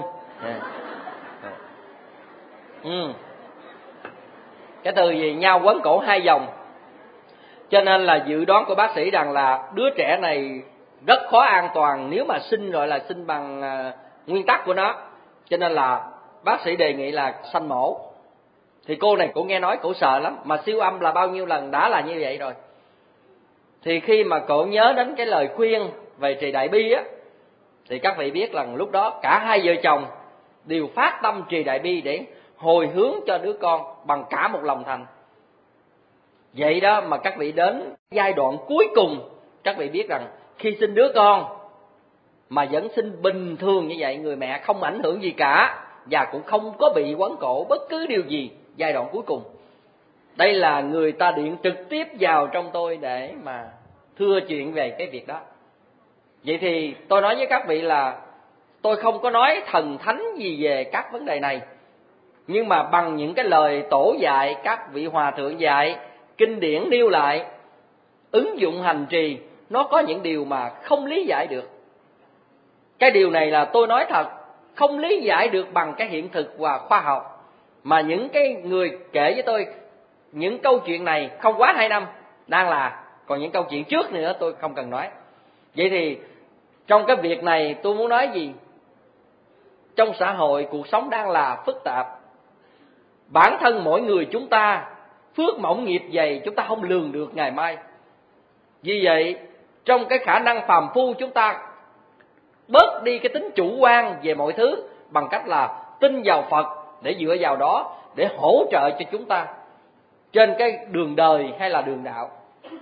Cái từ gì nhau quấn cổ 2 vòng. Cho nên là dự đoán của bác sĩ rằng là đứa trẻ này rất khó an toàn nếu mà sinh gọi là sinh bằng nguyên tắc của nó. Cho nên là bác sĩ đề nghị là sanh mổ. Thì cô này cũng nghe nói cổ sợ lắm, mà siêu âm là bao nhiêu lần đã là như vậy rồi. Thì khi mà cổ nhớ đến cái lời khuyên về trì đại bi á, thì các vị biết rằng lúc đó cả hai vợ chồng đều phát tâm trì đại bi để hồi hướng cho đứa con bằng cả một lòng thành. Vậy đó mà các vị đến giai đoạn cuối cùng, các vị biết rằng khi sinh đứa con mà vẫn sinh bình thường như vậy, người mẹ không ảnh hưởng gì cả và cũng không có bị quấn cổ bất cứ điều gì. Giai đoạn cuối cùng, đây là người ta điện trực tiếp vào trong tôi để mà thưa chuyện về cái việc đó. Vậy thì tôi nói với các vị là tôi không có nói thần thánh gì về các vấn đề này, nhưng mà bằng những cái lời tổ dạy, các vị hòa thượng dạy, kinh điển nêu lại, ứng dụng hành trì, nó có những điều mà không lý giải được. Cái điều này là tôi nói thật, không lý giải được bằng cái hiện thực và khoa học. Mà những cái người kể với tôi những câu chuyện này không quá 2 năm đang là, còn những câu chuyện trước nữa tôi không cần nói. Vậy thì trong cái việc này tôi muốn nói gì? Trong xã hội cuộc sống đang là phức tạp. Bản thân mỗi người chúng ta phước mỏng nghiệp dày, chúng ta không lường được ngày mai. Vì vậy trong cái khả năng phàm phu, chúng ta bớt đi cái tính chủ quan về mọi thứ bằng cách là tin vào Phật, để dựa vào đó để hỗ trợ cho chúng ta trên cái đường đời hay là đường đạo.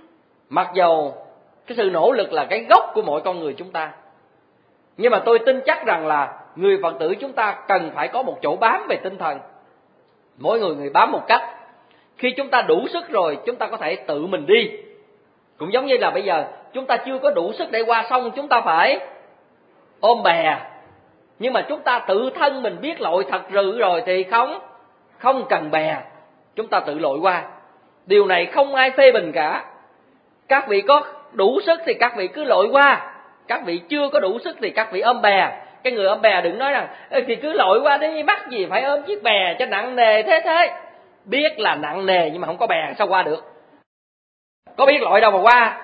Mặc dầu cái sự nỗ lực là cái gốc của mỗi con người chúng ta, nhưng mà tôi tin chắc rằng là người Phật tử chúng ta cần phải có một chỗ bám về tinh thần. Mỗi người bám một cách. Khi chúng ta đủ sức rồi, chúng ta có thể tự mình đi. Cũng giống như là bây giờ chúng ta chưa có đủ sức để qua sông, chúng ta phải ôm bè. Nhưng mà chúng ta tự thân mình biết lội thật sự rồi thì không cần bè, chúng ta tự lội qua. Điều này không ai phê bình cả. Các vị có đủ sức thì các vị cứ lội qua, các vị chưa có đủ sức thì các vị ôm bè. Cái người ôm bè đừng nói rằng thì cứ lội qua đi, mắc gì phải ôm chiếc bè cho nặng nề thế. Biết là nặng nề nhưng mà không có bè sao qua được? Có biết lội đâu mà qua.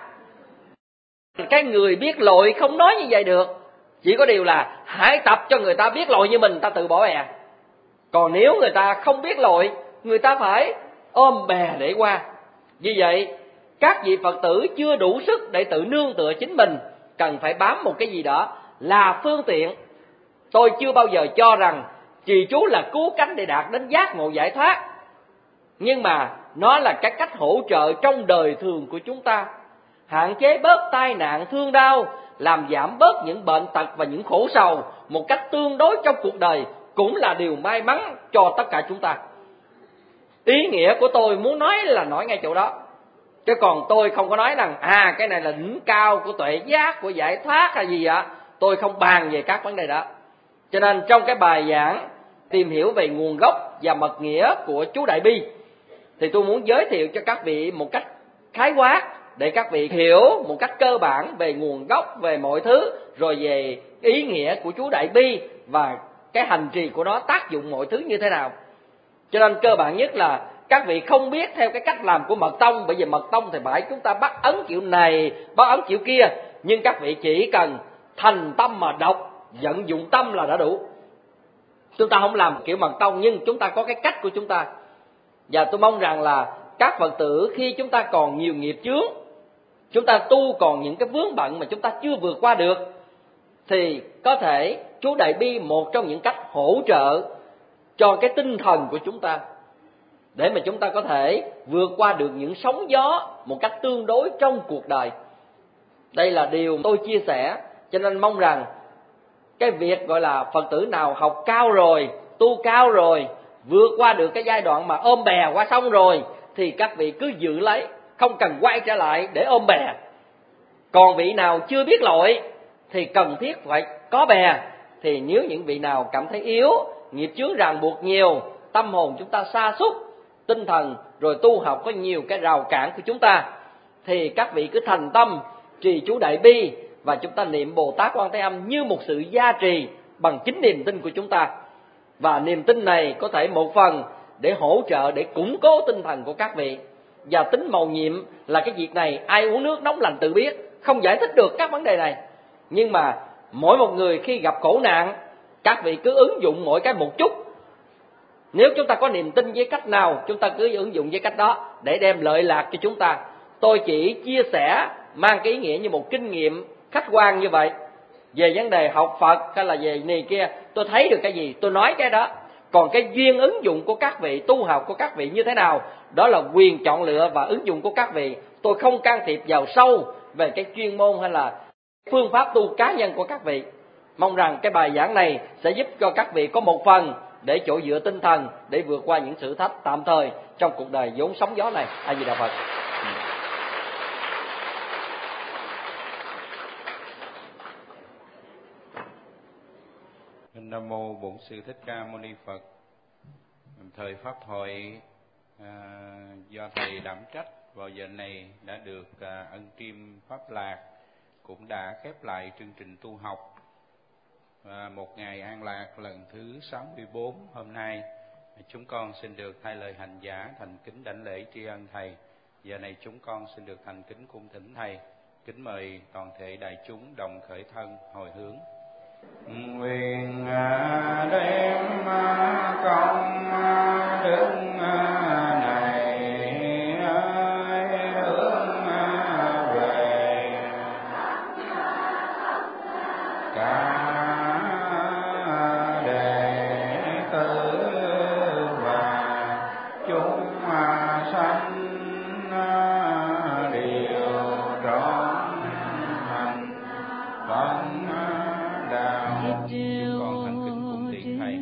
Cái người biết lội không nói như vậy được. Chỉ có điều là hãy tập cho người ta biết lội như mình, ta tự bỏ bè. Còn nếu người ta không biết lội, người ta phải ôm bè để qua. Vì vậy, các vị Phật tử chưa đủ sức để tự nương tựa chính mình, cần phải bám một cái gì đó là phương tiện. Tôi chưa bao giờ cho rằng trì chú là cứu cánh để đạt đến giác ngộ giải thoát, nhưng mà nó là cái cách hỗ trợ trong đời thường của chúng ta, hạn chế bớt tai nạn thương đau, làm giảm bớt những bệnh tật và những khổ sầu một cách tương đối trong cuộc đời, cũng là điều may mắn cho tất cả chúng ta. Ý nghĩa của tôi muốn nói là nói ngay chỗ đó, chứ còn tôi không có nói rằng cái này là đỉnh cao của tuệ giác, của giải thoát hay gì ạ. Tôi không bàn về các vấn đề đó. Cho nên trong cái bài giảng tìm hiểu về nguồn gốc và mật nghĩa của chú Đại Bi, thì tôi muốn giới thiệu cho các vị một cách khái quát để các vị hiểu một cách cơ bản về nguồn gốc, về mọi thứ, rồi về ý nghĩa của chú Đại Bi và cái hành trì của nó, tác dụng mọi thứ như thế nào. Cho nên cơ bản nhất là các vị không biết theo cái cách làm của mật tông, bởi vì mật tông thì phải chúng ta bắt ấn kiểu này, bắt ấn kiểu kia, nhưng các vị chỉ cần thành tâm mà đọc, vận dụng tâm là đã đủ. Chúng ta không làm kiểu mật tông, nhưng chúng ta có cái cách của chúng ta. Và tôi mong rằng là các Phật tử khi chúng ta còn nhiều nghiệp chướng, chúng ta tu còn những cái vướng bận mà chúng ta chưa vượt qua được, thì có thể chú Đại Bi một trong những cách hỗ trợ cho cái tinh thần của chúng ta, để mà chúng ta có thể vượt qua được những sóng gió một cách tương đối trong cuộc đời. Đây là điều tôi chia sẻ, cho nên mong rằng cái việc gọi là Phật tử nào học cao rồi, tu cao rồi, vượt qua được cái giai đoạn mà ôm bè qua sông rồi, thì các vị cứ giữ lấy, không cần quay trở lại để ôm bè. Còn vị nào chưa biết lội thì cần thiết phải có bè. Thì nếu những vị nào cảm thấy yếu, nghiệp chướng ràng buộc nhiều, tâm hồn chúng ta sa sút, tinh thần rồi tu học có nhiều cái rào cản của chúng ta, thì các vị cứ thành tâm trì chú Đại Bi và chúng ta niệm Bồ Tát Quan Thế Âm như một sự gia trì bằng chính niềm tin của chúng ta. Và niềm tin này có thể một phần để hỗ trợ, để củng cố tinh thần của các vị. Và tính mầu nhiệm là cái việc này ai uống nước nóng lành tự biết, không giải thích được các vấn đề này. Nhưng mà mỗi một người khi gặp khổ nạn, các vị cứ ứng dụng mỗi cái một chút. Nếu chúng ta có niềm tin với cách nào, chúng ta cứ ứng dụng với cách đó để đem lợi lạc cho chúng ta. Tôi chỉ chia sẻ mang cái ý nghĩa như một kinh nghiệm khách quan như vậy. Về vấn đề học Phật hay là về này kia, tôi thấy được cái gì tôi nói cái đó. Còn cái duyên ứng dụng của các vị, tu học của các vị như thế nào, đó là quyền chọn lựa và ứng dụng của các vị. Tôi không can thiệp vào sâu về cái chuyên môn hay là phương pháp tu cá nhân của các vị. Mong rằng cái bài giảng này sẽ giúp cho các vị có một phần để chỗ dựa tinh thần để vượt qua những thử thách tạm thời trong cuộc đời vốn sóng gió này. A Di Đà Phật. Nam mô Bổn Sư Thích Ca Mâu Ni Phật. Thời pháp hội do thầy đảm trách vào giờ này đã được ân triêm pháp lạc, cũng đã khép lại chương trình tu học một ngày an lạc lần thứ 64 hôm nay. Chúng con xin được thay lời hành giả thành kính đảnh lễ tri ân thầy. Giờ này chúng con xin được thành kính cung thỉnh thầy. Kính mời toàn thể đại chúng đồng khởi thân hồi hướng. Nguyện đem công đức này hướng về cả đệ tử và chúng sanh đều Vâng đạo. Chúng con thành kính cung tiễn thầy.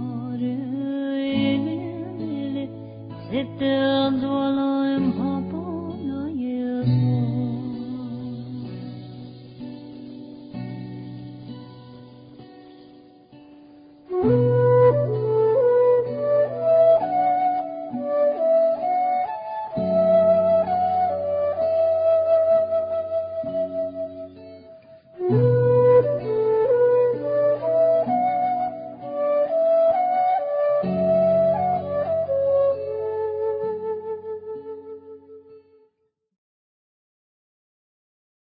Sit down,